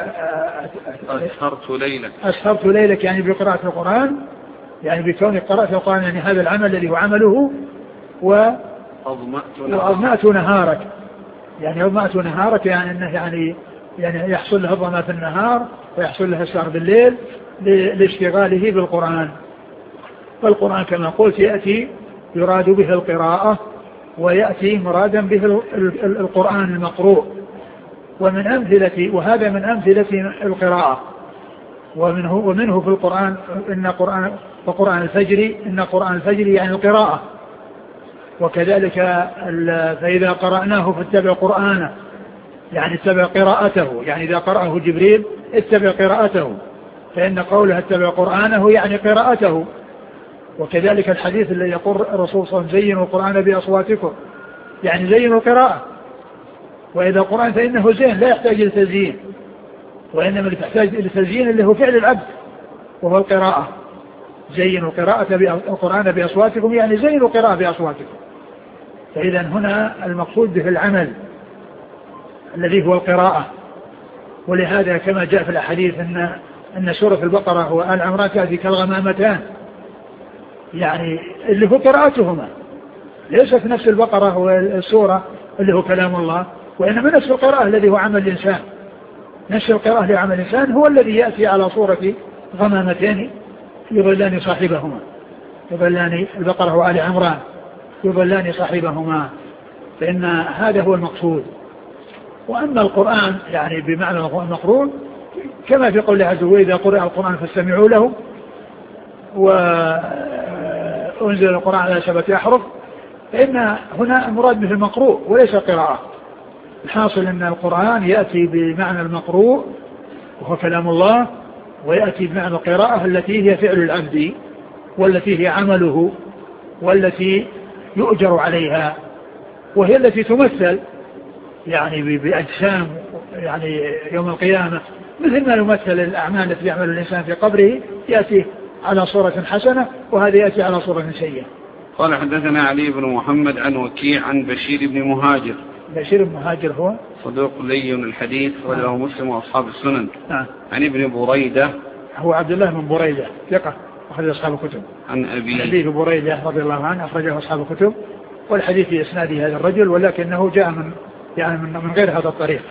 أسهرت ليلك يعني بقراءة القرآن، يعني بكون قراءة القرآن يعني هذا العمل الذي هو عمله، وأظمأت نهارك، يعني أظمأت نهارك يعني أنه يعني يحصل له الظما في النهار ويحصل له السهر بالليل لاشتغاله بالقرآن. فالقرآن كما قلت يأتي يراد به القراءة، ويأتي مرادا به القرآن المقروء. ومن أمثلة، وهذا من أمثلة القراءة، ومنه في القرآن وقرآن الفجر، إن قرآن الفجر يعني القراءة. وكذلك فإذا قرأناه فاتبع قرآنه، يعني اتبع قراءته، يعني إذا قرأه جبريل اتبع قراءته، فإن قوله اتبع قرآنه يعني قراءته. وكذلك الحديث الذي يقول الرسول صلى الله عليه وسلم زينوا القرآن بأصواتكم، يعني زينوا القراءة. وإذا القرآن فإنه زين لا يحتاج إلى تزيين، وإنما اللي تحتاج إلى تزيين اللي هو فعل العبد وهو القراءة. زينوا القرآن بأصواتكم يعني زينوا القراءة بأصواتكم. فإذا هنا المقصود به العمل الذي هو القراءة. ولهذا كما جاء في الأحاديث أن سورة البقرة وآل عمران تأتي كالغمامتان، يعني اللي هو قراءتهما، ليست نفس البقرة والسورة اللي هو كلام الله، وإنما نفس القراءة الذي هو عمل الإنسان. نفس القراءة لعمل الإنسان هو الذي يأتي على صورة غمامتين يظلان صاحبهما، يظلان البقرة وآل عمران يظلان صاحبهما، فإن هذا هو المقصود. وأما القرآن يعني بمعنى المقرون كما في قوله عز وجل إذا قرأ القرآن فاستمعوا له، وأنزل القرآن على 7 أحرف، فإن هنا المراد به المقروء وليس القراءة. الحاصل أن القرآن يأتي بمعنى المقروء وهو كلام الله، ويأتي بمعنى القراءة التي هي فعل العبد والتي هي عمله والتي يؤجر عليها. وهي التي تمثل يعني بأجسام يعني يوم القيامة، مثل ما يمثل الأعمال التي يعمل الإنسان في قبره، يأتي على صورة حسنة وهذا يأتي على صورة سيئة. قال حدثنا علي بن محمد عن وكيع عن بشير بن مهاجر. بشير بن مهاجر هو صدوق لين الحديث وله مسلم وأصحاب السنن. عن ابن بريدة هو عبد الله بن بريدة ثقة أخرج أصحاب الكتب. عن أبي حديث بريدة رضي الله عنه أخرجه أصحاب الكتب، والحديث في إسناد هذا الرجل ولكنه جاء من غير هذا الطريق.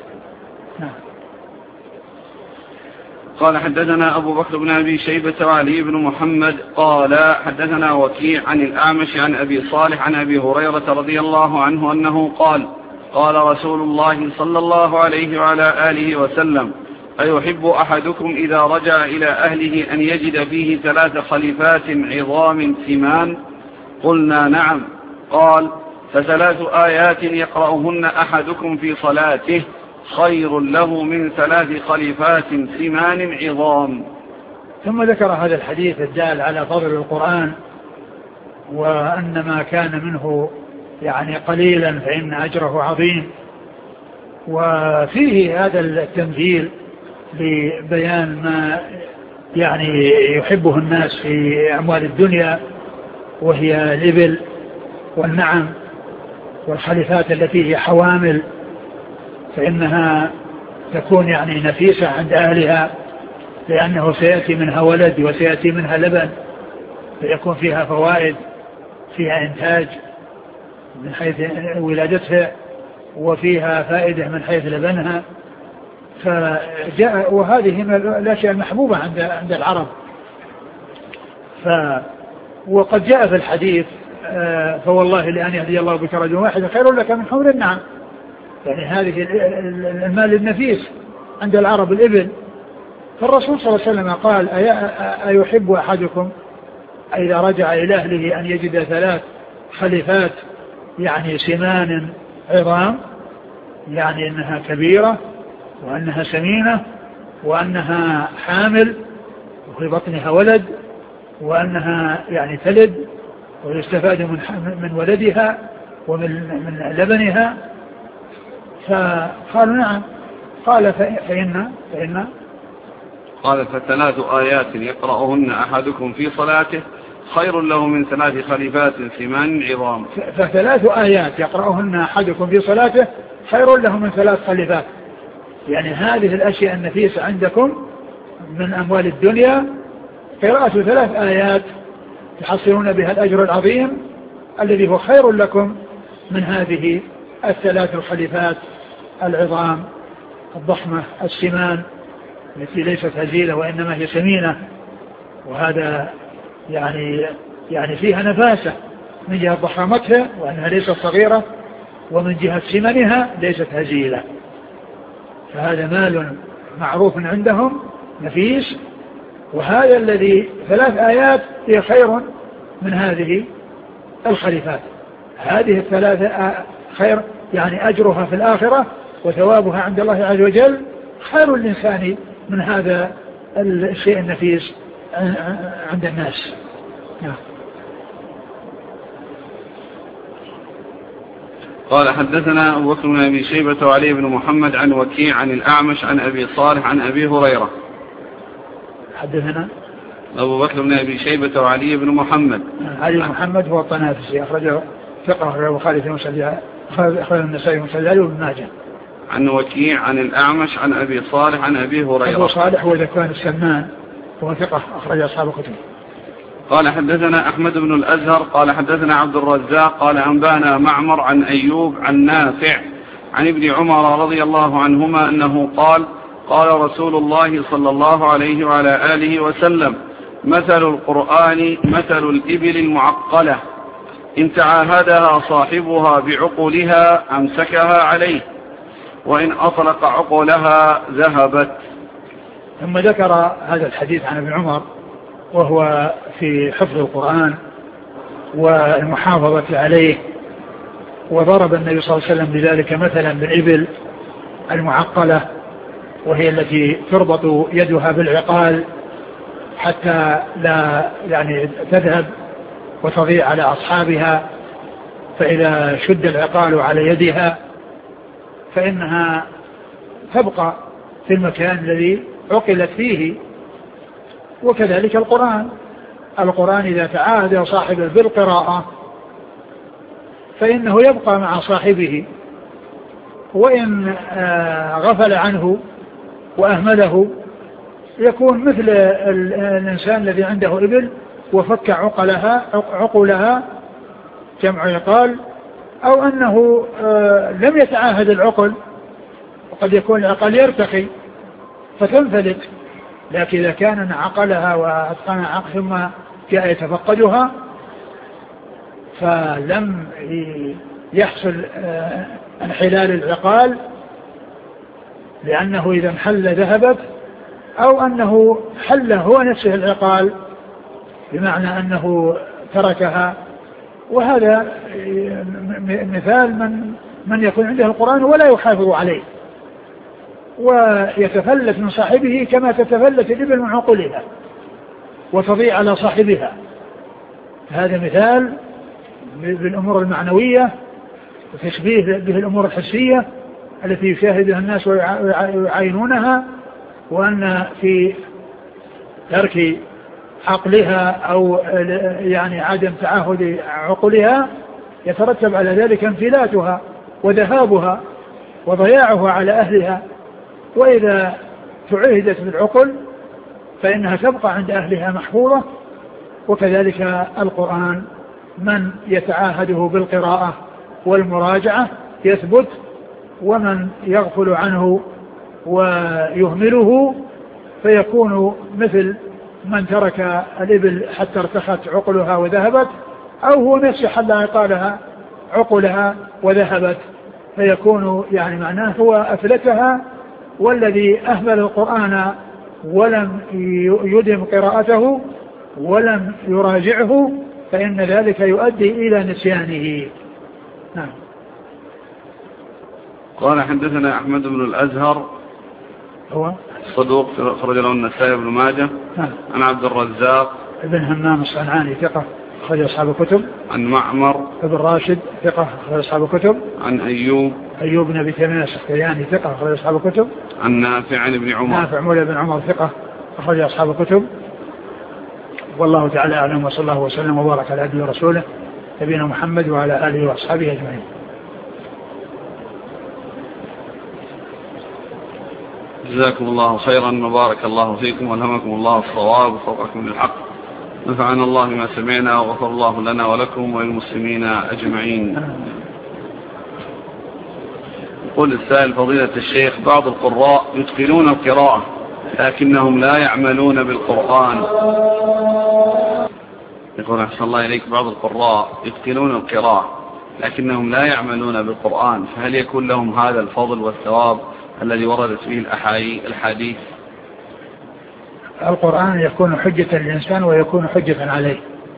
قال حدثنا أبو بكر بن أبي شيبة وعلي بن محمد قال حدثنا وكيع عن الأعمش عن أبي صالح عن أبي هريرة رضي الله عنه أنه قال قال رسول الله صلى الله عليه وعلى آله وسلم أيحب أحدكم إذا رجع إلى أهله أن يجد فيه 3 خليفات عظام سمان؟ قلنا نعم. قال ف3 آيات يقرأهن أحدكم في صلاته خير له من 3 خليفات سمان عظام. ثم ذكر هذا الحديث الدال على فضل القرآن، وأن ما كان منه يعني قليلا فإن أجره عظيم، وفيه هذا التمثيل لبيان ما يعني يحبه الناس في أموال الدنيا، وهي الإبل والنعم والخليفات التي هي حوامل، فإنها تكون يعني نفيسة عند أهلها، لأنه سيأتي منها ولد وسيأتي منها لبن، فيكون فيها فوائد، فيها إنتاج من حيث ولادتها، وفيها فائدة من حيث لبنها. فجاء وهذه من الأشياء المحبوبة عند العرب. وقد جاء في الحديث فوالله لأن يهدي الله بك رجل واحد خير لك من حمر النعم، يعني هذه المال النفيس عند العرب الإبل. فالرسول صلى الله عليه وسلم قال أيحب أحدكم إذا رجع إلى أهله أن يجد 3 خليفات يعني سمان عظام، يعني أنها كبيرة وأنها سمينة وأنها حامل وفي بطنها ولد، وأنها يعني تلد ويستفاد من ولدها ومن لبنها. فقالوا نعم. قال فإن قال ف3 آيات يقرأهن أحدكم في صلاته خير له من 3 خليفات سمان عظام. ف3 آيات يقرأهن أحدكم في صلاته خير له من 3 خليفات، يعني هذه الأشياء النفيسة عندكم من أموال الدنيا، قراءة 3 آيات تحصلون بها الأجر العظيم الذي هو خير لكم من هذه 3 الخليفات العظام الضخمة السمان التي ليست هزيلة وإنما هي سمينة. وهذا يعني فيها نفاسة من جهة ضخامتها وأنها ليست صغيرة، ومن جهة سمنها ليست هزيلة. فهذا مال معروف عندهم نفيس، وهذا الذي 3 آيات هي خير من هذه الخليفات. هذه 3 خير يعني أجرها في الآخرة وثوابها عند الله عز وجل خير الإنسان من هذا الشيء النفيس عند الناس. قال حدثنا أبو بكر بن أبي شيبة وعلي بن محمد عن وكيع عن الأعمش عن أبي صالح عن أبي هريرة. حدثنا أبو بكر بن أبي شيبة وعلي بن محمد. علي بن محمد هو الطنافسي أخرجه ثقة وخالد المسجد أخرج النسائي المسجد وابن ماجه. عن وكيع عن الأعمش عن أبي صالح عن أبي هريرة. أبو صالح هو ذكوان السمان هو ثقة أخرج أصحاب الكتب. قال حدثنا أحمد بن الأزهر قال حدثنا عبد الرزاق قال أنبانا معمر عن أيوب عن نافع عن ابن عمر رضي الله عنهما أنه قال قال رسول الله صلى الله عليه وعلى آله وسلم مثل القرآن مثل الإبل المعقلة إن تعاهدها صاحبها بعقولها أمسكها عليه وإن أطلق عقولها ذهبت. ثم ذكر هذا الحديث عن ابن عمر وهو في حفظ القرآن والمحافظة عليه، وضرب النبي صلى الله عليه وسلم بذلك مثلا بالإبل المعقلة، وهي التي تربط يدها بالعقال حتى لا يعني تذهب وتضيع على أصحابها، فإذا شد العقال على يدها فإنها تبقى في المكان الذي عقلت فيه. وكذلك القرآن إذا تعاهد صاحبه بالقراءة فإنه يبقى مع صاحبه، وإن غفل عنه وأهمله يكون مثل الإنسان الذي عنده إبل وفك عقلها جمع عقال، أو أنه لم يتعاهد العقل، وقد يكون العقل يرتقي فتنفلت، لكن إذا كان عقلها وأتقن عقل ثم جاء يتفقدها فلم يحصل انحلال العقال، لأنه إذا انحل ذهبت، أو أنه حل هو نفسه العقال بمعنى أنه تركها. وهذا مثال من يكون عنده القرآن ولا يحافظ عليه ويتفلت من صاحبه كما تتفلت الإبل من عقلها وتضيع على صاحبها. هذا مثال بالأمور المعنوية وتشبيه به الأمور الحسية التي يشاهدها الناس ويعاينونها، وأن في ترك عقلها أو يعني عدم تعاهد عقلها يترتب على ذلك انفلاتها وذهابها وضياعها على أهلها. وإذا تعهدت بالعقل فإنها تبقى عند أهلها محفوظة. وكذلك القرآن من يتعاهده بالقراءة والمراجعة يثبت، ومن يغفل عنه ويهمله فيكون مثل من ترك الإبل حتى ارتخت عقلها وذهبت، أو هو نفسه حل عقلها وذهبت، فيكون يعني معناه هو أفلتها. والذي أهمل القرآن ولم يدم قراءته ولم يراجعه فإن ذلك يؤدي إلى نسيانه. نعم. قال حدثنا أحمد بن الأزهر هو صدوق خرج له النسائي بن ماجه. عن عبد الرزاق ابن همام الصنعاني ثقة أخرج أصحاب الكتب. عن معمر ابن راشد ثقة أخرج أصحاب الكتب. عن أيوب بن أبي تميم السختياني ثقة أخرج أصحاب الكتب. عن نافع عن ابن عمر. نافع مولى بن عمر ثقة أخرج أصحاب الكتب. والله تعالى أعلم، وصلى الله وسلم وبارك على عبده ورسوله نبينا محمد وعلى آله وأصحابه أجمعين. جزاكم الله خيرا وبارك الله فيكم والهمكم الله الصواب وفقكم للحق. نفعنا الله ما سمعنا وغفر الله لنا ولكم وللمسلمين أجمعين. يقول السائل فضيلة الشيخ: بعض القراء يتقنون القراءة لكنهم لا يعملون بالقرآن. يقول أحسن الله إليك: بعض القراء يتقنون القراءة لكنهم لا يعملون بالقرآن، فهل يكون لهم هذا الفضل والثواب الذي وردت فيه الحديث؟ القرآن يكون حجة للإنسان ويكون حجة عليه،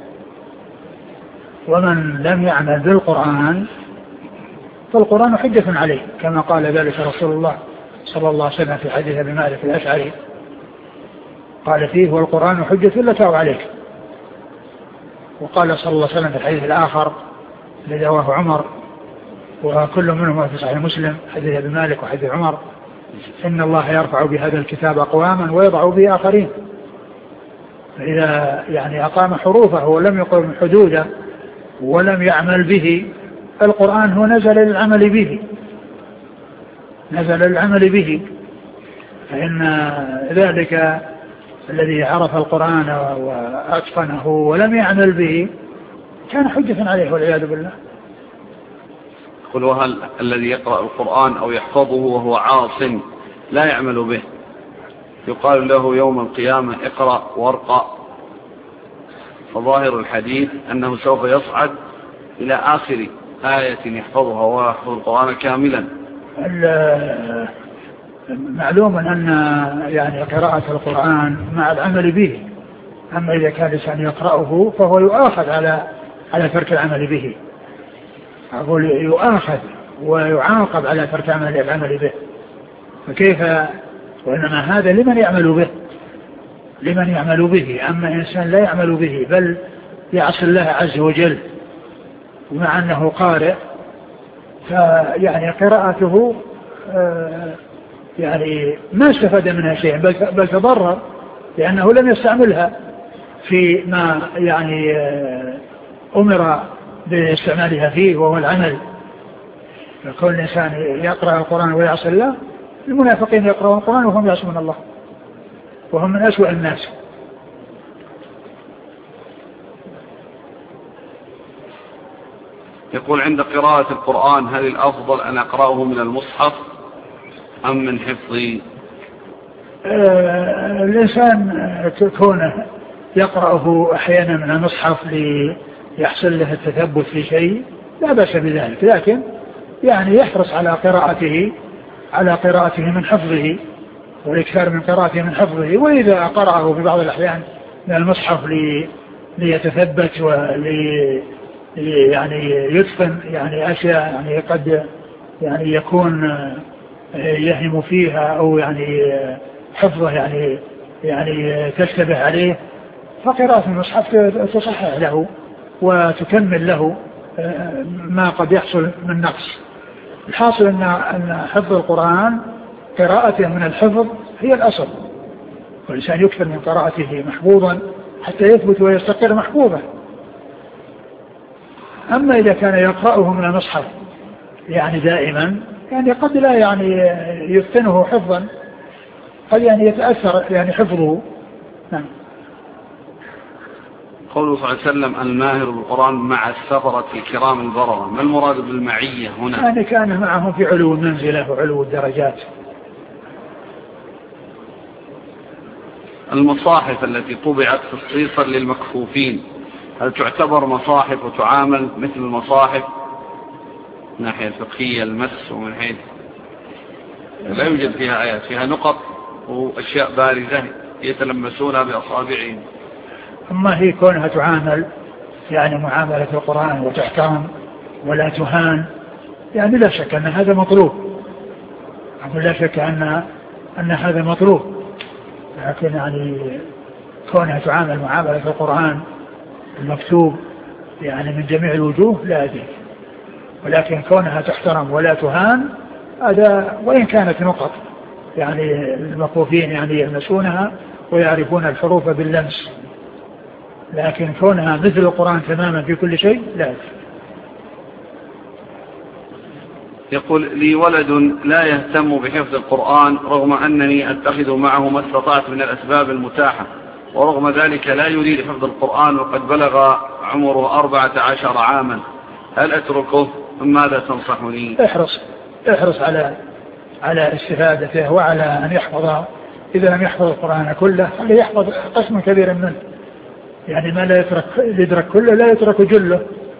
ومن لم يعمل بالقرآن فالقرآن حجة عليه، كما قال ذلك رسول الله صلى الله عليه وسلم في حديث أبي مالك الأشعري قال فيه: والقرآن حجة لك وعليك. وقال صلى الله عليه وسلم في الحديث الآخر الذي رواه عمر وكل منهما في صحيح مسلم، حديث أبي مالك وحديث عمر: إن الله يرفع بهذا الكتاب أقواما ويضع به آخرين. فإذا يعني أقام حروفه ولم يقم حدوده ولم يعمل به، القرآن هو نزل للعمل به. فإن ذلك الذي عرف القرآن وأتقنه ولم يعمل به كان حجة عليه والعياذ بالله. قل: وهل الذي يقرأ القرآن أو يحفظه وهو عاص لا يعمل به يقال له يوم القيامة اقرأ وارقى؟ فظاهر الحديث أنه سوف يصعد إلى آخر آية يحفظها ويحفظ القرآن كاملا. معلوم أن يعني قراءة القرآن مع العمل به، أما إذا كان الإنسان يقرأه فهو يؤاخذ على ترك العمل به. أقول يؤاخذ ويعاقب على ترك العمل به، فكيف؟ وإنما هذا لمن يعمل به. أما إنسان لا يعمل به بل يعصي الله عز وجل ومع أنه قارئ، فيعني قراءته يعني ما استفاد منها شيء، بل تضرر لأنه لم يستعملها في ما يعني أمر باستعمالها فيه، وهو العمل. فكل إنسان يقرأ القرآن ويعصي الله، المنافقين يقرأون القرآن وهم يعصون الله، وهم من أسوأ الناس. يقول: عند قراءة القرآن هل الأفضل أن أقرأه من المصحف أم من حفظي؟ الإنسان كونه يقرأه أحيانا من المصحف ليحصل له التثبت في شيء لا بأس بذلك، لكن يعني يحرص على قراءته من حفظه، والإكثار من قراءته من حفظه. وإذا قرأه في بعض الأحيان من المصحف ليتثبت يعني يتقن يعني أشياء يعني قد يعني يكون يهم فيها أو يعني حفظه يعني تشتبه عليه، فقراءة المصحف تصحح له وتكمل له ما قد يحصل من نقص. الحاصل أن حفظ القرآن قراءته من الحفظ هي الأصل، والإنسان يكثر من قراءته محفوظا حتى يثبت ويستقر محفوظا. أما إذا كان يقرأه من المصحف يعني دائما، يعني قد لا يعني يتقنه حفظا، قد يعني يتأثر يعني حفظه. نعم. قوله صلى الله عليه وسلم: الماهر بالقرآن مع السفرة الكرام البررة، ما المراد بالمعية هنا؟ يعني كان معهم في علو المنزلة وعلو الدرجات. المصاحف التي طبعت خصيصا للمكفوفين هل تعتبر مصاحف وتعامل مثل المصاحف من ناحية الفقهية المس، ومن حيث لا يوجد فيها آيات، فيها نقط وأشياء بارزة يتلمسونها بأصابعهم؟ أما هي كونها تعامل يعني معاملة القرآن وتحترم ولا تهان، يعني لا شك أن هذا مطلوب، لا شك أن هذا مطلوب، لكن يعني كونها تعامل معاملة القرآن المكتوب يعني من جميع الوجوه لا أدري، ولكن كونها تحترم ولا تهان هذا، وإن كانت نقط يعني المكفوفين يعني يلمسونها ويعرفون الحروف باللمس، لكن كونها مثل القرآن تماما في كل شيء لا أدري. يقول: لي ولد لا يهتم بحفظ القرآن رغم أنني أتخذ معه ما استطعت من الأسباب المتاحة، ورغم ذلك لا يريد حفظ القرآن وقد بلغ عمره 14 عاما، هل أتركه أم ماذا تنصحني؟ احرص على استفادته وعلى أن يحفظ، إذا لم يحفظ القرآن كله فليحفظ قسم كبير منه، يعني ما لا يدرك كله لا يترك جله.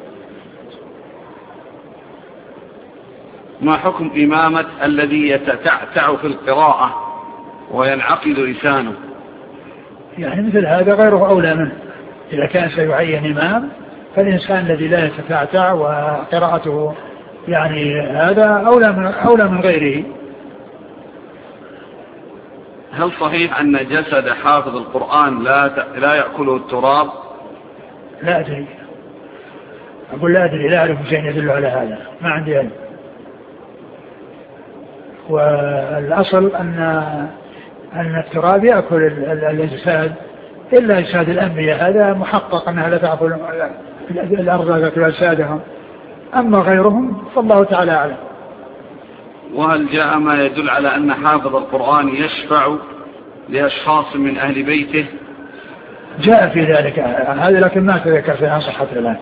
ما حكم إمامة الذي يتتعتع في القراءة وينعقد لسانه؟ يعني مثل هذا غيره أولى منه. إذا كان سيعين إمام فالإنسان الذي لا يتتعتع وقراءته يعني هذا أولى من غيره. هل صحيح أن جسد حافظ القرآن لا يأكله التراب؟ لا أدري، أقول لا أدري، لا أعرف شيء يدل على هذا، ما عندي علم. والأصل أن التراب يأكل الأجساد إلا أجساد الأنبياء، هذا محقق أنها لا تأكل الأرض أجسادهم، أما غيرهم فالله تعالى أعلم. وهل جاء ما يدل على أن حافظ القرآن يشفع لأشخاص من أهل بيته؟ جاء في ذلك هذا، لكن ما تذكر في صحة الآن.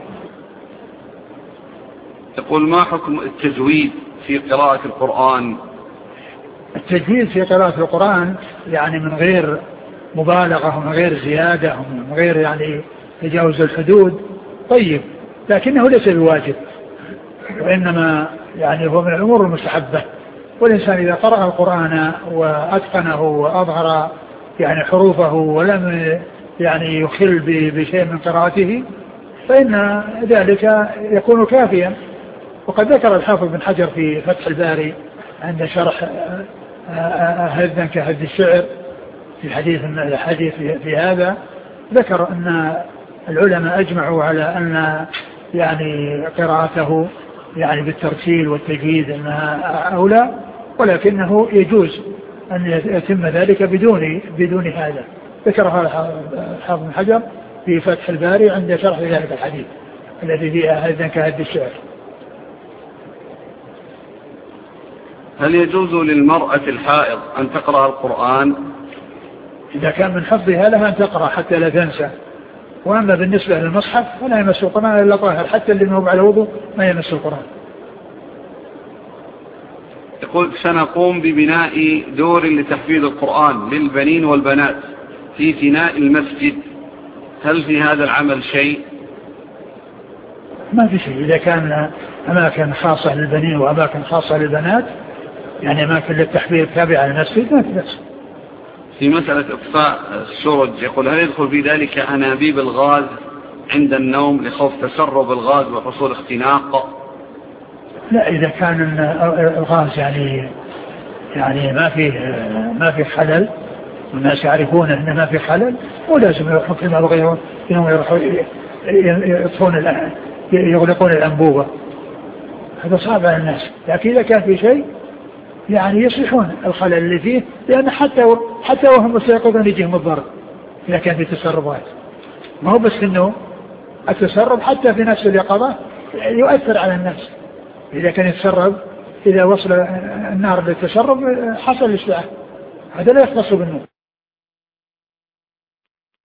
يقول: ما حكم التجويد في قراءة القرآن؟ التجويد في قراءة القرآن يعني من غير مبالغة ومن غير زيادة ومن غير يعني تجاوز الحدود طيب، لكنه ليس بواجب، وإنما يعني هو من الأمور المستحبة. والإنسان إذا قرأ القرآن وأتقنه وأظهر يعني حروفه ولم يعني يخل بشيء من قراءته فإن ذلك يكون كافيا. وقد ذكر الحافظ بن حجر في فتح الباري عند شرح هذا كهذ الشعر في الحديث في هذا، ذكر أن العلماء أجمعوا على أن يعني قراءته يعني بالترتيل والتجويد أنها أولى، ولكنه يجوز أن يتم ذلك بدون هذا. ذكرها الحافظ بن حجر في فتح الباري عند شرح ذلك الحديث الذي فيها هذا كهد الشعر. هل يجوز للمرأة الحائض أن تقرأ القرآن؟ إذا كان من حفظها لها أن تقرأ حتى لا تنسى. وأما بالنسبة للمصحف فلا يمس القرآن إلا طاهر، حتى اللي منه على وضوء ما يمس القرآن. يقول سنقوم ببناء دور لتحفيظ القرآن للبنين والبنات في فناء المسجد، هل في هذا العمل شيء؟ ما في شيء. إذا كان أماكن خاصة للبنين وأماكن خاصة للبنات، يعني أماكن للتحفيظ تابعة للمسجد، ما في بأس. في مسألة إطفاء السرج يقول هل يدخل في ذلك أنابيب الغاز عند النوم لخوف تسرب الغاز وحصول اختناق؟ لا، إذا كان الغاز يعني ما في خلل والناس يعرفون أنه ما في خلل، ولازم يروحون كما بغيرون يغلقون الأنبوبة. هذا صعب على الناس. لكن إذا كان في شيء يعني يصلحون الخلل اللي فيه، لأن حتى وهم مستيقظون يجيهم الضرر إذا كان في تسربات. ما هو بس إنه التسرب حتى في نفس اليقظة يؤثر على الناس. إذا كان يتسرب، إذا وصل النار للتسرب حصل الاشتعال، هذا لا يختص بالنوم.